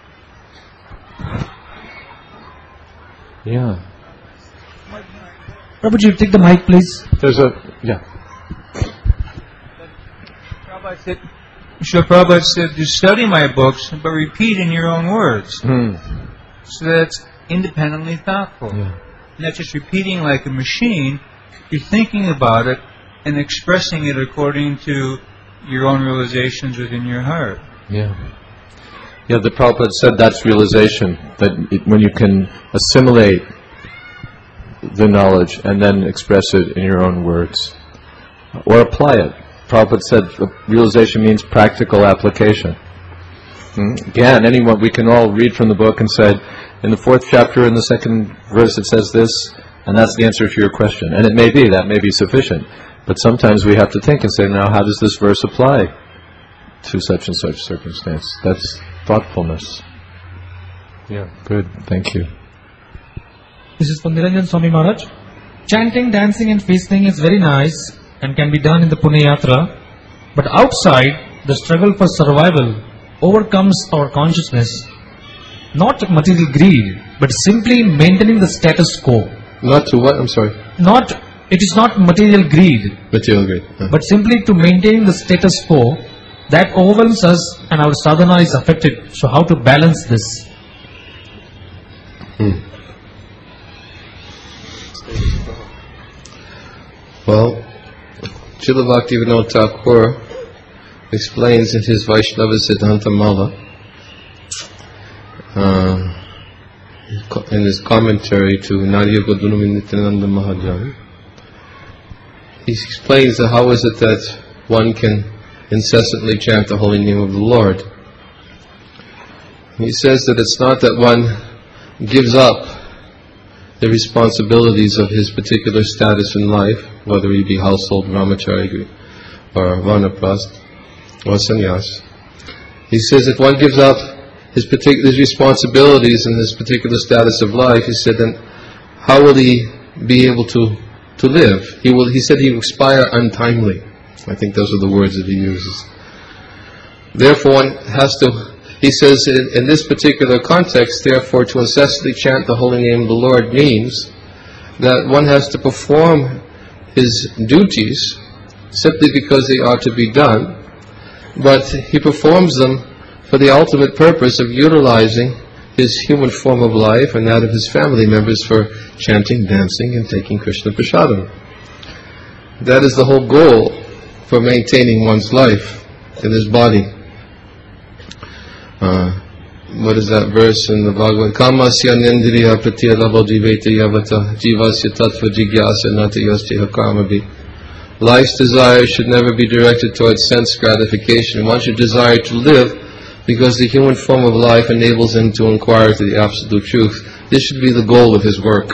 Speaker 2: Yeah.
Speaker 1: Prabhuji, take the mic, please.
Speaker 2: There's a, yeah.
Speaker 5: Prabhupada said, Srila Prabhupada said, you study my books, but repeat in your own words.
Speaker 2: Hmm.
Speaker 5: So that's independently thoughtful.
Speaker 2: Yeah.
Speaker 5: not just repeating like a machine, you're thinking about it and expressing it according to your own realizations within your heart.
Speaker 2: Yeah. Yeah, the Prabhupada said that's realization, that it, when you can assimilate the knowledge and then express it in your own words. Or apply it. Prabhupada said realization means practical application. Hmm? Again, anyone, we can all read from the book and say, in the fourth chapter, in the second verse, it says this, and that's the answer to your question. And it may be, that may be sufficient. But sometimes we have to think and say, now how does this verse apply to such and such circumstance? That's thoughtfulness. Yeah, good. Thank you.
Speaker 1: This is from Niranjan Swami Maharaj. Chanting, dancing and feasting is very nice and can be done in the Punya Yatra. But outside, the struggle for survival overcomes our consciousness. Not material greed, but simply maintaining the status quo.
Speaker 4: Not to what? I'm sorry.
Speaker 1: Not, it is not material greed,
Speaker 4: Material greed. Uh-huh.
Speaker 1: but simply to maintain the status quo that overwhelms us and our sadhana is affected. So how to balance this?
Speaker 4: Hmm. Well, Srila Bhaktivinoda Thakur explains in his Vaishnava Siddhanta Mala, uh, in his commentary to Nadia Godunami Nityananda Mahajan, he explains that how is it that one can incessantly chant the holy name of the Lord. He says that it's not that one gives up the responsibilities of his particular status in life, whether he be household brahmachari or vanaprast or sannyas. He says if one gives up his particular his responsibilities in his particular status of life, he said, then how will he be able to, to live? He will. He said he will expire untimely. I think those are the words that he uses. Therefore, one has to, he says, in, in this particular context, therefore, to incessantly chant the holy name of the Lord means that one has to perform his duties simply because they are to be done, but he performs them for the ultimate purpose of utilizing his human form of life and that of his family members for chanting, dancing, and taking Krishna Prasadam. That is the whole goal for maintaining one's life in his body. Uh, what is that verse in the Bhagavad? Kamasya nindriya pratyalabha jiveta yavata jivasya tattva jigyasa natayasya karmabhi. Life's desire should never be directed towards sense gratification. One should desire to live because the human form of life enables him to inquire to the absolute truth. This should be the goal of his work.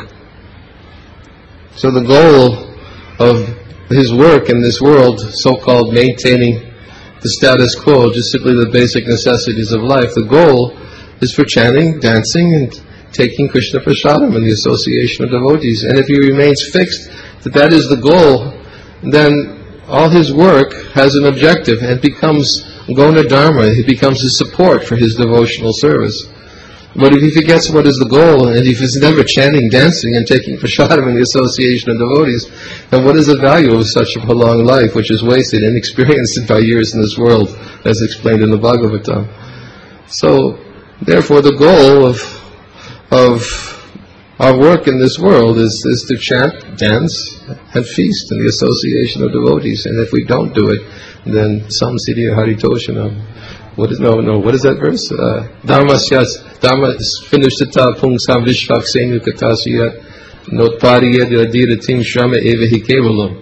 Speaker 4: So the goal of his work in this world, so-called maintaining the status quo, just simply the basic necessities of life, the goal is for chanting, dancing, and taking Krishna Prasadam and the association of devotees. And if he remains fixed that that is the goal, then all his work has an objective and becomes Gona Dharma. It becomes his support for his devotional service. But if he forgets what is the goal, and if he's never chanting, dancing, and taking prasadam in the association of devotees, then what is the value of such a prolonged life, which is wasted and experienced by years in this world, as explained in the Bhagavatam? So, therefore, the goal of of our work in this world is, is to chant, dance, and feast in the association of devotees. And if we don't do it, then samsidya haritoshanam. What is no no? What is that verse? Dharma syas dharma finushtata pungsam vishvaksenu katasiyat notpariyat adiratim shrama evahi kevalam.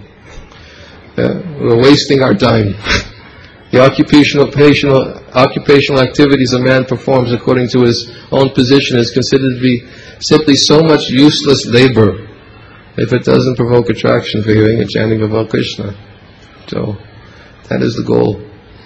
Speaker 4: We're wasting our time. The occupational, occupational, occupational activities a man performs according to his own position is considered to be simply so much useless labor if it doesn't provoke attraction for hearing and chanting about Krishna. So, that is the goal.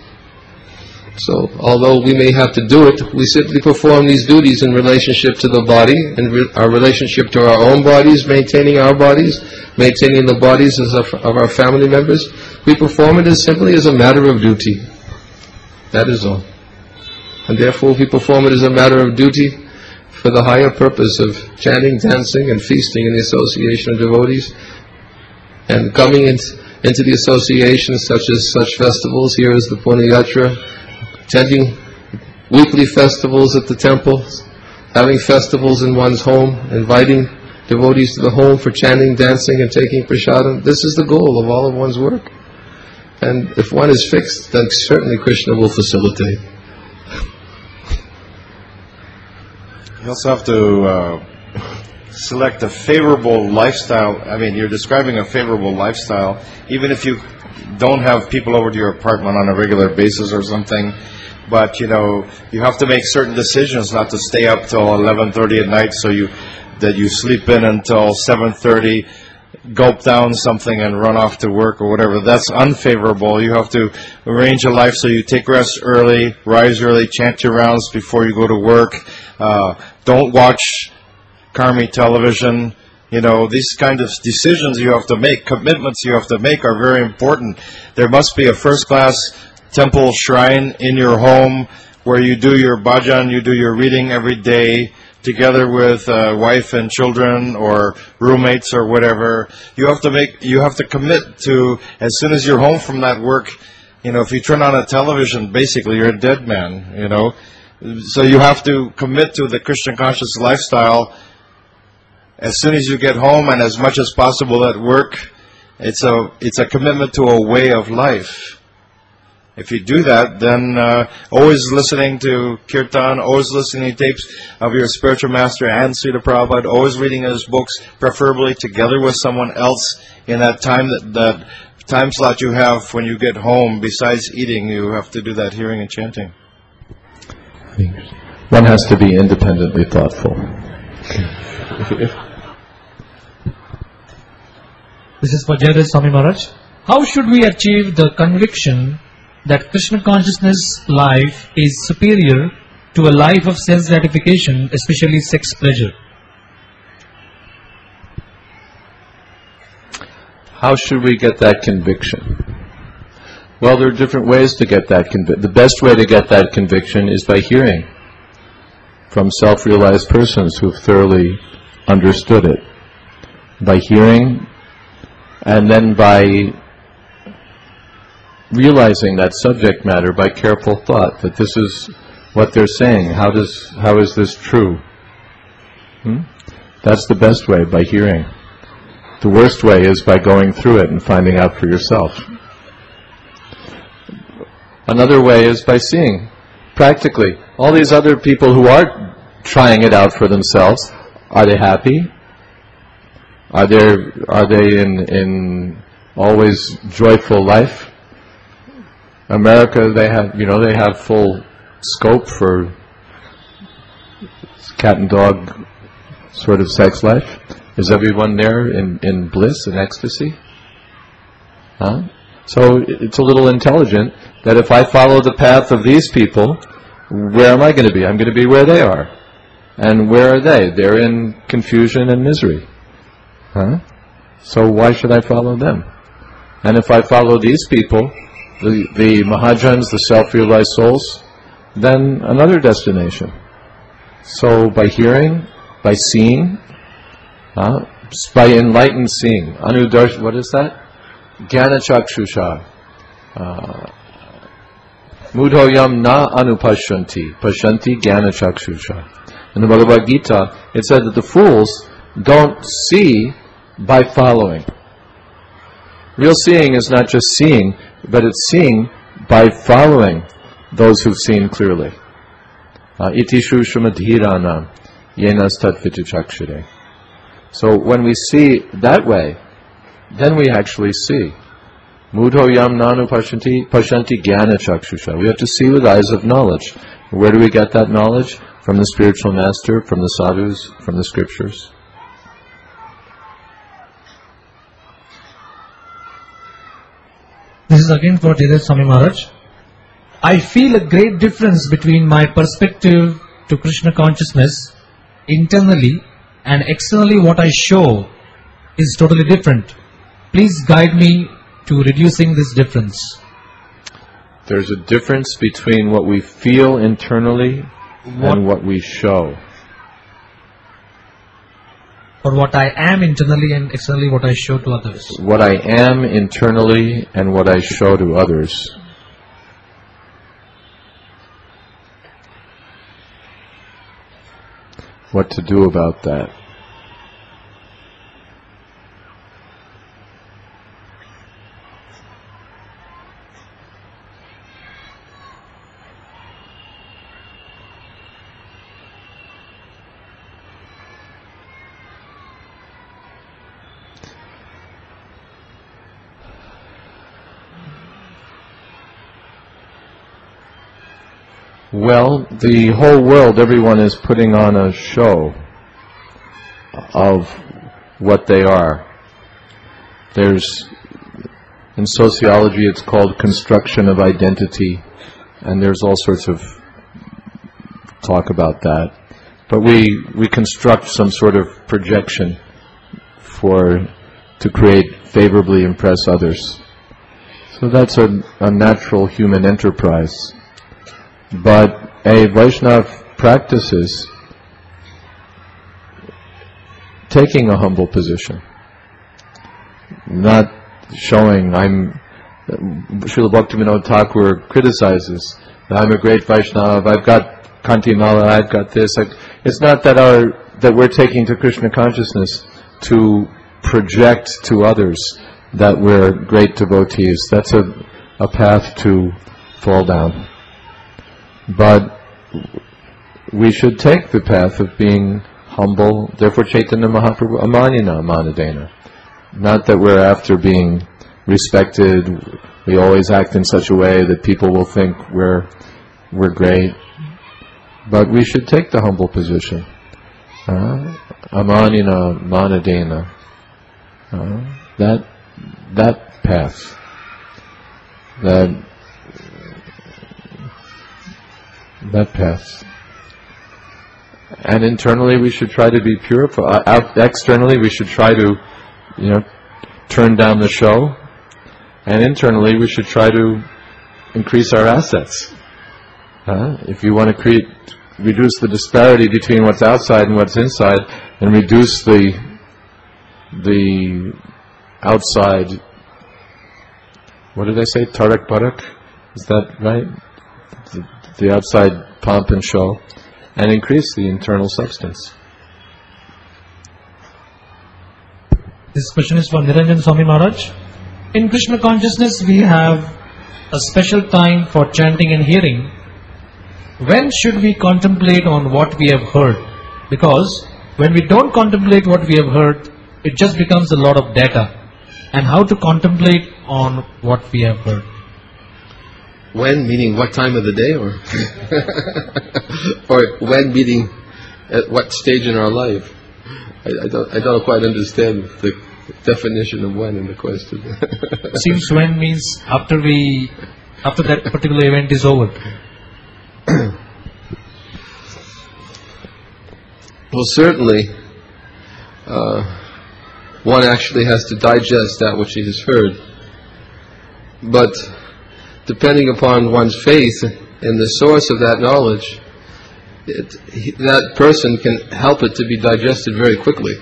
Speaker 4: So, although we may have to do it, we simply perform these duties in relationship to the body, in re- our relationship to our own bodies, maintaining our bodies, maintaining the bodies of, of our family members. We perform it as simply as a matter of duty. That is all. And therefore we perform it as a matter of duty for the higher purpose of chanting, dancing, and feasting in the association of devotees, and coming in, into the association such as such festivals. Here is the Punya Yatra, attending weekly festivals at the temples, having festivals in one's home, inviting devotees to the home for chanting, dancing, and taking prasadam. This is the goal of all of one's work. And if one is fixed, then certainly Krishna will facilitate.
Speaker 3: You also have to uh, select a favorable lifestyle. I mean, you're describing a favorable lifestyle, even if you don't have people over to your apartment on a regular basis or something. But, you know, you have to make certain decisions not to stay up till eleven thirty at night so you that you sleep in until seven thirty, gulp down something and run off to work or whatever. That's unfavorable. You have to arrange a life so you take rest early, rise early, chant your rounds before you go to work. Uh, don't watch Karmi television. You know, these kind of decisions you have to make, commitments you have to make are very important. There must be a first-class temple shrine in your home where you do your bhajan, you do your reading every day, together with uh, wife and children or roommates or whatever. You have to make, you have to commit to, as soon as you're home from that work, you know, if you turn on a television, basically you're a dead man, you know. So you have to commit to the Krishna conscious lifestyle as soon as you get home and as much as possible at work. It's a, it's a commitment to a way of life. If you do that, then uh, always listening to kirtan, always listening to tapes of your spiritual master and Srila Prabhupada, always reading his books, preferably together with someone else in that time that, that time slot you have when you get home. Besides eating, you have to do that hearing and chanting.
Speaker 2: One has to be independently thoughtful.
Speaker 1: This is for Jayadeva Swami Maharaj. How should we achieve the conviction that Krishna consciousness life is superior to a life of sense gratification, especially sex pleasure?
Speaker 2: How should we get that conviction? Well, there are different ways to get that conviction. The best way to get that conviction is by hearing from self-realized persons who've thoroughly understood it. By hearing, and then by realizing that subject matter by careful thought, that this is what they're saying. How does how is this true? Hmm? That's the best way, by hearing. The worst way is by going through it and finding out for yourself. Another way is by seeing, practically. All these other people who are trying it out for themselves, are they happy? Are they are they in in always joyful life? America, they have, you know, they have full scope for cat and dog sort of sex life. Is everyone there in, in bliss and ecstasy? Huh? So it's a little intelligent that if I follow the path of these people, where am I going to be? I'm going to be where they are. And where are they? They're in confusion and misery. Huh? So why should I follow them? And if I follow these people, the, the Mahajans, the self-realized souls, then another destination. So by hearing, by seeing, uh, by enlightened seeing, anudarsh, what is that? Jnana chakshusha. Uh, Mudhoyam na anupashyanti, pashyanti jnana chakshusha. In the Bhagavad Gita, it said that the fools don't see by following. Real seeing is not just seeing, but it's seeing by following those who've seen clearly. Iti shushamadhirana yenas tatviti chakshire. So when we see that way, then we actually see. Mudho yam nanu pashanti pashanti jnana chakshusha. We have to see with eyes of knowledge. Where do we get that knowledge? From the spiritual master, from the sadhus, from the scriptures.
Speaker 1: This is again for Jayadeva Swami Maharaj. I feel a great difference between my perspective to Krishna consciousness internally and externally. What I show is totally different. Please guide me to reducing this difference.
Speaker 2: There's a difference between what we feel internally
Speaker 1: What-
Speaker 2: and what we show.
Speaker 1: Or what I am internally and externally what I show to others.
Speaker 2: What I am internally and what I show to others. What to do about that? Well, the whole world, everyone is putting on a show of what they are. There's, in sociology, it's called construction of identity, and there's all sorts of talk about that. But we, we construct some sort of projection for, to create, favorably impress others. So that's a, a natural human enterprise. But a Vaishnava practices taking a humble position, not showing I'm. Srila Bhaktivinoda Thakur criticizes that I'm a great Vaishnava. I've got Kanti Mala. I've got this. I, it's not that our that we're taking to Krishna consciousness to project to others that we're great devotees. That's a a path to fall down. But we should take the path of being humble. Therefore, Chaitanya Mahaprabhu, amanina manadena. Not that we're after being respected. We always act in such a way that people will think we're we're great. But we should take the humble position. Uh, amanina manadena. Uh, that that path. That that path. And internally we should try to be purified. Out, externally we should try to, you know, turn down the show. And internally we should try to increase our assets. Uh, if you want to create, reduce the disparity between what's outside and what's inside, and reduce the the outside, what did I say, tarak barak? Is that right? The, the outside pomp and show, and increase the internal substance.
Speaker 1: This question is from Niranjan Swami Maharaj. In Krishna consciousness we have a special time for chanting and hearing. When should we contemplate on what we have heard? Because when we don't contemplate what we have heard, it just becomes a lot of data. And how to contemplate on what we have heard?
Speaker 4: When, meaning what time of the day, or or when, meaning at what stage in our life? I, I don't. I don't quite understand the definition of when in the question.
Speaker 1: Seems when means after we, after that particular event is over.
Speaker 4: Well, certainly, uh, one actually has to digest that which he has heard. But depending upon one's faith in the source of that knowledge, it, he, that person can help it to be digested very quickly.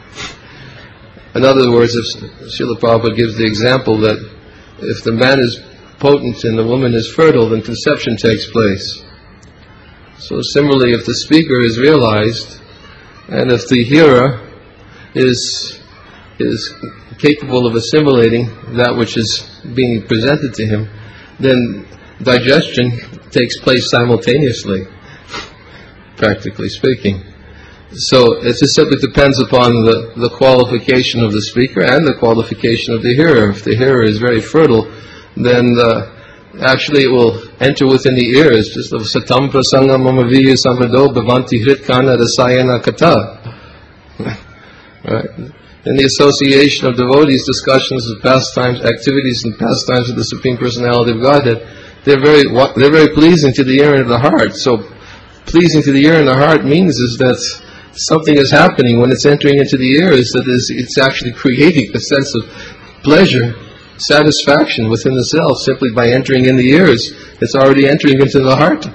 Speaker 4: In other words, if Srila Prabhupada gives the example that if the man is potent and the woman is fertile, then conception takes place. So similarly, if the speaker is realized, and if the hearer is is capable of assimilating that which is being presented to him, then digestion takes place simultaneously, practically speaking. So it just simply depends upon the, the qualification of the speaker and the qualification of the hearer. If the hearer is very fertile, then uh, actually it will enter within the ears, just of satam prasanga mamaviya samvado bhavanti hritkana rasayana kata. Right? In the association of devotees, discussions of pastimes, activities and pastimes of the Supreme Personality of Godhead, they're very they're very pleasing to the ear and the heart. So, pleasing to the ear and the heart means is that something is happening when it's entering into the ears, that is, it's actually creating a sense of pleasure, satisfaction within the self simply by entering in the ears. It's already entering into the heart.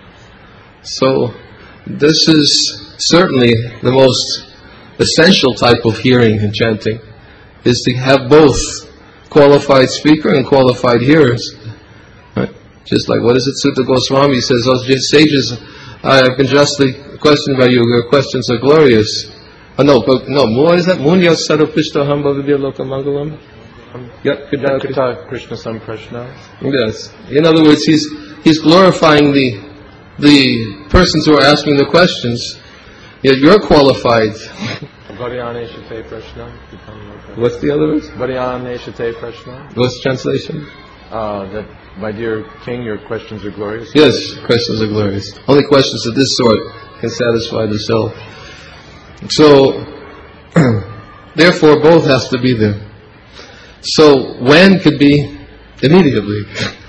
Speaker 4: So, this is certainly the most essential type of hearing and chanting, is to have both qualified speaker and qualified hearers. Right? Just like, what is it, Sutta Goswami says, "Oh sages, I have been justly questioned by you, your questions are glorious." Oh, no, but, no, what is that? Munya Sarapishta Hamba Vibhya Loka Mangalam?
Speaker 2: Kita Krishna Samprashna.
Speaker 4: Yes. In other words, he's he's glorifying the the persons who are asking the questions. Yet you're qualified.
Speaker 2: What's
Speaker 4: the other words?
Speaker 2: What's
Speaker 4: What's the translation?
Speaker 2: Uh, that, my dear King, your questions are glorious.
Speaker 4: Yes, questions are glorious. Only questions of this sort can satisfy the self. So, therefore, both has to be there. So, when could be immediately.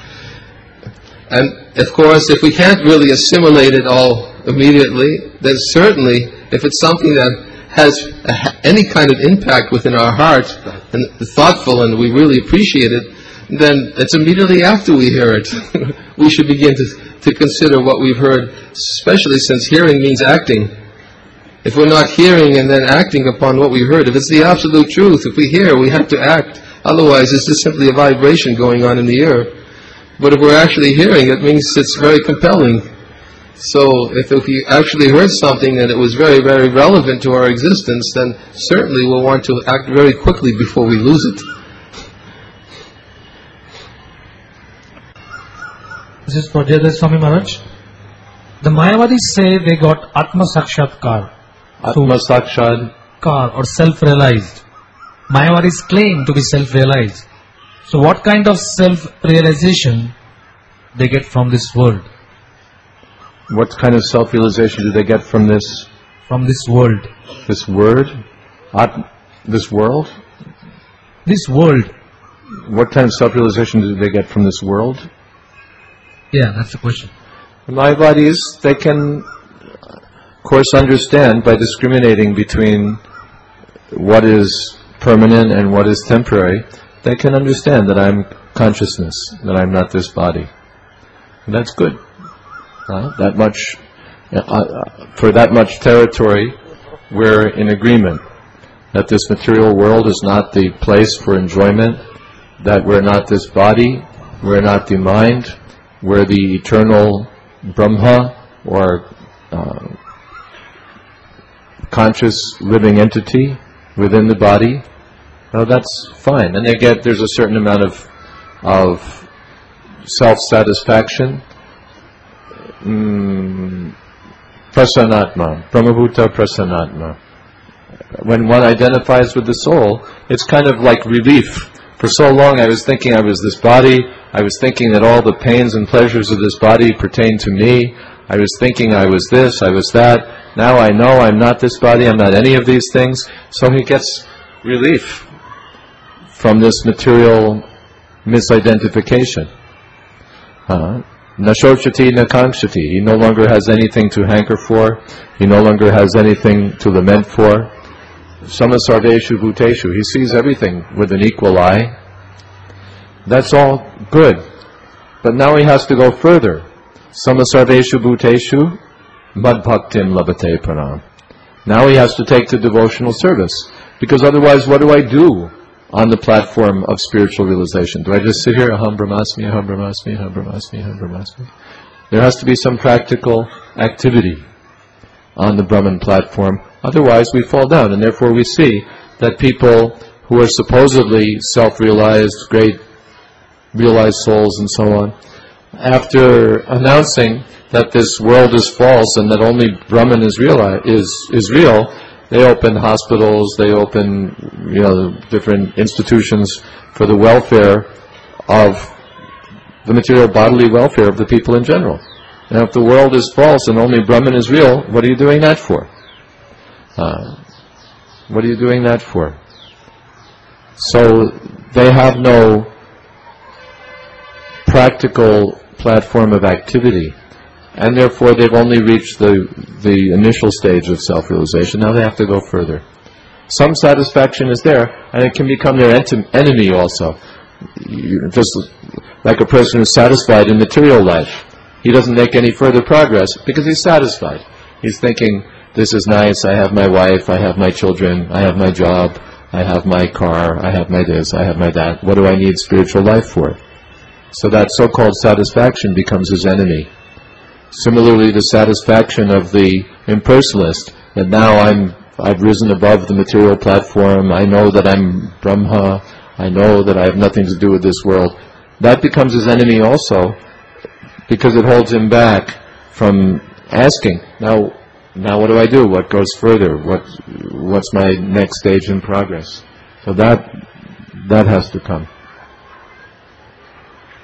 Speaker 4: And, of course, if we can't really assimilate it all immediately, then certainly, if it's something that has a, any kind of impact within our heart, and thoughtful, and we really appreciate it, then it's immediately after we hear it. We should begin to, to consider what we've heard, especially since hearing means acting. If we're not hearing and then acting upon what we heard, if it's the absolute truth, if we hear, we have to act. Otherwise, it's just simply a vibration going on in the ear. But if we're actually hearing, it means it's very compelling. So, if, if we actually heard something and it was very, very relevant to our existence, then certainly we'll want to act very quickly before we lose it.
Speaker 1: This is for Jayadeva Swami Maharaj. The Mayavadis say they got Atma Sakshatkar.
Speaker 2: Atma Sakshad.
Speaker 1: Kar or self-realized. Mayavadis claim to be self-realized. So what kind of self-realization they get from this world?
Speaker 2: What kind of self-realization do they get from this?
Speaker 1: From this world.
Speaker 2: This word? At, this world?
Speaker 1: This world.
Speaker 2: What kind of self-realization do they get from this world?
Speaker 1: Yeah, that's the question.
Speaker 2: The Mayavadis, they can, of course, understand by discriminating between what is permanent and what is temporary. They can understand that I'm consciousness, that I'm not this body. And that's good. Uh, that much, uh, for that much territory, we're in agreement that this material world is not the place for enjoyment, that we're not this body, we're not the mind, we're the eternal Brahma, or uh, conscious living entity within the body. No, that's fine. And they get, there's a certain amount of of self-satisfaction. Mm, Prasannatma, Brahmabhuta Prasannatma. When one identifies with the soul, it's kind of like relief. For so long I was thinking I was this body, I was thinking that all the pains and pleasures of this body pertain to me, I was thinking I was this, I was that. Now I know I'm not this body, I'm not any of these things. So he gets relief from this material misidentification. Uh, Nashochati nakangshati. He no longer has anything to hanker for. He no longer has anything to lament for. Samasarveshu bhuteshu. He sees everything with an equal eye. That's all good. But now he has to go further. Samasarveshu bhuteshu madbhaktim labate param. Now he has to take to devotional service. Because otherwise, what do I do on the platform of spiritual realization? Do I just sit here, aham brahmasmi, aham brahmasmi, aham brahmasmi, aham brahmasmi? There has to be some practical activity on the Brahman platform. Otherwise, we fall down. And therefore, we see that people who are supposedly self-realized, great realized souls and so on, after announcing that this world is false and that only Brahman is real, is, is real, they open hospitals, they open, you know, different institutions for the welfare of the material bodily welfare of the people in general. Now, if the world is false and only Brahman is real, what are you doing that for? Uh, what are you doing that for? So they have no practical platform of activity, and therefore they've only reached the the initial stage of self-realization. Now they have to go further. Some satisfaction is there, and it can become their ent- enemy also. You, just like a person who's satisfied in material life. He doesn't make any further progress because he's satisfied. He's thinking, this is nice, I have my wife, I have my children, I have my job, I have my car, I have my this, I have my that. What do I need spiritual life for? So that so-called satisfaction becomes his enemy. Similarly, the satisfaction of the impersonalist, that now I'm, I've risen above the material platform, I know that I'm Brahma, I know that I have nothing to do with this world, that becomes his enemy also, because it holds him back from asking, now, now what do I do? What goes further? What, what's my next stage in progress? So that, that has to come.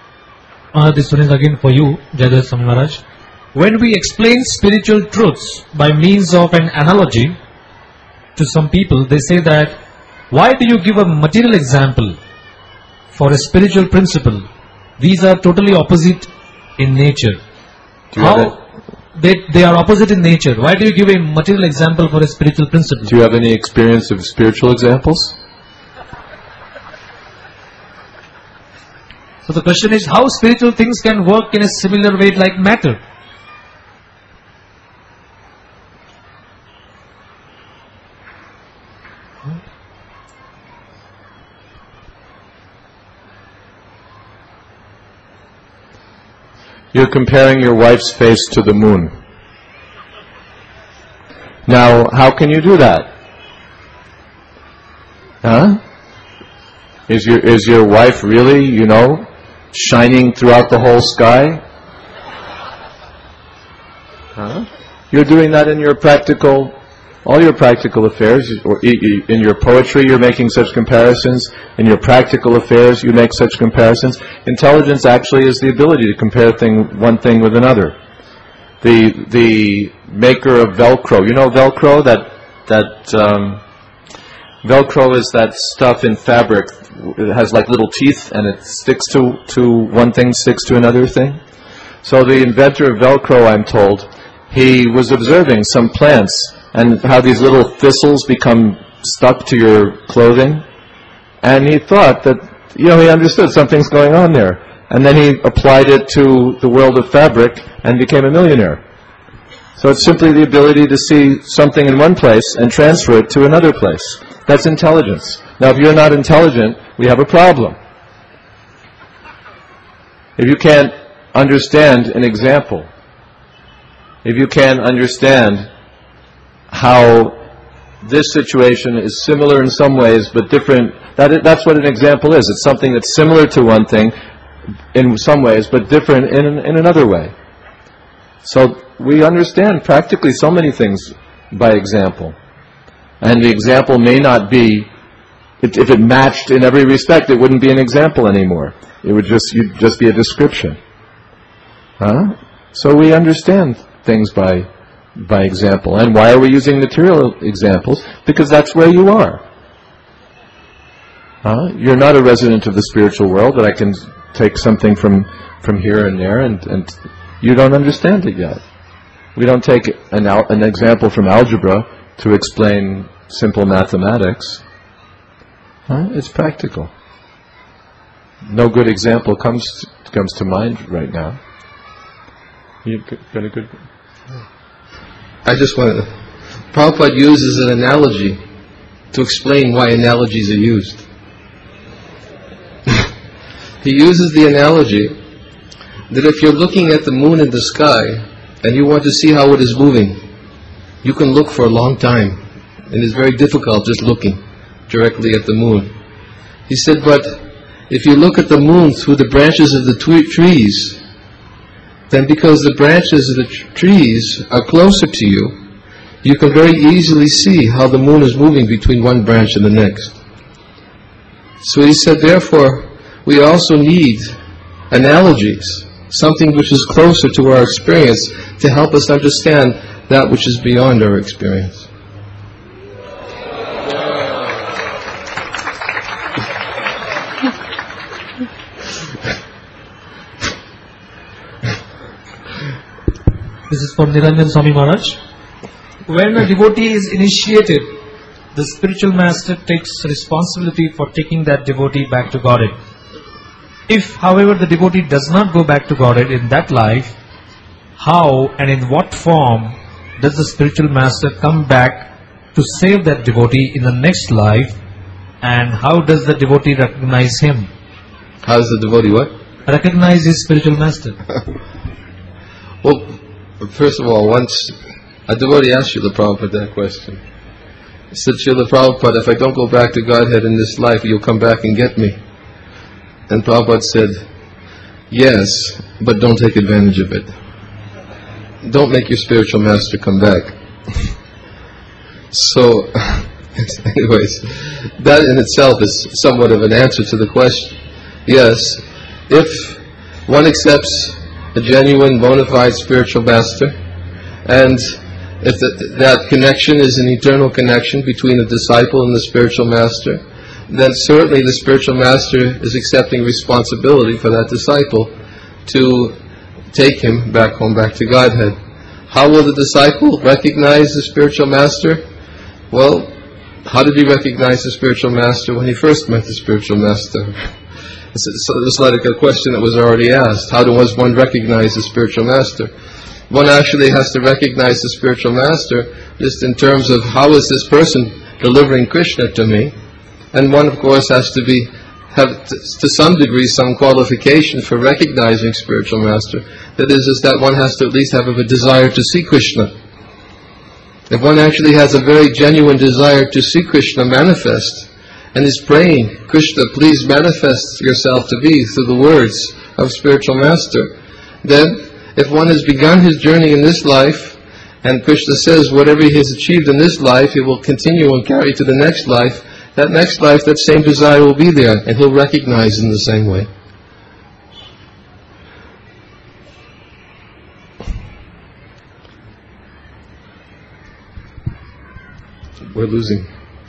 Speaker 1: Uh, this one is again for you, Jayadeva Swami Maharaj. When we explain spiritual truths by means of an analogy to some people, they say that, why do you give a material example for a spiritual principle? These are totally opposite in nature.
Speaker 2: Do you have
Speaker 1: How they, they are opposite in nature. Why do you give a material example for a spiritual principle?
Speaker 2: Do you have any experience of spiritual examples?
Speaker 1: So the question is, how spiritual things can work in a similar way like matter?
Speaker 2: You're comparing your wife's face to the moon. Now, how can you do that? Huh? Is your is your wife really, you know, shining throughout the whole sky? Huh? You're doing that in your practical, all your practical affairs, or in your poetry you're making such comparisons, in your practical affairs you make such comparisons. Intelligence actually is the ability to compare thing, one thing with another. The the maker of Velcro, you know Velcro, that, that um, Velcro is that stuff in fabric. It has like little teeth and it sticks to, to one thing, sticks to another thing. So the inventor of Velcro, I'm told, he was observing some plants and how these little thistles become stuck to your clothing. And he thought that, you know, he understood something's going on there. And then he applied it to the world of fabric and became a millionaire. So it's simply the ability to see something in one place and transfer it to another place. That's intelligence. Now, if you're not intelligent, we have a problem. If you can't understand an example, if you can't understand how this situation is similar in some ways but different, that is, that's what an example is. It's something that's similar to one thing in some ways but different in, in another way. So we understand practically so many things by example. And the example may not be, it, if it matched in every respect, it wouldn't be an example anymore. It would just you'd just be a description. Huh? So we understand things by by example. And why are we using material examples? Because that's where you are. Huh? You're not a resident of the spiritual world that I can take something from, from here and there, and, and you don't understand it yet. We don't take an, al- an example from algebra to explain simple mathematics. Huh? It's practical. No good example comes to, comes to mind right now. You got a good...
Speaker 4: I just want to... Prabhupada uses an analogy to explain why analogies are used. He uses the analogy that if you're looking at the moon in the sky and you want to see how it is moving, you can look for a long time, and it's very difficult just looking directly at the moon. He said, but if you look at the moon through the branches of the tw- trees, then because the branches of the tr- trees are closer to you, you can very easily see how the moon is moving between one branch and the next. So he said, therefore, we also need analogies, something which is closer to our experience to help us understand that which is beyond our experience.
Speaker 1: This is for Niranjan Swami Maharaj. When a devotee is initiated, the spiritual master takes responsibility for taking that devotee back to Godhead. If, however, the devotee does not go back to Godhead in that life, how and in what form does the spiritual master come back to save that devotee in the next life, and how does the devotee recognize him?
Speaker 4: How does the devotee what?
Speaker 1: Recognize his spiritual master.
Speaker 4: Well, first of all, once a devotee asked Srila Prabhupada that question. He said, Srila Prabhupada, if I don't go back to Godhead in this life, you'll come back and get me. And Prabhupada said, yes, but don't take advantage of it. Don't make your spiritual master come back. So, anyways, that in itself is somewhat of an answer to the question. Yes, if one accepts a genuine, bona fide spiritual master, and if the, that connection is an eternal connection between the disciple and the spiritual master, then certainly the spiritual master is accepting responsibility for that disciple to take him back home, back to Godhead. How will the disciple recognize the spiritual master? Well, how did he recognize the spiritual master when he first met the spiritual master? It's, it's like a question that was already asked. How does one recognize the spiritual master? One actually has to recognize the spiritual master just in terms of how is this person delivering Krishna to me? And one, of course, has to be have to, to some degree some qualification for recognizing spiritual master. That is, is that one has to at least have a desire to see Krishna. If one actually has a very genuine desire to see Krishna manifest, and is praying, Krishna, please manifest yourself to me through the words of spiritual master, then if one has begun his journey in this life, and Krishna says whatever he has achieved in this life, he will continue and carry to the next life, that next life, that same desire will be there, and he'll recognize in the same way. We're losing.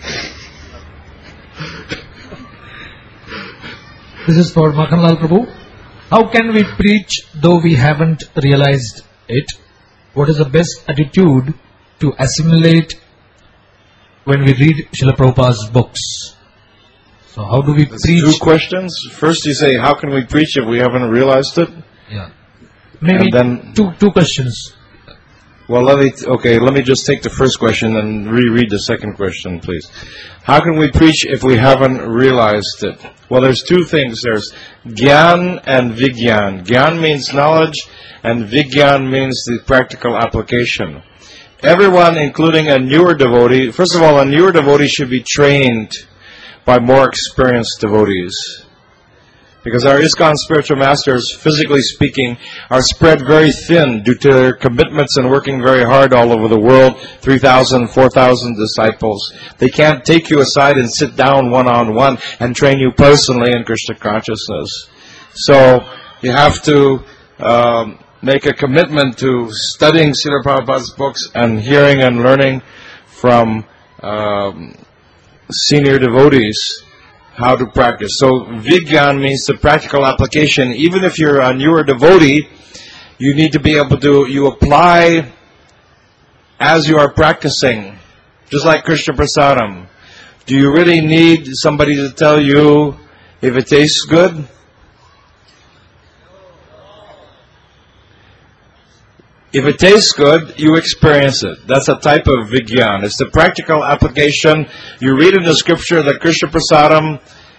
Speaker 1: This is for Makhanlal Prabhu. How can we preach though we haven't realized it? What is the best attitude to assimilate when we read Srila Prabhupada's books? So how do we
Speaker 3: That's
Speaker 1: preach?
Speaker 3: Two questions. First you say, how can we preach if we haven't realized it?
Speaker 1: Yeah. Maybe
Speaker 3: And then-
Speaker 1: two two questions.
Speaker 3: Well, let me, okay, let me just take the first question and reread the second question, please. How can we preach if we haven't realized it? Well, there's two things. There's Gyan and Vigyan. Gyan means knowledge, and Vigyan means the practical application. Everyone, including a newer devotee, first of all, a newer devotee should be trained by more experienced devotees. Because our ISKCON spiritual masters, physically speaking, are spread very thin due to their commitments and working very hard all over the world, three thousand, four thousand disciples. They can't take you aside and sit down one-on-one and train you personally in Krishna consciousness. So you have to um, make a commitment to studying Srila Prabhupada's books and hearing and learning from um, senior devotees how to practice. So Vigyan means the practical application. Even if you're a newer devotee, you need to be able to, you apply as you are practicing. Just like Krishna Prasadam. Do you really need somebody to tell you if it tastes good? If it tastes good, you experience it. That's a type of Vigyan. It's the practical application. You read in the scripture that Krishna Prasadam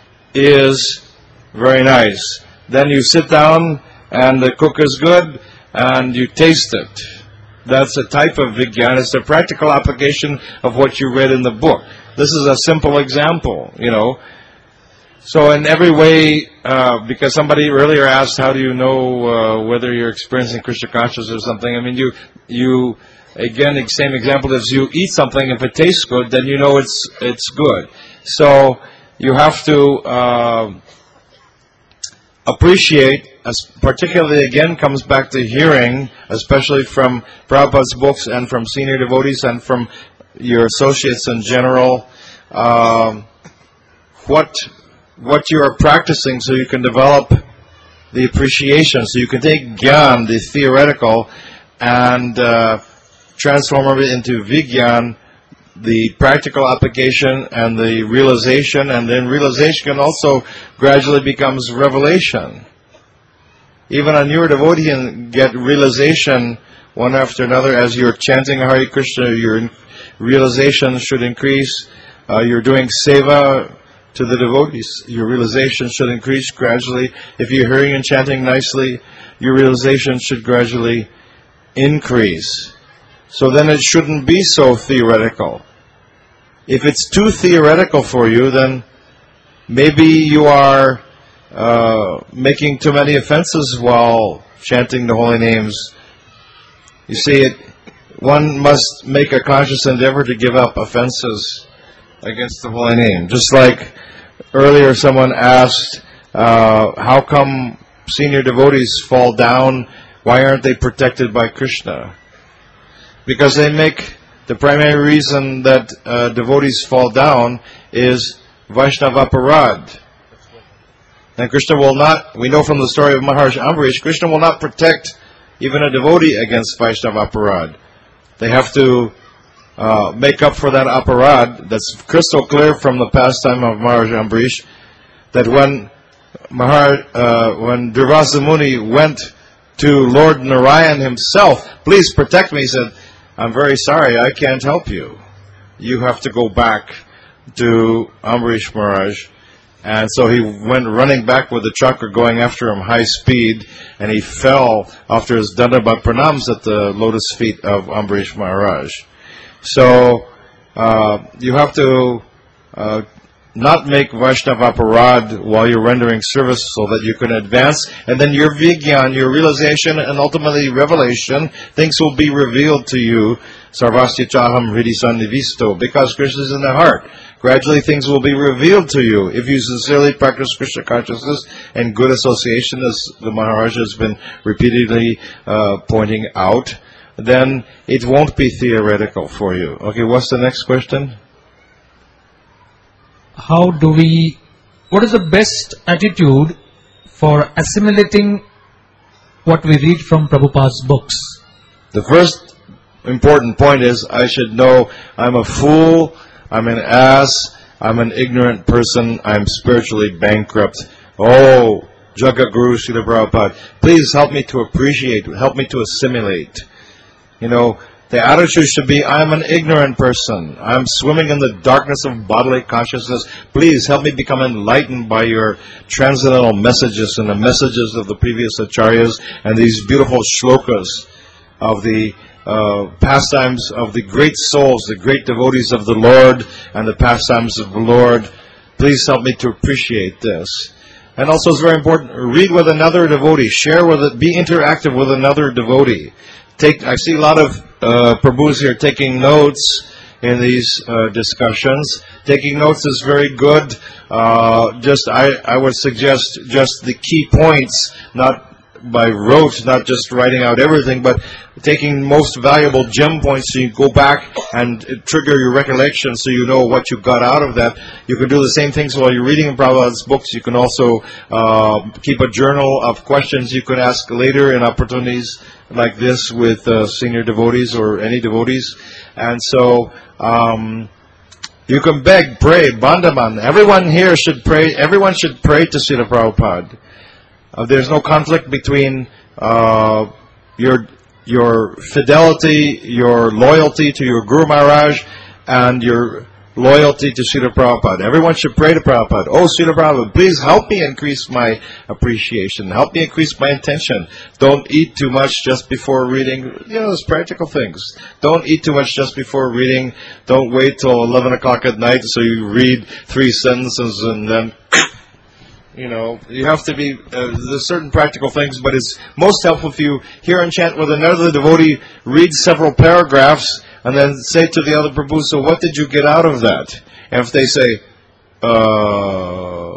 Speaker 3: is very nice. Then you sit down and the cook is good and you taste it. That's a type of Vigyan. It's the practical application of what you read in the book. This is a simple example, you know. So in every way, uh, because somebody earlier asked, how do you know uh, whether you're experiencing Krishna consciousness or something? I mean, you, you again, the same example is you eat something, if it tastes good, then you know it's it's good. So you have to uh, appreciate, as particularly again comes back to hearing, especially from Prabhupada's books and from senior devotees and from your associates in general, um, what... what you are practicing so you can develop the appreciation. So you can take Gyan, the theoretical, and uh, transform it into Vigyan, the practical application and the realization. And then realization can also gradually becomes revelation. Even a newer devotee can get realization one after another. As you're chanting Hare Krishna, your realization should increase. Uh, you're doing seva to the devotees, your realization should increase gradually. If you're hearing and chanting nicely, your realization should gradually increase. So then it shouldn't be so theoretical. If it's too theoretical for you, then maybe you are uh, making too many offenses while chanting the holy names. You see, it, one must make a conscious endeavor to give up offenses against the holy name. Just like earlier someone asked, uh, how come senior devotees fall down, why aren't they protected by Krishna? Because they make the primary reason that uh, devotees fall down is Vaishnava Aparad. And Krishna will not, we know from the story of Maharishi Ambarish, Krishna will not protect even a devotee against Vaishnava Aparad. They have to uh, make up for that aparad. That's crystal clear from the pastime of Maharishi Ambarish, that when Mahar, uh, when Durvasa Muni went to Lord Narayan himself, please protect me, he said, I'm very sorry, I can't help you. You have to go back to Ambarish Maharaj. And so he went running back with the chakra, going after him high speed, and he fell after his Dandavat Pranams at the lotus feet of Ambarish Maharaj. So uh, you have to uh, not make Vaishnava Aparad while you're rendering service so that you can advance, and then your Vigyan, your realization, and ultimately revelation, things will be revealed to you, Sarvasya Chaham Hridi Sannivisto, because Krishna is in the heart. Gradually things will be revealed to you if you sincerely practice Krishna consciousness and good association, as the Maharaja has been repeatedly uh, pointing out. Then it won't be theoretical for you. Okay, what's the next question?
Speaker 1: How do we, what is the best attitude for assimilating what we read from Prabhupada's books?
Speaker 3: The first important point is I should know I'm a fool, I'm an ass, I'm an ignorant person, I'm spiritually bankrupt. Oh, Jagadguru Srila Prabhupada, please help me to appreciate, help me to assimilate. You know, the attitude should be, I'm an ignorant person. I'm swimming in the darkness of bodily consciousness. Please help me become enlightened by your transcendental messages and the messages of the previous acharyas and these beautiful shlokas of the uh, pastimes of the great souls, the great devotees of the Lord and the pastimes of the Lord. Please help me to appreciate this. And also it's very important, read with another devotee, share with it, be interactive with another devotee. Take, I see a lot of uh, Prabhus here taking notes in these uh, discussions. Taking notes is very good. Uh, just I, I would suggest just the key points, not by rote, not just writing out everything, but taking most valuable gem points so you go back and trigger your recollection so you know what you got out of that. You can do the same things while you're reading Prabhupada's books. You can also uh, keep a journal of questions you could ask later in opportunities like this with uh, senior devotees or any devotees. And so um, you can beg, pray, Bandaman. Everyone here should pray. Everyone should pray to Srila Prabhupada. Uh, there's no conflict between uh, your your fidelity, your loyalty to your Guru Maharaj, and your loyalty to Srila Prabhupada. Everyone should pray to Prabhupada. Oh, Srila Prabhupada, please help me increase my appreciation. Help me increase my intention. Don't eat too much just before reading. You know, those practical things. Don't eat too much just before reading. Don't wait till eleven o'clock at night so you read three sentences and then... You know, you have to be, uh, there's certain practical things, but it's most helpful if you hear and chant with another devotee, read several paragraphs, and then say to the other Prabhu, so what did you get out of that? And if they say, uh,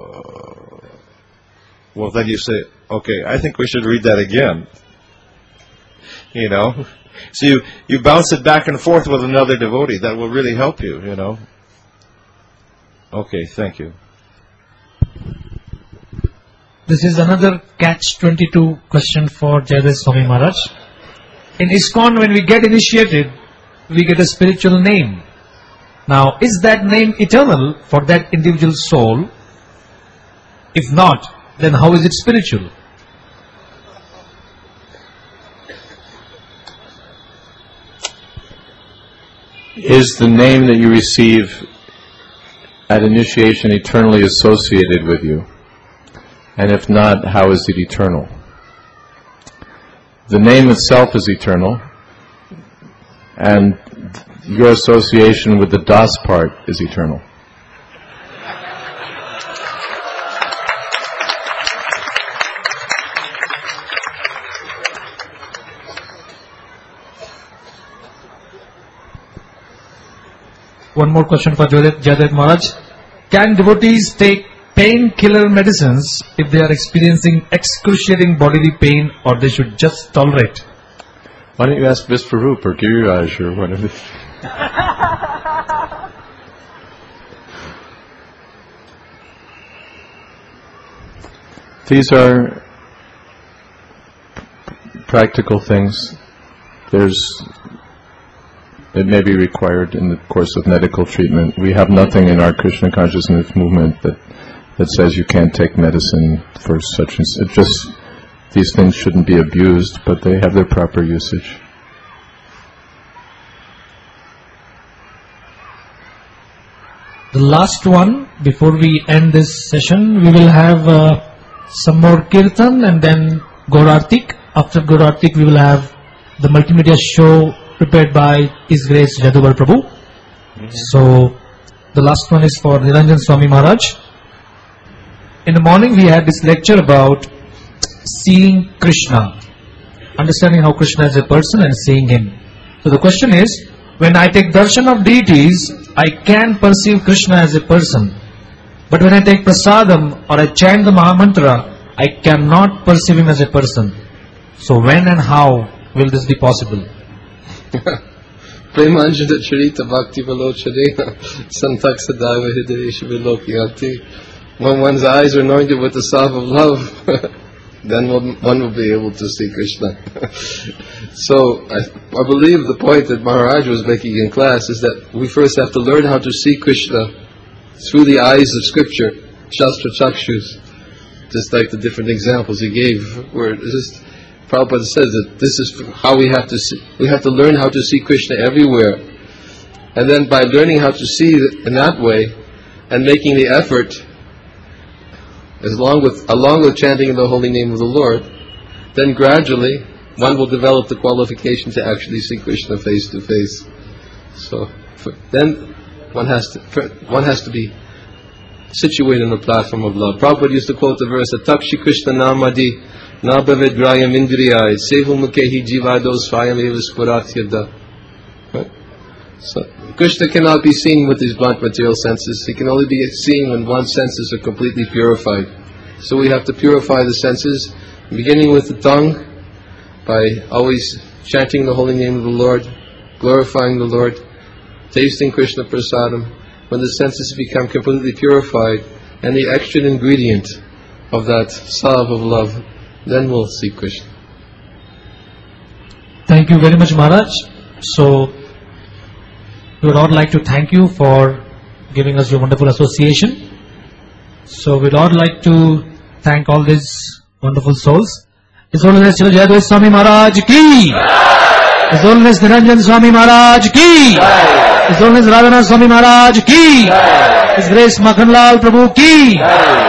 Speaker 3: well, then you say, okay, I think we should read that again. You know? So you, you bounce it back and forth with another devotee. That will really help you, you know? Okay, thank you.
Speaker 1: This is another catch twenty-two question for Jayadeva Swami Maharaj. In ISKCON, when we get initiated, we get a spiritual name. Now, is that name eternal for that individual soul? If not, then how is it spiritual?
Speaker 2: Is the name that you receive at initiation eternally associated with you? And if not, how is it eternal? The name itself is eternal, and your association with the Das part is eternal.
Speaker 1: One more question for Jayadeva Maharaj. Can devotees take painkiller medicines if they are experiencing excruciating bodily pain, or they should just tolerate?
Speaker 2: Why don't you ask Visvarup or Giriraj or whatever? These are practical things. There's, it may be required in the course of medical treatment. We have nothing in our Krishna consciousness movement that, that says you can't take medicine for such and such. It just, these things shouldn't be abused, but they have their proper usage.
Speaker 1: The last one, before we end this session, we will have uh, some more kirtan and then Gaurartik. After Gaurartik, we will have the multimedia show prepared by His Grace Jaduvar Prabhu. Mm-hmm. So, the last one is for Niranjan Swami Maharaj. In the morning, we had this lecture about seeing Krishna, understanding how Krishna is a person and seeing him. So, the question is, when I take darshan of deities, I can perceive Krishna as a person. But when I take prasadam or I chant the Mahamantra, I cannot perceive him as a person. So when and how will this be possible?
Speaker 4: Premanjana Charita Bhakti Valochadena Santak Sadaiva Hidayesha Vilokyanti. When one's eyes are anointed with the salve of love, then one will be able to see Krishna. So I, I believe the point that Maharaj was making in class is that we first have to learn how to see Krishna through the eyes of Scripture, Shastra Chakshus, just like the different examples he gave, where just Prabhupada says that this is how we have to see. We have to learn how to see Krishna everywhere, and then by learning how to see in that way, and making the effort, as long with along with chanting the holy name of the Lord, then gradually one will develop the qualification to actually see Krishna face to face. So for, then one has to one has to be situated on the platform of love. Prabhupada used to quote the verse, "Takshi Krishna namadi na bhavid grayam indriyai sevu mukhehi jivado swayam eva spurat yada." So Krishna cannot be seen with these blunt material senses. He can only be seen when one's senses are completely purified. So we have to purify the senses, beginning with the tongue, by always chanting the holy name of the Lord, glorifying the Lord, tasting Krishna prasadam. When the senses become completely purified, and the extra ingredient of that salve of love, then we'll see Krishna.
Speaker 1: Thank you very much, Maharaj. So, we would all like to thank you for giving us your wonderful association. So, we'd all like to thank all these wonderful souls. His Holiness Srila Jayadeva Swami Maharaj ki! His Holiness Niranjan Swami Maharaj ki! His Holiness Radhanath Swami Maharaj ki! His Grace Makhanlal Prabhu ki!